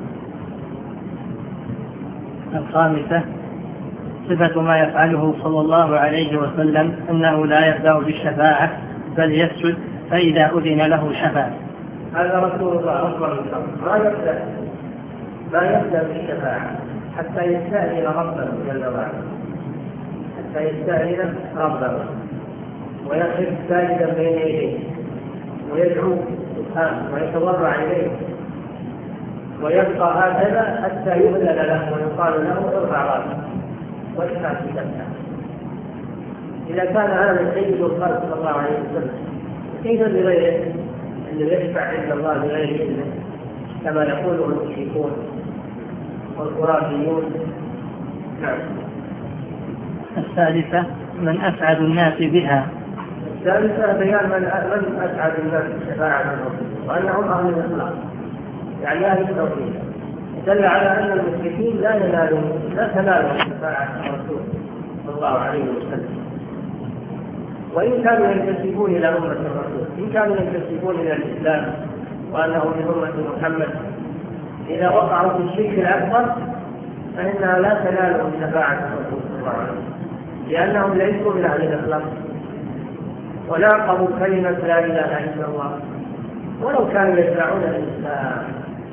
Speaker 1: الخامسة صفة ما يفعله صلى الله عليه وسلم أنه لا يبدأ بالشفاعة بل يسجد فإذا أذن له شفع.
Speaker 2: هذا رسول الله أكبر ما يبدأ ما يبدأ بالشفاعة حتى يستأذن ربه جل وعلا حتى يستأذن ربه ويخف ساجدا بين يديه ويدعو سبحانه ويتضرع إليه ويبقى هكذا حتى يؤذن له ويقال له ارفع راسك وادفع في سبحه. إذا كان هذا سيد الخلق صلى الله عليه وسلم كيف بغيره أنه يشفع عند الله بغير إذنه كما يقوله المشركون والخرافيون. نعم.
Speaker 1: الثالثة من أسعد الناس بها.
Speaker 2: الثالثة بيان من أسعد الناس بشفاعة وأنهم أهل الإخلاص يعني أهل التوحيد. دل على أن المشركين لا ينالون لا تنالهم شفاعة الرسول صلى الله عليه وسلم، وإن كانوا ينتسبون إلى أمة الرسول، إن كانوا ينتسبون إلى الإسلام وأنه من أمة محمد، إذا وقعوا في الشرك الأكبر فإنها لا تنالهم شفاعة الرسول صلى الله عليه وسلم لأنهم ليسوا من أهل الإخلاص ولاقوا كلمة لا إله إلا الله ولو كانوا يدعون الإسلام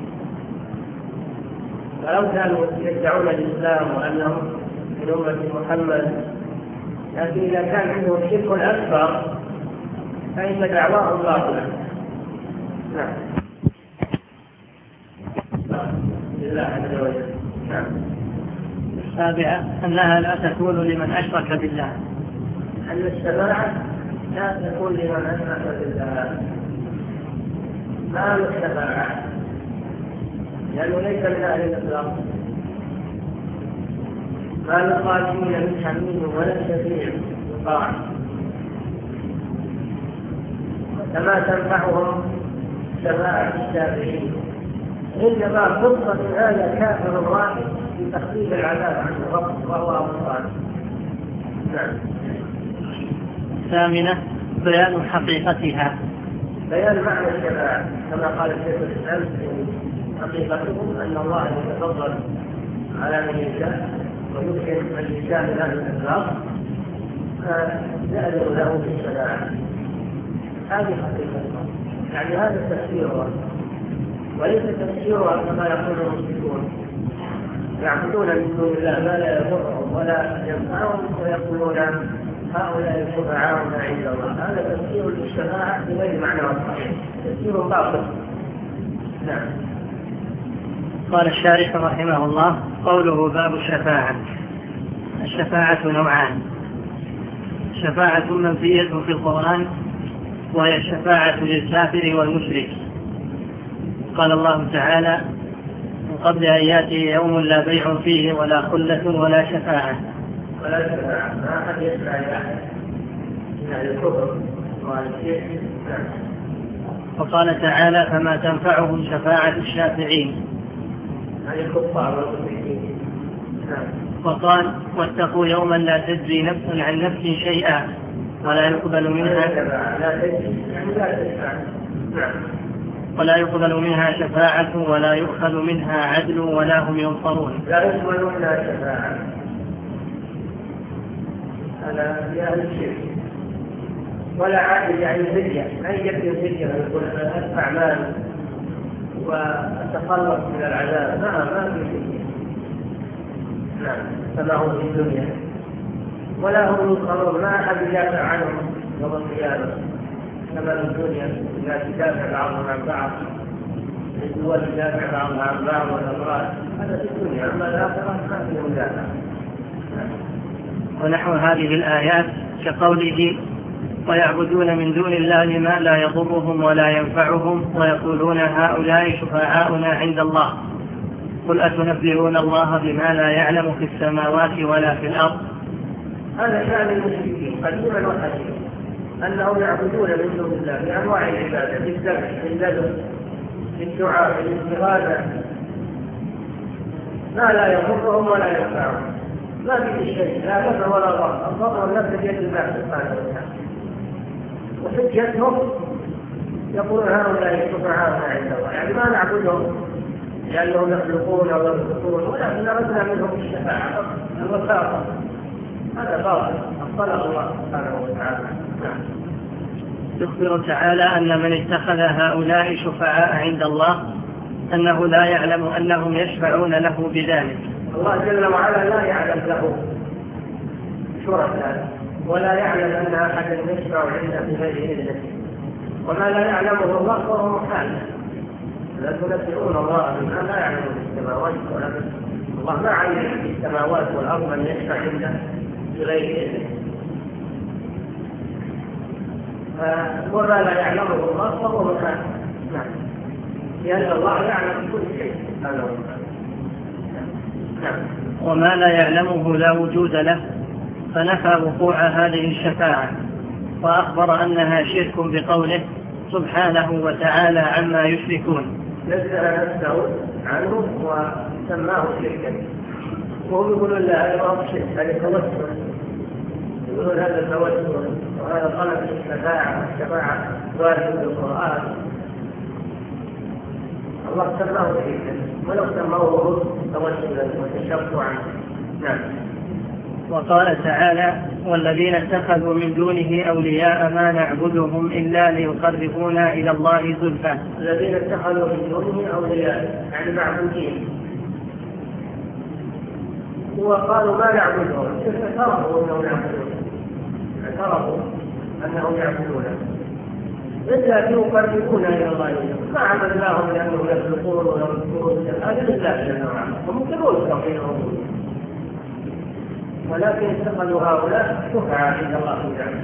Speaker 2: ولو كانوا يدعون الإسلام وأنهم من أمة محمد، لكن إذا كان عندهم شرك أكبر فإن دعواهم باطلة. نعم. لله عز وجل. نعم.
Speaker 1: السابعة أنها لا تكون لمن أشرك بالله.
Speaker 2: أن الشفاعة لا تكون لمن أشرك بالله. ما له الشفاعة لأنه ليس من أهل الإسلام. ما للخاشعين من حميم ولا شفيع يطاع كما تنفعهم شفاعة الشافعين. إنما فرصة من هذا كافر واحد في تخفيف العذاب عن الرب وهو أبو طالب. نعم.
Speaker 1: الثامنة بيان حقيقتها.
Speaker 2: بيان معنى الشفاعة كما قال الشيخ الإسلام حقيقتهم أن الله يتفضل على من يشاء ويمكن من يشاء من أهل الإخلاص فيأذن له بالشفاعة. هذه حقيقتها يعني هذا تفسيرها وليس تفسيرها كما يقول المشركون يعبدون من دون الله ما لا يضرهم ولا ينفعهم ويقولون هؤلاء شفعاؤنا عند الله. هذا تفسير للشفاعة بغير معنى الصحيح، تفسير باطل. نعم.
Speaker 1: قال الشارح رحمه الله قوله باب الشفاعة. الشفاعة نوعان: شفاعة منفية في القرآن، وهي الشفاعة للكافر والمشرك. قال الله تعالى: من قبل أن يأتي يوم لا بيع فيه ولا خلة ولا شفاعة.
Speaker 2: ولا شفاعة، ما أحد يشفع لأحد من أهل الكفر والشرك.
Speaker 1: وقال تعالى: فما تنفعهم شفاعة الشافعين.
Speaker 2: عن الكفار والمشركين.
Speaker 1: وقال: واتقوا يوما لا تجزي نفس عن نفس شيئا ولا يقبل منها ولا يقبل منها شفاعة ولا يؤخذ منها عدل ولا هم ينصرون.
Speaker 2: لا يقبل منها شفاعة، هذا في أهل الشرك. ولا عادل يعني فدية، أي يكفي فدية يقول أدفع مال وأتخلص من العذاب، ما ما في فدية. نعم، كما هو في الدنيا. ولا هم ينصرون، ما أحد يدافع عنهم يوم القيامة كما في الدنيا، لا تدافع بعضهم عن بعض، الدول تدافع بعضها عن بعض والأمراض، هذا في الدنيا. أما الآخرة ما في مدافع.
Speaker 1: ونحو هذه الآيات كقوله: ويعبدون من دون الله ما لا يضرهم ولا ينفعهم ويقولون هؤلاء شفعاؤنا عند الله، قل أتنبئون الله بما لا يعلم في السماوات ولا في الأرض.
Speaker 2: هذا شأن المشركين قديما وحديثا، أنهم يعبدون من دون الله بأنواع العبادة، بالذبح، بالنذر، بالدعاء، بالاستغاثة، ما لا يضرهم ولا ينفعهم، ما في شيء، لا نفع ولا ضر، الضر والنفع بيد الله سبحانه وتعالى. وحجتهم يقولون هؤلاء شفعاؤنا عند الله، يعني ما نعبدهم لأنهم يخلقون أو يرزقون، ولكن أردنا منهم الشفاعة الوساطة. هذا باطل، أبطله الله سبحانه وتعالى.
Speaker 1: يخبر تعالى أن من اتخذ هؤلاء شفعاء عند الله أنه لا يعلم أنهم يشفعون له بذلك.
Speaker 2: الله جل وعلا لا يعلم له شركاء، ولا يعلم أن أحدا يشفع عنده بغير إذنه، وما لا يعلمه الله فهو محال. لا تنبئون الله بما لا يعلم في السماوات والأرض. الله ما علم في السماوات والأرض من يشفع عنده بغير إذنه، وما لا يعلمه الله فهو محال. نعم، لأن الله يعلم كل شيء سبحانه وتعالى.
Speaker 1: وما لا يعلمه لا وجود له، فنفى وقوع هذه الشفاعة، وأخبر أنها شرك بقوله سبحانه وتعالى عما يشركون.
Speaker 2: نزل نفسه عنه وسماه شركا، وهم يقولون لا هذا هو الشرك، هذا توسل، يقولون هذا التوسل وهذا طلب الشفاعة، الشفاعة وارد في القرآن. الله سماه شركا، ولو سموه توسلا وتشفعا. نعم.
Speaker 1: وقال تعالى: والذين اتخذوا من دونه أولياء ما نعبدهم إلا ليقربونا إلى الله زلفى.
Speaker 2: الذين اتخذوا من دونه أولياء يعني معبودين، وقالوا ما نعبدهم، اعترفوا أنهم يعبدون، اعترفوا أنهم يعبدون إلا ليقربونا إلى الله زلفى. ما عبدناهم لأنهم يخلقون ويرزقون، هذا لله جل وعلا، وممكنون توحيدهم، ولكن اتخذوا هؤلاء شفعاء عند الله تعالى.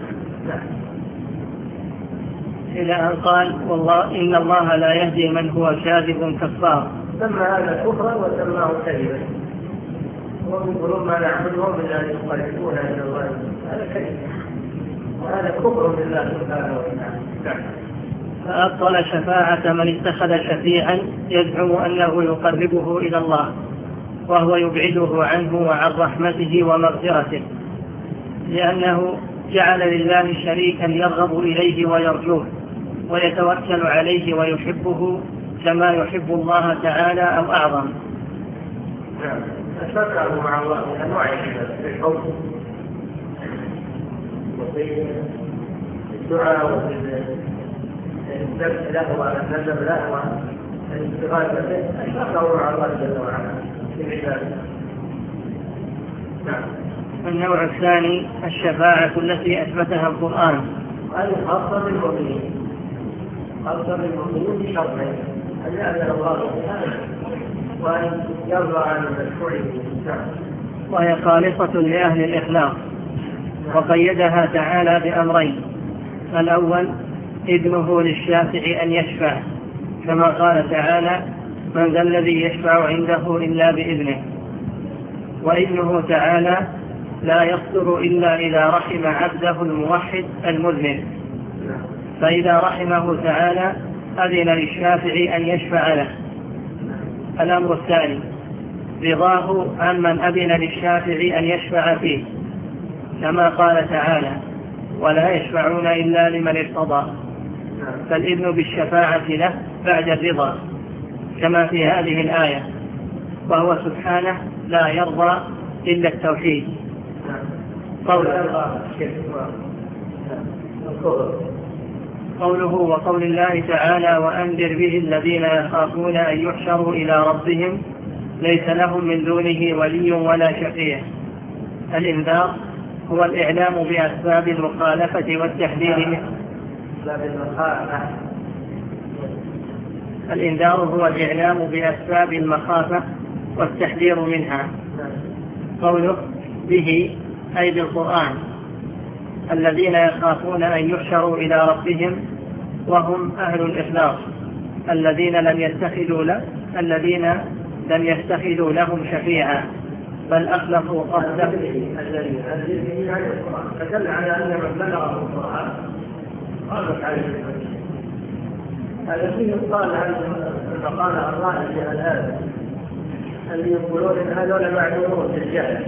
Speaker 1: إلى أن قال: والله إن الله لا يهدي من هو كاذب كفار.
Speaker 2: سمى هذا كفرا وسماه كذبا، وهم يقولون ما نعبدهم إلا أن يقربونا إلى الله، هذا كذب وهذا كفر بالله سبحانه وتعالى.
Speaker 1: فأبطل شفاعة من اتخذ شفيعا يزعم أنه يقربه إلى الله، وهو يبعده عنه وعن رحمته ومغفرته، لأنه جعل لله شريكا يرغب إليه ويرجوه ويتوكل عليه ويحبه كما يحب الله تعالى أو أعظم.
Speaker 2: أشركه مع الله من أنواع الحب وفي الدعاء وفي الذبح له والنذر له والاستغاثة به، أشركه مع الله جل وعلا في عباده. نعم.
Speaker 1: النوع الثاني الشفاعة التي أثبتها القرآن.
Speaker 2: هذه خاصة بالمؤمنين، خاصة بالمؤمنين بشرطين: أن يأذن الله بها وأن يرضى عن المشروع به. وهي خالصة لأهل الإخلاص، وقيدها تعالى بأمرين: الأول إذنه للشافع أن يشفع، كما قال تعالى: من ذا الذي يشفع عنده إلا بإذنه. وإذنه تعالى لا يصدر إلا إذا رحم عبده الموحد المذنب، فإذا رحمه تعالى أذن للشافع أن يشفع له. الأمر الثاني رضاه عمن أذن للشافع أن يشفع فيه، كما قال تعالى: ولا يشفعون إلا لمن ارتضى، فالإذن بالشفاعة له بعد الرضا كما في هذه الآية، وهو سبحانه لا يرضى إلا التوحيد. قوله, قوله وقول الله تعالى: وأنذر به الذين يخافون أن يحشروا إلى ربهم ليس لهم من دونه ولي ولا شفيع. الإنذار هو الإعلام بأسباب المخالفة والتحذير منه. الإنذار هو الإعلام بأسباب المخافة والتحذير منها. قوله به أي بالقرآن: الذين يخافون أن يحشروا إلى ربهم وهم أهل الإخلاص، الذين لم يتخذوا له الذين لم يتخذوا لهم شفيعا بل أخلصوا قصده.
Speaker 1: الذي يعني القرآن فدل على أن من بلغه القرآن قامت عليه هذا فيه قال عن المقال الرائع في الآن اللي يقولون إن هذول معلومون بالجهل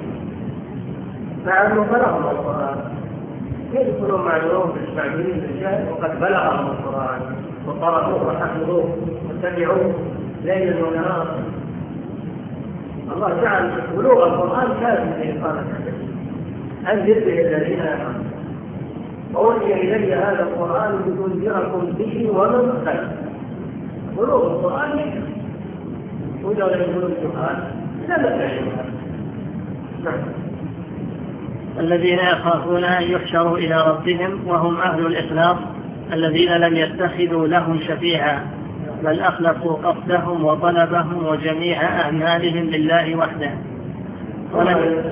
Speaker 1: مع أنه بلغهم القرآن. كيف يكونون معلومون بالمعلومين بالجهل وقد بلغهم القرآن وقرأوه وحفظوه واتبعوه ليلا ونهارا؟ الله جعل بلوغ القرآن كافٍ لإقامة الحجة. أنذر به الذين آمنوا أوحي إلي هذا القرآن لتنذركم به ومن بلغ. بلوغ القرآن يكفي، ولو لم يبلغ القرآن لا بأس.
Speaker 2: الذين يخافون أن يحشروا إلى ربهم وهم أهل الإخلاص، الذين لم يتخذوا لهم شفيعا بل أخلصوا قصدهم وطلبهم وجميع أعمالهم لله وحده، ولم,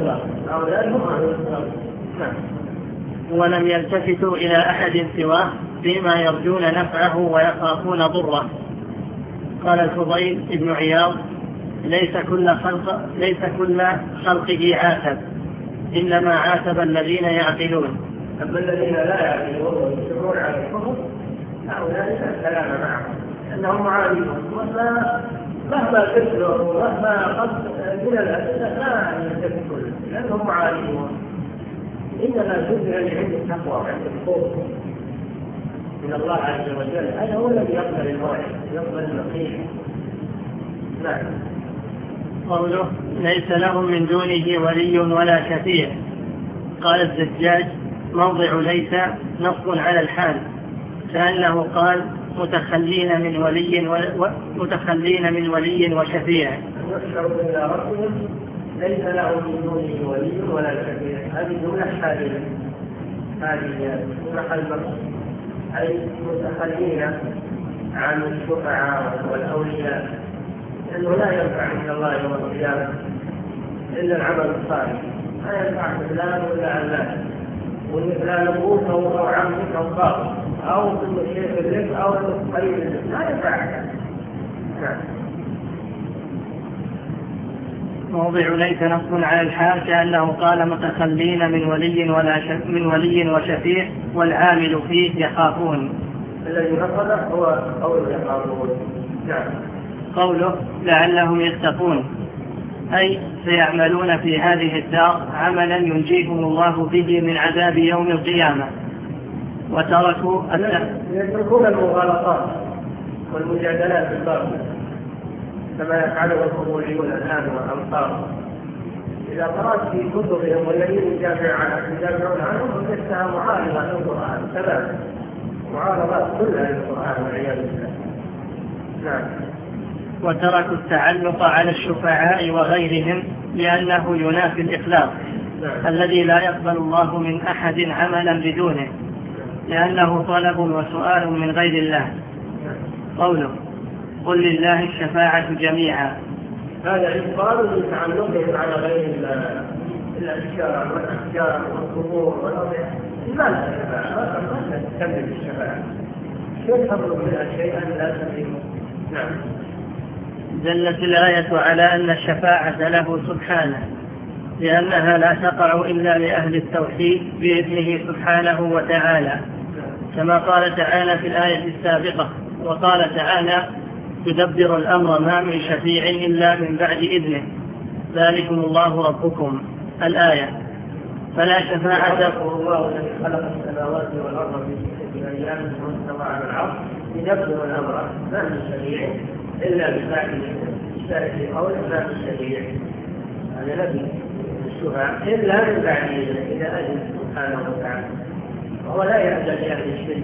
Speaker 2: ولم يلتفتوا إلى أحد سواه فيما يرجون نفعه ويخافون ضره. قال الفضيل ابن عياض: ليس كل خلق ليس كل خلقه عاتب، إنما عاتب الذين يعقلون.
Speaker 1: أما الذين لا يعقلون ويصرون على الكفر هؤلاء لا كلام معهم، أنهم عالمون مهما كثروا ومهما قد من الأسئلة لا يستفيدون لأنهم عالمون. إنما جزء عند التقوى وعند الخوف من الله عز وجل، هذا هو الذي يقبل الموعد يقبل النصيحة. نعم.
Speaker 2: قوله ليس لهم من دونه ولي ولا شفيع. قال الزجاج: موضع ليس نص على الحال، كأنه قال متخلين من ولي و... متخلين من ولي وشفيع.
Speaker 1: يحشروا إلى ربهم ليس لهم من دونه ولي ولا شفيع. هذه جملة حالية، هذه محل مرة، أي متخلين عن الشفعاء والأولياء، لأنه لا ينفع من الله يوم القيامة إلا العمل الصالح، لا ينفع فلان ولا علان، وفلان أبوك أو عمك أو خالك أو الشيخ لك أو القريب لك، لا ينفع.
Speaker 2: موضع ليس نص على الحال، كأنه قال متخلين من ولي ولا ش... من ولي وشفيع، والعامل فيه يخافون.
Speaker 1: الذي نقل هو قول يخافون. نعم.
Speaker 2: قوله لعلهم يتقون، أي سيعملون في هذه الدار عملا ينجيهم الله به من عذاب يوم القيامة. وتركوا
Speaker 1: يتركون المغالطات والمجادلات الباطلة كما يفعله القبوريون الآن والأمصار. إذا قرأت في كتبهم والذين يدافعون عنهم تجدها معارضة للقرآن تماما، معارضات كلها للقرآن والعياذ بالله. نعم.
Speaker 2: وتركوا التعلق على الشفعاء وغيرهم لأنه ينافي الإخلاص الذي لا يقبل الله من أحد عملا بدونه، لأنه طلب وسؤال من غير الله. قوله قل لله الشفاعة جميعا، هذا إجبار لتعلقهم على غير الأشجار والأحجار والقبور والأضرحة. ما لها شفاعة، ما تكمل الشفاعة، كيف تطلب منها شيئا لا تملكه؟ نعم.
Speaker 1: دلت الآية على أن الشفاعة له سبحانه، لأنها لا تقع إلا لأهل التوحيد بإذنه سبحانه وتعالى، كما قال تعالى في الآية السابقة. وقال تعالى: تدبر الأمر ما من شفيع إلا من بعد إذنه، ذلكم الله ربكم، الآية. فلا شفاعة.
Speaker 2: الله الذي خلق السماوات والأرض في ستة أيام ثم استوى على العرش يدبر الأمر ما من شفيع إلا من بعد إذنه، قول ما من شفيع هذا نبي الشفاعة إلا من بعد إذنه إذا أذن سبحانه وتعالى، وهو لا يحتاج لأهل الشرك.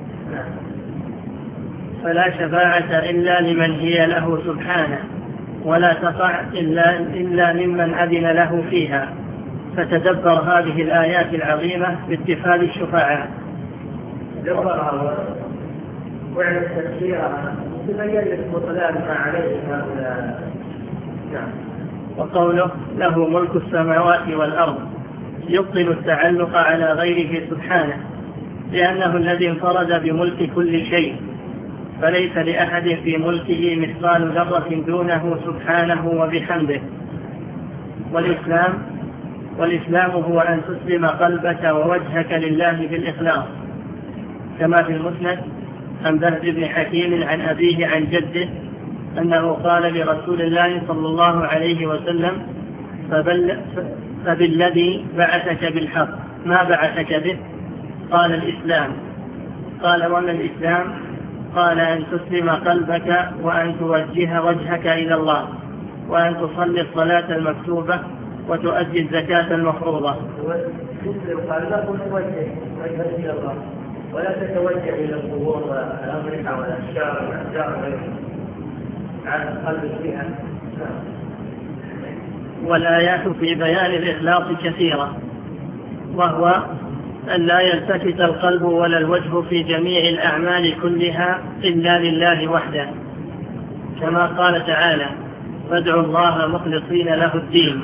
Speaker 1: فلا شفاعة إلا لمن هي له سبحانه، ولا تقع إلا, إلا ممن أذن له فيها. فتدبر هذه الآيات العظيمة باتخاذ الشفعاء.
Speaker 2: دبرها وعلى تفسيرها تبين البطلان ما عليه هؤلاء. نعم.
Speaker 1: وقوله: له ملك السماوات والأرض، يبطل التعلق على غيره سبحانه، لأنه الذي انفرد بملك كل شيء، فليس لأحد في ملكه مثقال ذرة دونه سبحانه وبحمده. والإسلام والإسلام هو أن تسلم قلبك ووجهك لله بالإخلاص، كما في المسند عن بهز بن حكيم عن أبيه عن جده أنه قال لرسول الله صلى الله عليه وسلم: فبالذي بعثك بالحق ما بعثك به؟ قال: الإسلام. قال: وما الإسلام؟ قال: أن تسلم قلبك وأن توجه وجهك إلى الله، وأن تصلي الصلاة المكتوبة، وتؤدي الزكاة المفروضة.
Speaker 2: تسلم قلبك وتوجه وجهك إلى الله، ولا تتوجه إلى القبور والأضرحة والأشجار والأحجار غيرها على قلبك فيها.
Speaker 1: والآيات في بيان الإخلاص كثيرة، وهو أن لا يلتفت القلب ولا الوجه في جميع الأعمال كلها إلا لله وحده، كما قال تعالى: فادعوا الله مخلصين له الدين.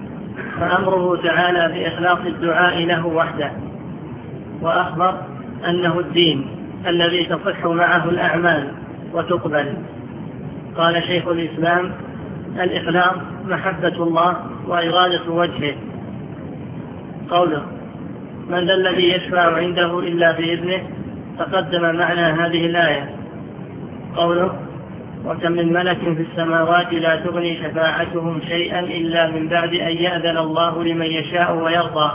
Speaker 1: فأمره تعالى بإخلاص الدعاء له وحده، وأخبر أنه الدين الذي تصح معه الأعمال وتقبل. قال شيخ الإسلام: الإخلاص محبة الله وإرادة وجهه. قوله: من ذا الذي يشفع عنده إلا بإذنه، تقدم معنى هذه الآية. قوله: وكم من ملك في السماوات لا تغني شفاعتهم شيئا إلا من بعد أن يأذن الله لمن يشاء ويرضى.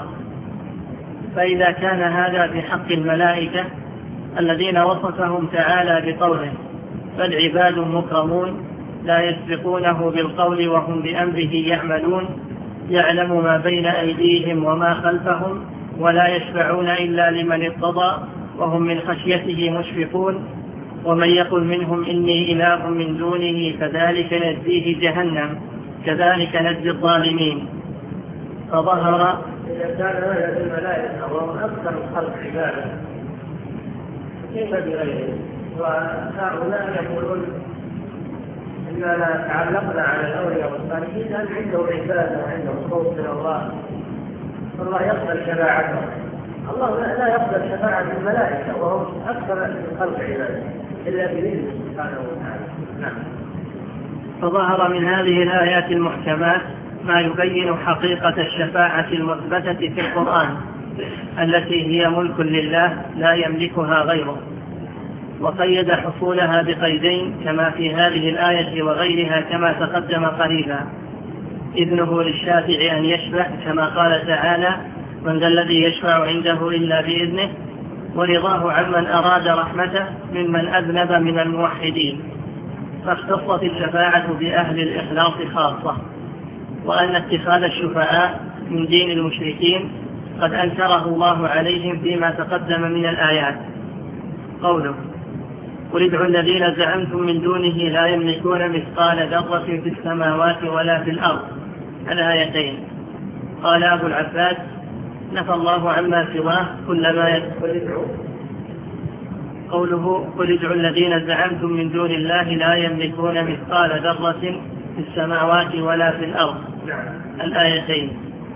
Speaker 1: فإذا كان هذا في حق الملائكة الذين وصفهم تعالى بقوله: فالعباد مكرمون لا يسبقونه بالقول وهم بأمره يعملون، يعلم ما بين أيديهم وما خلفهم، ولا يشفعون إلا لمن ارتضى، وهم من خشيته مشفقون، ومن يقل منهم إني إله من دونه فذلك نجزيه جهنم كذلك نجزي الظالمين. فظهر
Speaker 2: إذا كان هذا الملائكة وهم أكثر الخلق عبادة كيف بغيرهم؟ وهؤلاء يقولون إننا تعلقنا على الأولياء والصالحين أن عندهم عبادة وعندهم خوف من الله، فالله يقبل شفاعتهم. الله لا يقبل شفاعة الملائكة وهم أكثر الخلق عبادة إلا بإذنه سبحانه وتعالى. نعم.
Speaker 1: فظهر من هذه الآيات المحكمات ما يبين حقيقة الشفاعة المثبتة في القرآن، التي هي ملك لله لا يملكها غيره، وقيد حصولها بقيدين كما في هذه الآية وغيرها كما تقدم قريبا: إذنه للشافع أن يشفع كما قال تعالى: من ذا الذي يشفع عنده إلا بإذنه، ورضاه عمن أراد رحمته ممن أذنب من الموحدين. فاختصت الشفاعة بأهل الإخلاص خاصة. وأن اتخاذ الشفعاء من دين المشركين قد أنكره الله عليهم فيما تقدم من الآيات. قوله: قل ادعوا الذين زعمتم من دونه لا يملكون مثقال ذرة في السماوات ولا في الأرض، الآيتين. قال أبو العباس: نفى الله عما سواه كلما يدعو. قوله: قل ادعوا الذين زعمتم من دون الله لا يملكون مثقال ذرة في السماوات ولا في الأرض الآيتين.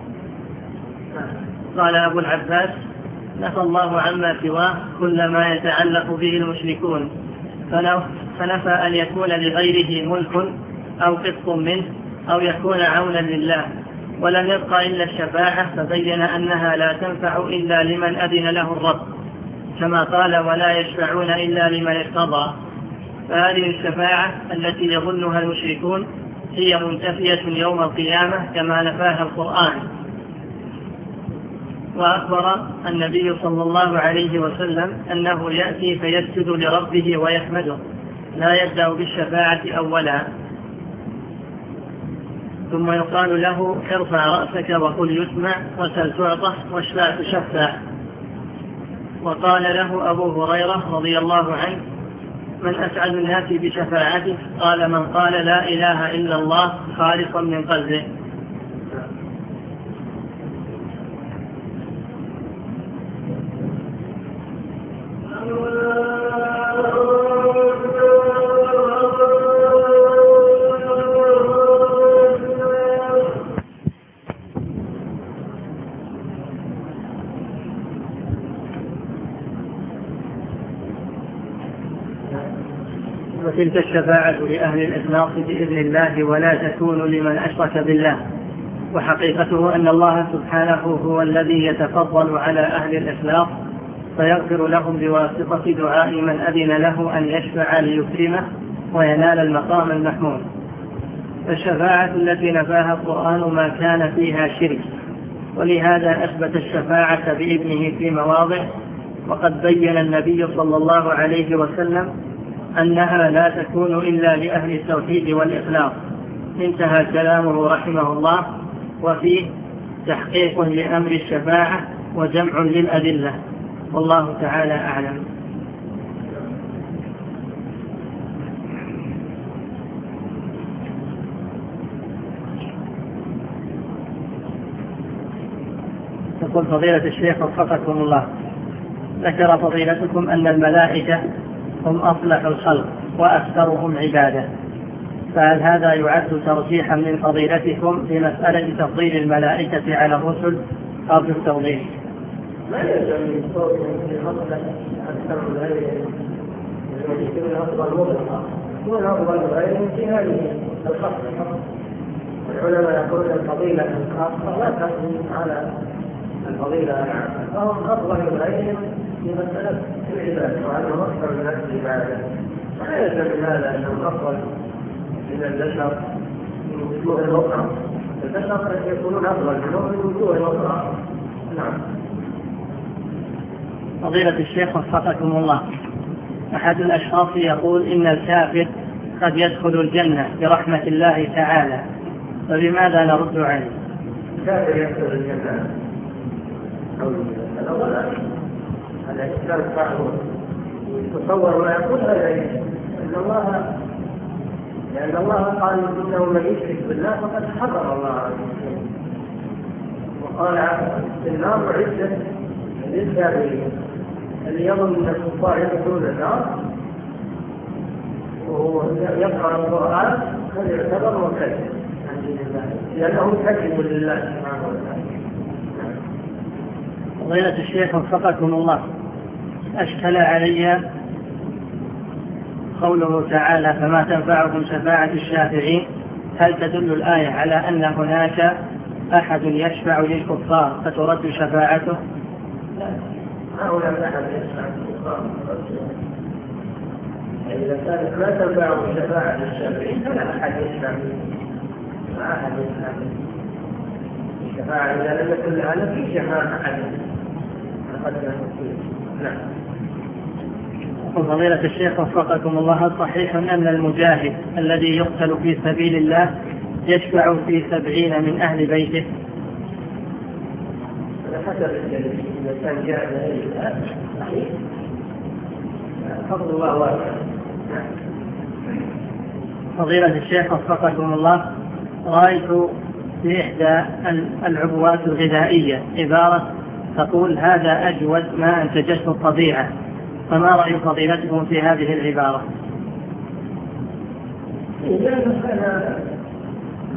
Speaker 1: قال أبو العباس: نفى الله عما سواه كل ما يتعلق به المشركون، فنفى أن يكون لغيره ملك أو قسط منه أو يكون عونا لله، ولم يبق إلا الشفاعة، فبين أنها لا تنفع إلا لمن أذن له الرب، كما قال: ولا يشفعون إلا لمن ارتضى. فهذه الشفاعة التي يظنها المشركون هي منتفية يوم القيامة كما نفاها القرآن. وأخبر النبي صلى الله عليه وسلم أنه يأتي فيسجد لربه ويحمده، لا يبدأ بالشفاعة أولا، ثم يقال له: ارفع رأسك وقل يسمع وسل تعطى واشفع تشفع. وقال له أبو هريرة رضي الله عنه: من أسعد الناس بشفاعته؟ قال: من قال لا إله إلا الله خالصا من قلبه. وتلك الشفاعة لأهل الإخلاص بإذن الله ولا تكون لمن أشرك بالله. وحقيقته أن الله سبحانه هو الذي يتفضل على أهل الإخلاص فيغفر لهم بواسطة دعاء من أذن له أن يشفع ليكرمه وينال المقام المحمود. فالشفاعة التي نفاها القرآن ما كان فيها شرك، ولهذا أثبت الشفاعة بإذنه في مواضع، وقد بين النبي صلى الله عليه وسلم أنها لا تكون إلا لأهل التوحيد والإخلاص. انتهى كلامه رحمه الله، وفيه تحقيق لأمر الشفاعة وجمع للأدلة، والله تعالى أعلم. يقول فضيلة الشيخ وفقكم الله: ذكر فضيلتكم أن الملائكة هم أصلح الخلق وأكثرهم عبادة، فهل هذا يعد ترجيحا من فضيلتكم في مسألة تفضيل الملائكة على الرسل أو في التوضيح؟
Speaker 2: ما يلزم من صوتهم في خلق أكثر من غيرهم، يكون أفضل مطلقا، يكون أفضل غيرهم في هذه الخلق. والعلماء يقولون الفضيلة الخاصة لا تحمل على الفضيلة العامة، فهم أفضل من غيرهم في مسألة العبادة، وأنهم أكثر من نفس العبادة. ولا يلزم من هذا أنهم أفضل من البشر من وجوه أخرى. البشر قد يكونون أفضل منهم من وجوه أخرى. نعم.
Speaker 1: فضيلة الشيخ وفقكم الله: أحد الأشخاص يقول إن الكافر قد يدخل الجنة برحمة الله تعالى، فبماذا نرد عليه؟
Speaker 2: الكافر يدخل الجنة الأول هذا إسلام صعب، تصور ما يقول هذا أن الله لأن الله قال إنه من يشرك بالله فقد حضر الله عز وجل، وقال النار عدة للكافرين. اللي يظن أن الكفار يدخلون النار وهو يقرأ القرآن هذا يعتبر مرتد لأنه كذب لله سبحانه وتعالى.
Speaker 1: فضيلة الشيخ وفقكم الله: أشكل علي قوله تعالى: فما تنفعهم شفاعة الشافعين، هل تدل الآية على أن هناك أحد يشفع للكفار فترد شفاعته؟
Speaker 2: لا، ما هناك أحد يشفع للكفار. إذا كانت ما تنفعهم شفاعة الشافعين فلا أحد يشفع ما أحد يشفع الشفاعة إذا لم يكن الآن في شفاعة أحد. نعم.
Speaker 1: فضيلة الشيخ وفقكم الله: صحيح أن المجاهد الذي يقتل في سبيل الله يشفع في سبعين من أهل بيته؟
Speaker 2: حسب الدليل، إذا كان جاهد صحيح فضل الله واسع.
Speaker 1: فضيلة الشيخ وفقكم الله: رأيت في إحدى العبوات الغذائية عبارة تقول: هذا أجود ما أنتجته الطبيعة، فما رأي فضيلتكم في هذه العبارة؟
Speaker 2: إذا كان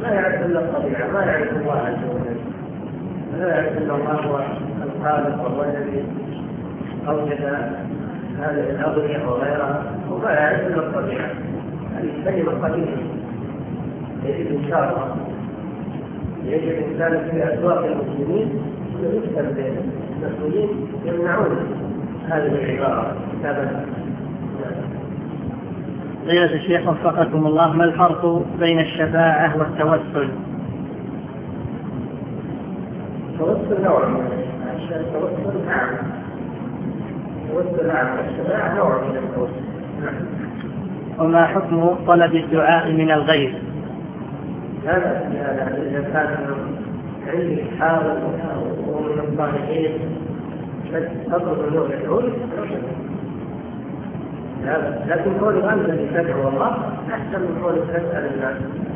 Speaker 2: ما يعرف إلا الطبيعة، ما يعرف الله عز وجل، لا يعرف إلا الله هو الخالق وهو الذي أوجد هذه الأغنية وغيرها، وما يعرف إلا الطبيعة. هذه كلمة قديمة يجب إن شاء الله يجب الإنسان في أسواق المسلمين ويكتب المسؤولين يمنعون هذه العبارة كتابا.
Speaker 1: فضيلة الشيخ وفقكم الله، ما الفرق بين الشفاعة والتوسل؟
Speaker 2: التوسل نوع من التوسل، نعم التوسل نعم، الشفاعة نوع من التوسل.
Speaker 1: وما حكم طلب الدعاء من الغير؟
Speaker 2: هذا إذا كان عندي حال ومن الصالحين تطلب النور يدعون، لكن قولك أنت اللي تدعو الله أحسن من قولك تسأل الناس.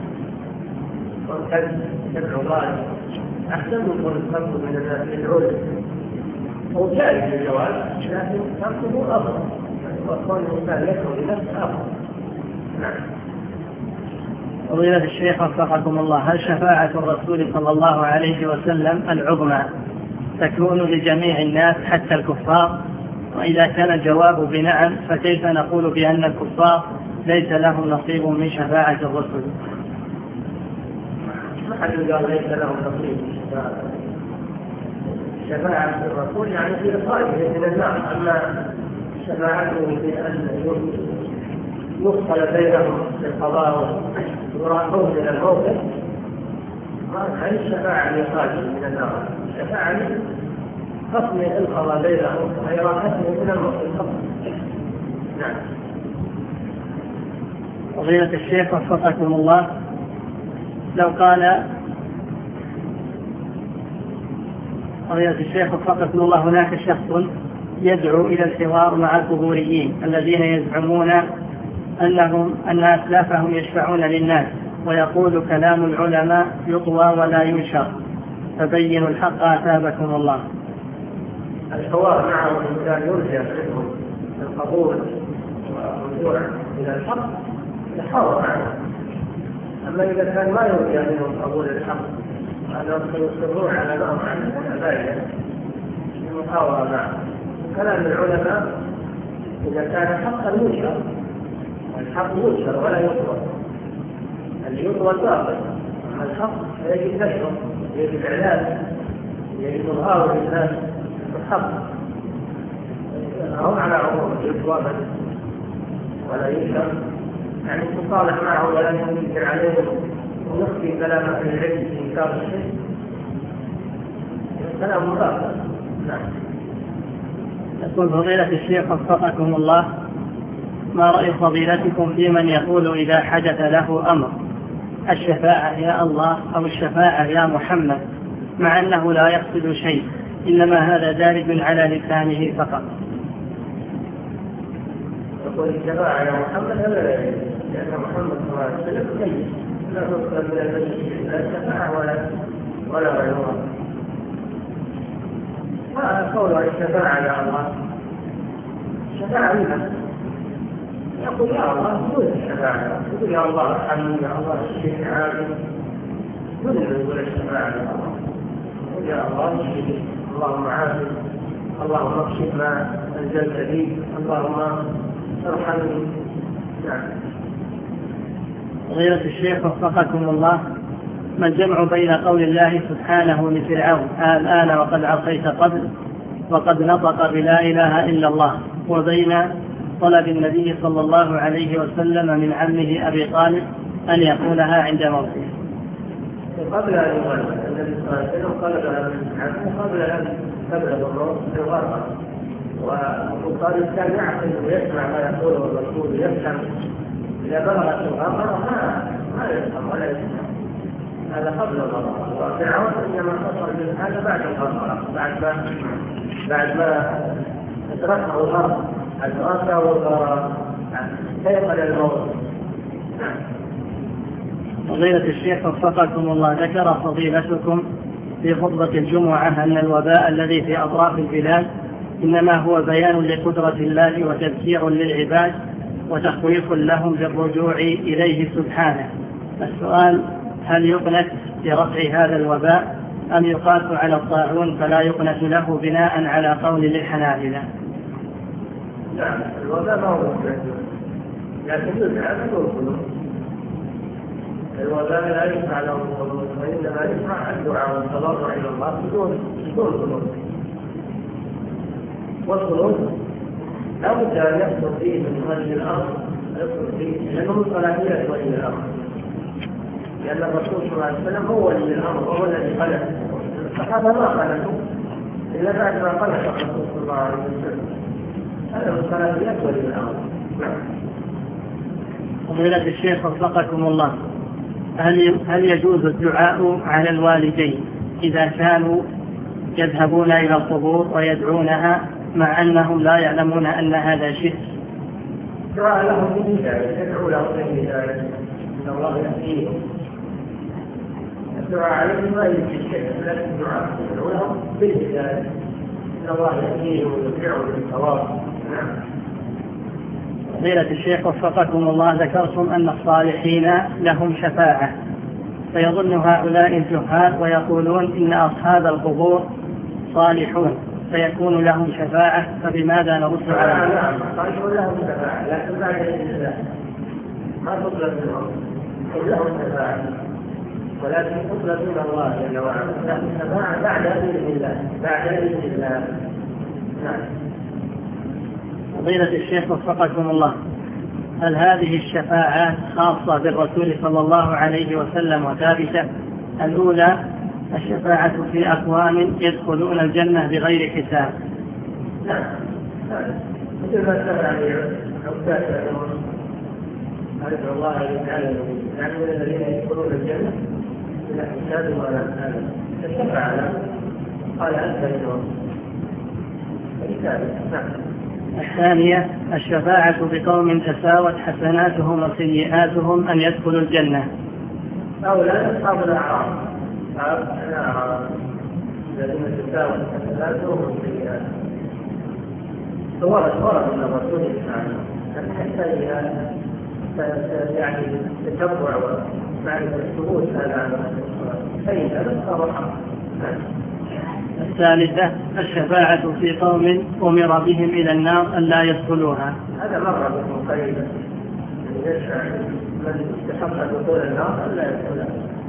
Speaker 2: وكان تدعو الله أحسن من قولك تطلب من الناس يدعون. هو جائز الجواب لكن تطلبه أفضل، وقول الإنسان يدعو لنفسه أفضل. نعم.
Speaker 1: فضيلة الشيخ وفقكم الله، هل شفاعة الرسول صلى الله عليه وسلم العظمى تكون لجميع الناس حتى الكفار؟ وإذا كان الجواب بنعم فكيف نقول بأن الكفار ليس لهم نصيب من شفاعة الرسل؟
Speaker 2: ما حد قال ليس لهم نصيب من شفاعة شفاعة الرسول، يعني في إخراجه من النار. أما شفاعته بأن يفصل بينهم في القضاء ويراقون من الموقف، ما هي الشفاعة لإخراجه من النار، الشفاعة خصم القضاء بينهم وإراقته من الموقف. نعم.
Speaker 1: فضيلة الشيخ وفقكم الله، لو قال فضيلة الشيخ وفقكم الله هناك شخص يدعو إلى الحوار مع القبوريين الذين يزعمون أنهم أن أسلافهم يشفعون للناس، ويقول كلام العلماء يطوى ولا ينشر، فبينوا الحق أثابكم الله.
Speaker 2: الحوار معهم الإنسان يرجع منهم القبول والرجوع إلى الحق يحاور معهم. أما إذا كان ما يرجع منهم قبول الحق أنهم سيصرون على ما هم عنه فلا المحاورة معهم. كلام العلماء إذا كان حقا ينشر، الحق ينشر ولا يطوى، اللي يطوى الباطل. الحق يجب نشره، يجب إعلانه، يجب إظهاره للناس الحق. هم على عموم يطوى ولا ينشر، يعني تصالح معه ولا ينكر عليهم ونخفي كلام أهل العلم في إنكار الشيء، كلام باطل. نعم.
Speaker 1: يقول فضيلة الشيخ وفقكم الله، ما رأي فضيلتكم في من يقول إذا حدث له أمر الشفاعة يا الله أو الشفاعة يا محمد، مع أنه لا يقصد شيء، إنما هذا دارج على لسانه فقط؟
Speaker 2: يقول الشفاعة يا محمد هذا لا يجوز، لأن محمد صلى الله عليه وسلم ميت، لا تقبل من الميت لا الشفاعة ولا ولا غيرها. قول الشفاعة يا الله الشفاعة لمن؟ يقول يا الله دون الشفاعة، يقول يا الله ارحمني، يا الله اشفني عافني، دون أن يقول الشفاعة يا الله. يقول يا الله اشفني، اللهم عافني، اللهم اكشف ما انزلت لي، اللهم ارحمني. نعم.
Speaker 1: فضيلة الشيخ وفقكم الله، ما الجمع بين قول الله سبحانه لفرعون الآن وقد عصيت قبل وقد نطق بلا إله إلا الله، وبين طلب النبي صلى الله عليه وسلم من عمه أبي طالب أن يقولها عند موته؟
Speaker 2: قبل أن يقول النبي صلى الله عليه وسلم طلبها من عمه قبل أن تبلغ الموت في الغرب، وأبو طالب كان يعقل ويسمع ما يقوله الرسول ويفهم. إذا بلغت الغرب ما ما يفهم ولا يسمع، هذا قبل الغرب. وفرعون إنما حصل من هذا بعد الغرب، بعد ما بعد ما أدركه الغرب، أدركه الغرب سيقل الموت.
Speaker 1: فضيلة الشيخ وفقكم الله، ذكر فضيلتكم في خطبة الجمعة أن الوباء الذي في أطراف البلاد إنما هو بيان لقدرة الله وتذكير للعباد وتخويف لهم بالرجوع إليه سبحانه. السؤال: هل يقنت برفع هذا الوباء أم يقاس على الطاعون فلا يقنت له بناء على قول للحنابلة؟
Speaker 2: نعم الوباء ما هو مستعد لكن يدعى له القنوت. الوباء لا يدفع له القنوت وإنما يدفع الدعاء والتضرع إلى الله بدون بدون قنوت. والقنوت لا بد أن يحصل فيه من ولي الأمر، يحصل فيه لأنه من صلاحية ولي الأمر، لأن الرسول صلى الله عليه وسلم هو ولي الأمر وهو الذي خلق الصحابة ما خلقوا إلا بعد ما خلق الرسول صلى الله عليه وسلم. هذا من صلاحية ولي الأمر.
Speaker 1: فضيلة الشيخ وفقكم الله، هل هل يجوز الدعاء على الوالدين إذا كانوا يذهبون إلى القبور ويدعونها مع أنهم لا يعلمون أن هذا شرك؟
Speaker 2: الدعاء لهم بالهداية، يدعو لهم بالهداية إن الله يهديهم. الدعاء عليهم ما يجي الشرك، لكن الدعاء يدعو لهم بالهداية إن الله يهديهم ويرجعهم للصواب. نعم.
Speaker 1: فضيلة الشيخ وفقكم الله، ذكرتم أن الصالحين لهم شفاعة، فيظن هؤلاء الجهال ويقولون إن أصحاب القبور صالحون فيكون لهم شفاعة، فبماذا نرد على هذا؟
Speaker 2: نعم صالحون لهم شفاعة لكن بعد إذن الله ما تطلب منهم لهم شفاعة، ولكن تطلب من الله جل وعلا لهم شفاعة بعد إذن الله بعد إذن الله. نعم.
Speaker 1: فضيلة الشيخ وفقكم الله، هل هذه الشفاعات خاصة بالرسول صلى الله عليه وسلم وثابتة؟ الأولى الشفاعة في أقوام يدخلون الجنة بغير حساب.
Speaker 2: نعم مثل ما سمع عباد أرجو الله أن يجعلهم يعني من الذين يدخلون الجنة بلا حساب ولا حساب. الشفاعة قال أنت منهم حساب. نعم.
Speaker 1: الثانية الشفاعة بقوم تساوت حسناتهم وسيئاتهم أن يدخلوا الجنة.
Speaker 2: أولا أصحاب الأعراف الأعراف الذين تساوت حسناتهم وسيئاتهم ورد ورد من الرسول أن حتى يعني تتبع ومعرفة الثبوت هذا فإن هذا صار حق.
Speaker 1: الثالثة الشفاعة في قوم أمر بهم إلى النار أن لا يدخلوها.
Speaker 2: هذا مر بكم قريبا يشفع من استحق دخول النار أن لا يدخلها.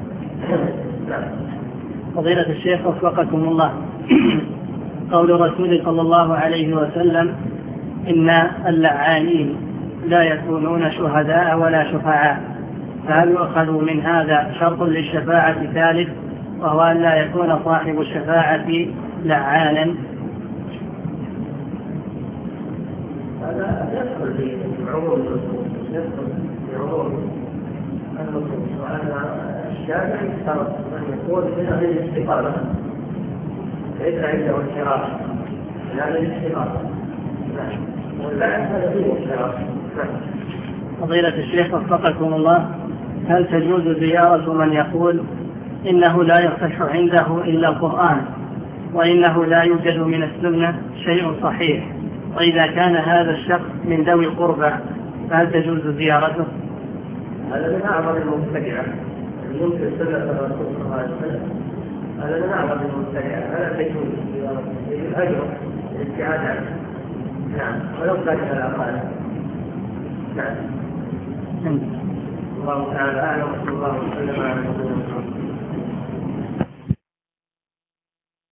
Speaker 1: فضيلة الشيخ وفقكم الله، قول الرسول صلى الله عليه وسلم إن اللعانين لا يكونون شهداء ولا شفعاء، فهل يؤخذ من هذا شرط للشفاعة ثالث وهو أن لا يكون صاحب الشفاعة لعانا؟
Speaker 2: هذا يدخل في عموم النصوص، يدخل في عموم النصوص، وأن الشافع يشترط أن يكون من أهل الاستقامة ليس عنده انحراف من أهل الاستقامة. والبعد هذا فيه انحراف.
Speaker 1: فضيلة الشيخ وفقكم الله، هل تجوز زيارة من يقول إنه لا يصح عنده إلا القرآن وإنه لا يوجد من السنة شيء صحيح، وإذا كان هذا الشخص من ذوي القربى فهل تجوز زيارته؟
Speaker 2: هذا من أعظم المبتدعة يمكن سنة الرسول صلى الله عليه وسلم. هذا من أعظم المبتدعة، هذا تجوز زيارته الأجر الابتعاد عنه. نعم ولو كان على الأقل. نعم. الله تعالى أعلم وصلى الله وسلم على نبينا محمد.